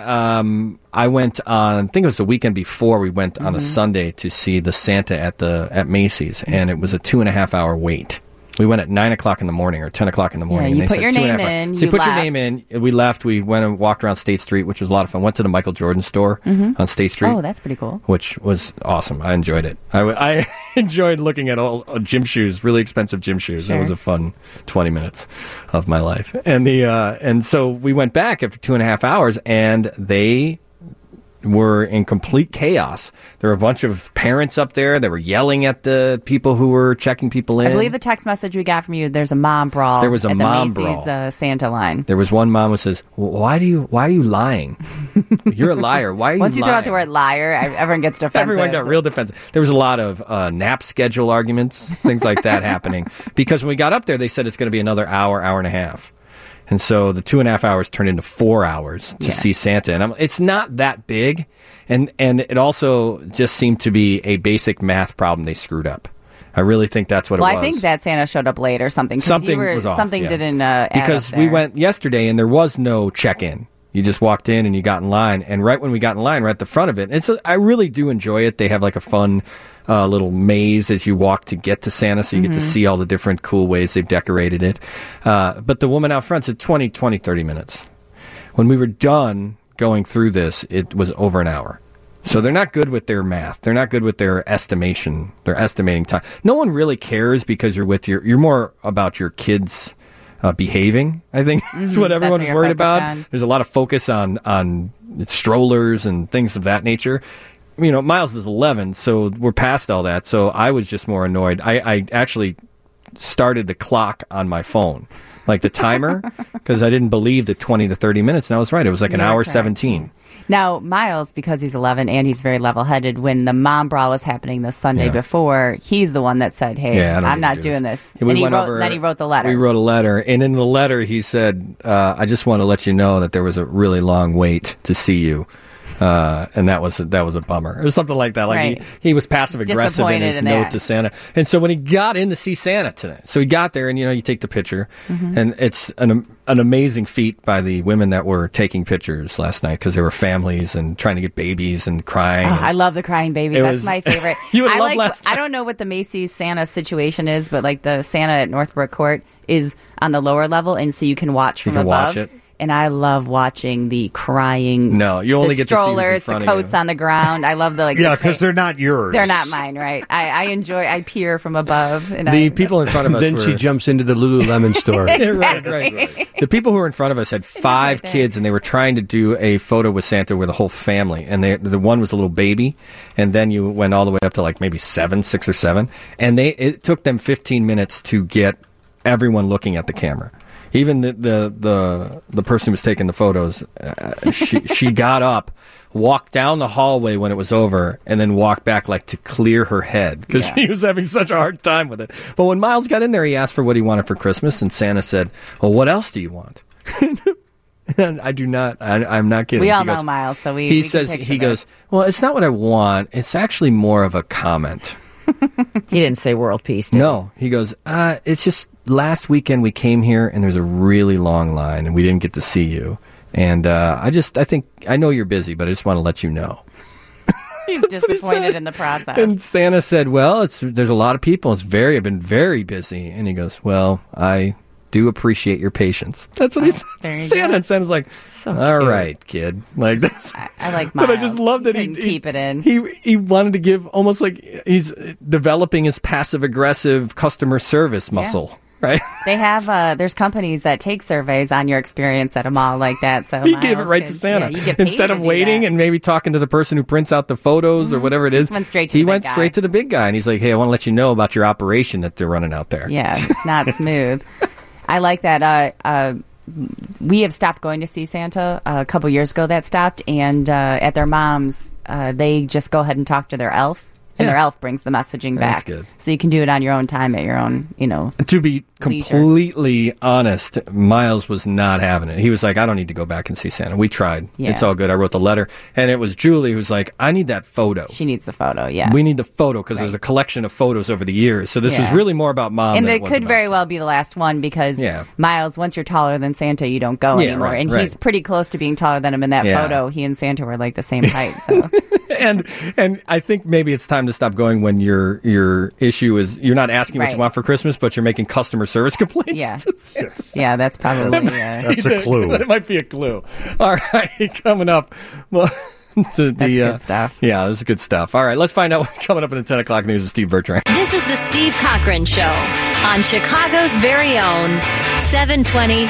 I went on. I think it was the weekend before. We went on a Sunday to see the Santa at Macy's, and it was a 2.5-hour wait. We went at 9 o'clock in the morning or 10 o'clock in the morning. Yeah, you and put your name in. So you put your name in. We left. We went and walked around State Street, which was a lot of fun. Went to the Michael Jordan store on State Street. Oh, that's pretty cool. Which was awesome. I enjoyed it. I enjoyed looking at all gym shoes, really expensive gym shoes. Sure. It was a fun 20 minutes of my life. And so we went back after 2.5 hours, and they were in complete chaos. There were a bunch of parents up there that were yelling at the people who were checking people in. I believe the text message we got from you, there's a mom brawl. There was a mom the Macy's, brawl. Santa line. There was one mom who says, why are you lying? You're a liar. Why are you lying? Once you throw out the word liar, everyone gets defensive. Everyone got real defensive. There was a lot of nap schedule arguments, things like that happening. Because when we got up there, they said it's going to be another hour and a half. And so the 2.5 hours turned into 4 hours to see Santa. And it's not that big. And it also just seemed to be a basic math problem they screwed up. I really think that's what it was. Well, I think that Santa showed up late or something. Something was off. Something didn't add because up there. we went yesterday and there was no check-in. You just walked in and you got in line. And right when we got in line, right at the front of it, I really do enjoy it. They have like a fun little maze as you walk to get to Santa, so you get to see all the different cool ways they've decorated it. But the woman out front said 20, 30 minutes. When we were done going through this, it was over an hour. So they're not good with their math. They're not good with their estimation. They're estimating time. No one really cares because you're more about your kids behaving, I think. That's what everyone's worried about. On. There's a lot of focus on strollers and things of that nature. Miles is 11, so we're past all that. So I was just more annoyed. I actually started the clock on my phone, like the timer, because I didn't believe the 20 to 30 minutes. And I was right. It was like an hour 17. Now, Miles, because he's 11 and he's very level-headed, when the mom brawl was happening the Sunday before, he's the one that said, hey, I'm not doing this. And then he wrote the letter. We wrote a letter. And in the letter, he said, I just want to let you know that there was a really long wait to see you. And that was a bummer. It was something like that. Like he was passive aggressive in his note to Santa. And so when he got in to see Santa today, so he got there and you take the picture, and it's an amazing feat by the women that were taking pictures last night because there were families and trying to get babies and crying. I love the crying babies. That's my favorite. You would love last night. I don't know what the Macy's Santa situation is, but like the Santa at Northbrook Court is on the lower level, and so you can watch from above. Watch it. And I love watching the crying. No, you only get strollers, to see what's in front the coats on the ground. I love the because they're not yours. They're not mine, right? I peer from above. And the people in front of us. Then she jumps into the Lululemon store. right. The people who were in front of us had 5 kids, and they were trying to do a photo with Santa with a whole family. And the one was a little baby, and then you went all the way up to like maybe 6 or 7, and it took them 15 minutes to get everyone looking at the camera. Even the person who was taking the photos, she got up, walked down the hallway when it was over, and then walked back like to clear her head because she was having such a hard time with it. But when Miles got in there, he asked for what he wanted for Christmas, and Santa said, well, what else do you want? And I do not. I'm not kidding. We all know Miles, so we. He goes, well, it's not what I want. It's actually more of a comment. He didn't say world peace. No, he goes, it's just last weekend we came here and there's a really long line and we didn't get to see you. And I think I know you're busy, but I just want to let you know. He's disappointed in the process. And Santa said, well, there's a lot of people. I've been very busy. And he goes, well, I do appreciate your patience. That's what he said. Santa's like, all right, kid. Like this. I like Miles. But I just love that he keep it in. He wanted to give almost like he's developing his passive aggressive customer service muscle. Right? They have there's companies that take surveys on your experience at a mall like that. So he gave it right to Santa. Instead of waiting and maybe talking to the person who prints out the photos or whatever it is. He went straight to the big guy and he's like, hey, I want to let you know about your operation that they're running out there. Yeah, it's not smooth. I like that. We have stopped going to see Santa a couple years ago. That stopped, and at their mom's, they just go ahead and talk to their elf. And their elf brings the messaging back. That's good. So you can do it on your own time at your own, To be completely honest, Miles was not having it. He was like, I don't need to go back and see Santa. We tried. Yeah. It's all good. I wrote the letter. And it was Julie who was like, I need that photo. She needs the photo, yeah. We need the photo because there's a collection of photos over the years. So this was really more about Mom and it could very well be the last one because Miles, once you're taller than Santa, you don't go anymore. Right, and he's pretty close to being taller than him in that photo. He and Santa were like the same height. So. And I think maybe it's time to stop going when your issue is you're not asking what you want for Christmas, but you're making customer service complaints. Yeah, yeah, that's probably that's a clue. That might be a clue. All right, coming up. Well, that's good stuff. Yeah, this is good stuff. All right, let's find out what's coming up in the 10 o'clock news with Steve Bertrand. This is the Steve Cochran Show on Chicago's very own 720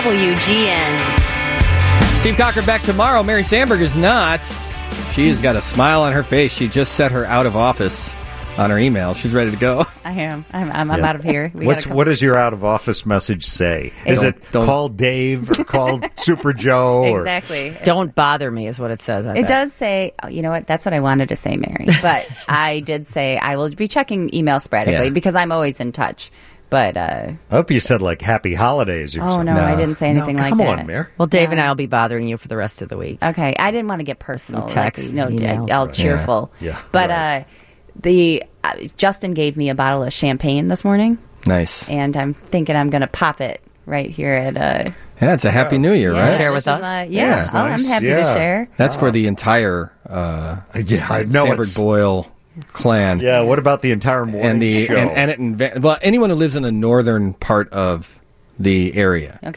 WGN. Steve Cochran back tomorrow. Mary Sandberg is not. She has got a smile on her face. She just set her out of office on her email. She's ready to go. I am. I'm out of here. What does your out of office message say? Is it call Dave or call Super Joe? Exactly. Don't bother me is what it says. It does say, you know what? That's what I wanted to say, Mary. But I did say I will be checking email sporadically because I'm always in touch. But I hope you said like Happy Holidays. No, I didn't say anything like that. Come on, Mary. Well, Dave and I will be bothering you for the rest of the week. Okay, I didn't want to get personal. Text, all cheerful. Yeah. But Justin gave me a bottle of champagne this morning. Nice. And I'm thinking I'm going to pop it right here at. Yeah, it's a Happy New Year, right? Share with us. Nice. I'm happy to share. That's for the entire I know Sandberg Boyle clan. Yeah, what about the entire morning show? Well, anyone who lives in the northern part of the area. Okay.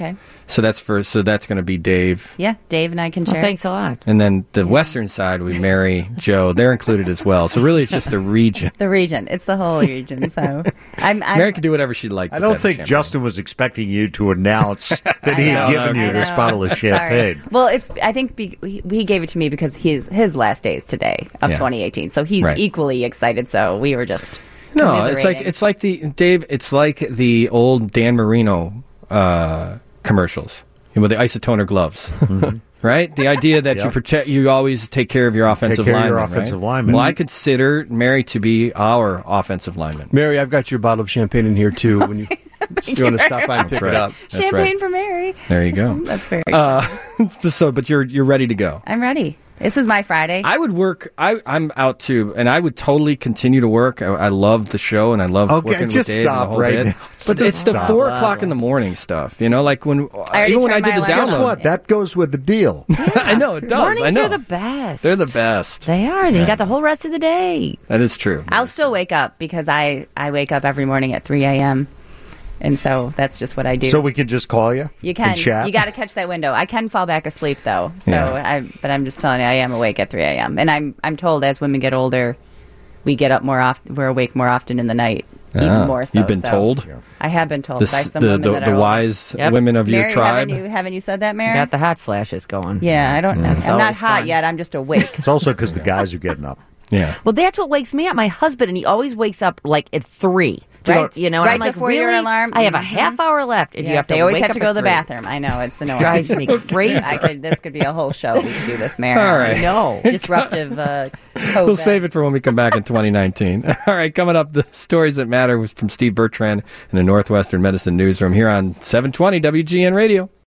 So that's going to be Dave. Yeah, Dave and I can share. Thanks a lot. And then the western side, we Mary, Joe. They're included as well. So really, it's just the region. The region. It's the whole region. So Mary can do whatever she'd like. I don't think Justin was expecting you to announce that he had given you this bottle of champagne. Well, I think he gave it to me because his last day is today of 2018. So he's equally excited. So we were just it's like the old Dan Marino commercials with the isotoner gloves. Right? The idea that you always take care of your offensive lineman. Well, I consider Mary to be our offensive lineman. Mary, I've got your bottle of champagne in here, too. When you want to stop by and pick it up. Champagne for Mary. There you go. That's very good. But you're ready to go. I'm ready. This is my Friday. I would work. I'm out too, and I would totally continue to work. I love the show, and I love working with Dave and the whole bit. But it's the 4 o'clock in the morning stuff. You know, like when I did the download. Guess what? That goes with the deal. I know it does. Mornings I know. are the best. They're the best. They are. Then you got the whole rest of the day. That is true. I'll still wake up because I wake up every morning at 3 a.m. And so that's just what I do. So we can just call you? You can. And chat? You got to catch that window. I can fall back asleep, though. So, but I'm just telling you, I am awake at 3 a.m. And I'm told as women get older, we get up more often. We're awake more often in the night, even more so. You've been told? I have been told by some women that are the wise women of your tribe. Haven't you said that, Mary? Got the hot flashes going. Yeah, I don't. I'm not hot yet. I'm just awake. It's also because the guys are getting up. Yeah. Well, that's what wakes me up. My husband, and he always wakes up like at 3. Right, you know, right I'm like, before really? your alarm. I have a half hour left, and you have to. They always wake have up to go to the 3. bathroom. I know it's annoying. Drives me crazy. This could be a whole show. We could do this, Mary. All right. No disruptive. We'll save it for when we come back in 2019. All right, coming up, the stories that matter was from Steve Bertrand in the Northwestern Medicine Newsroom here on 720 WGN Radio.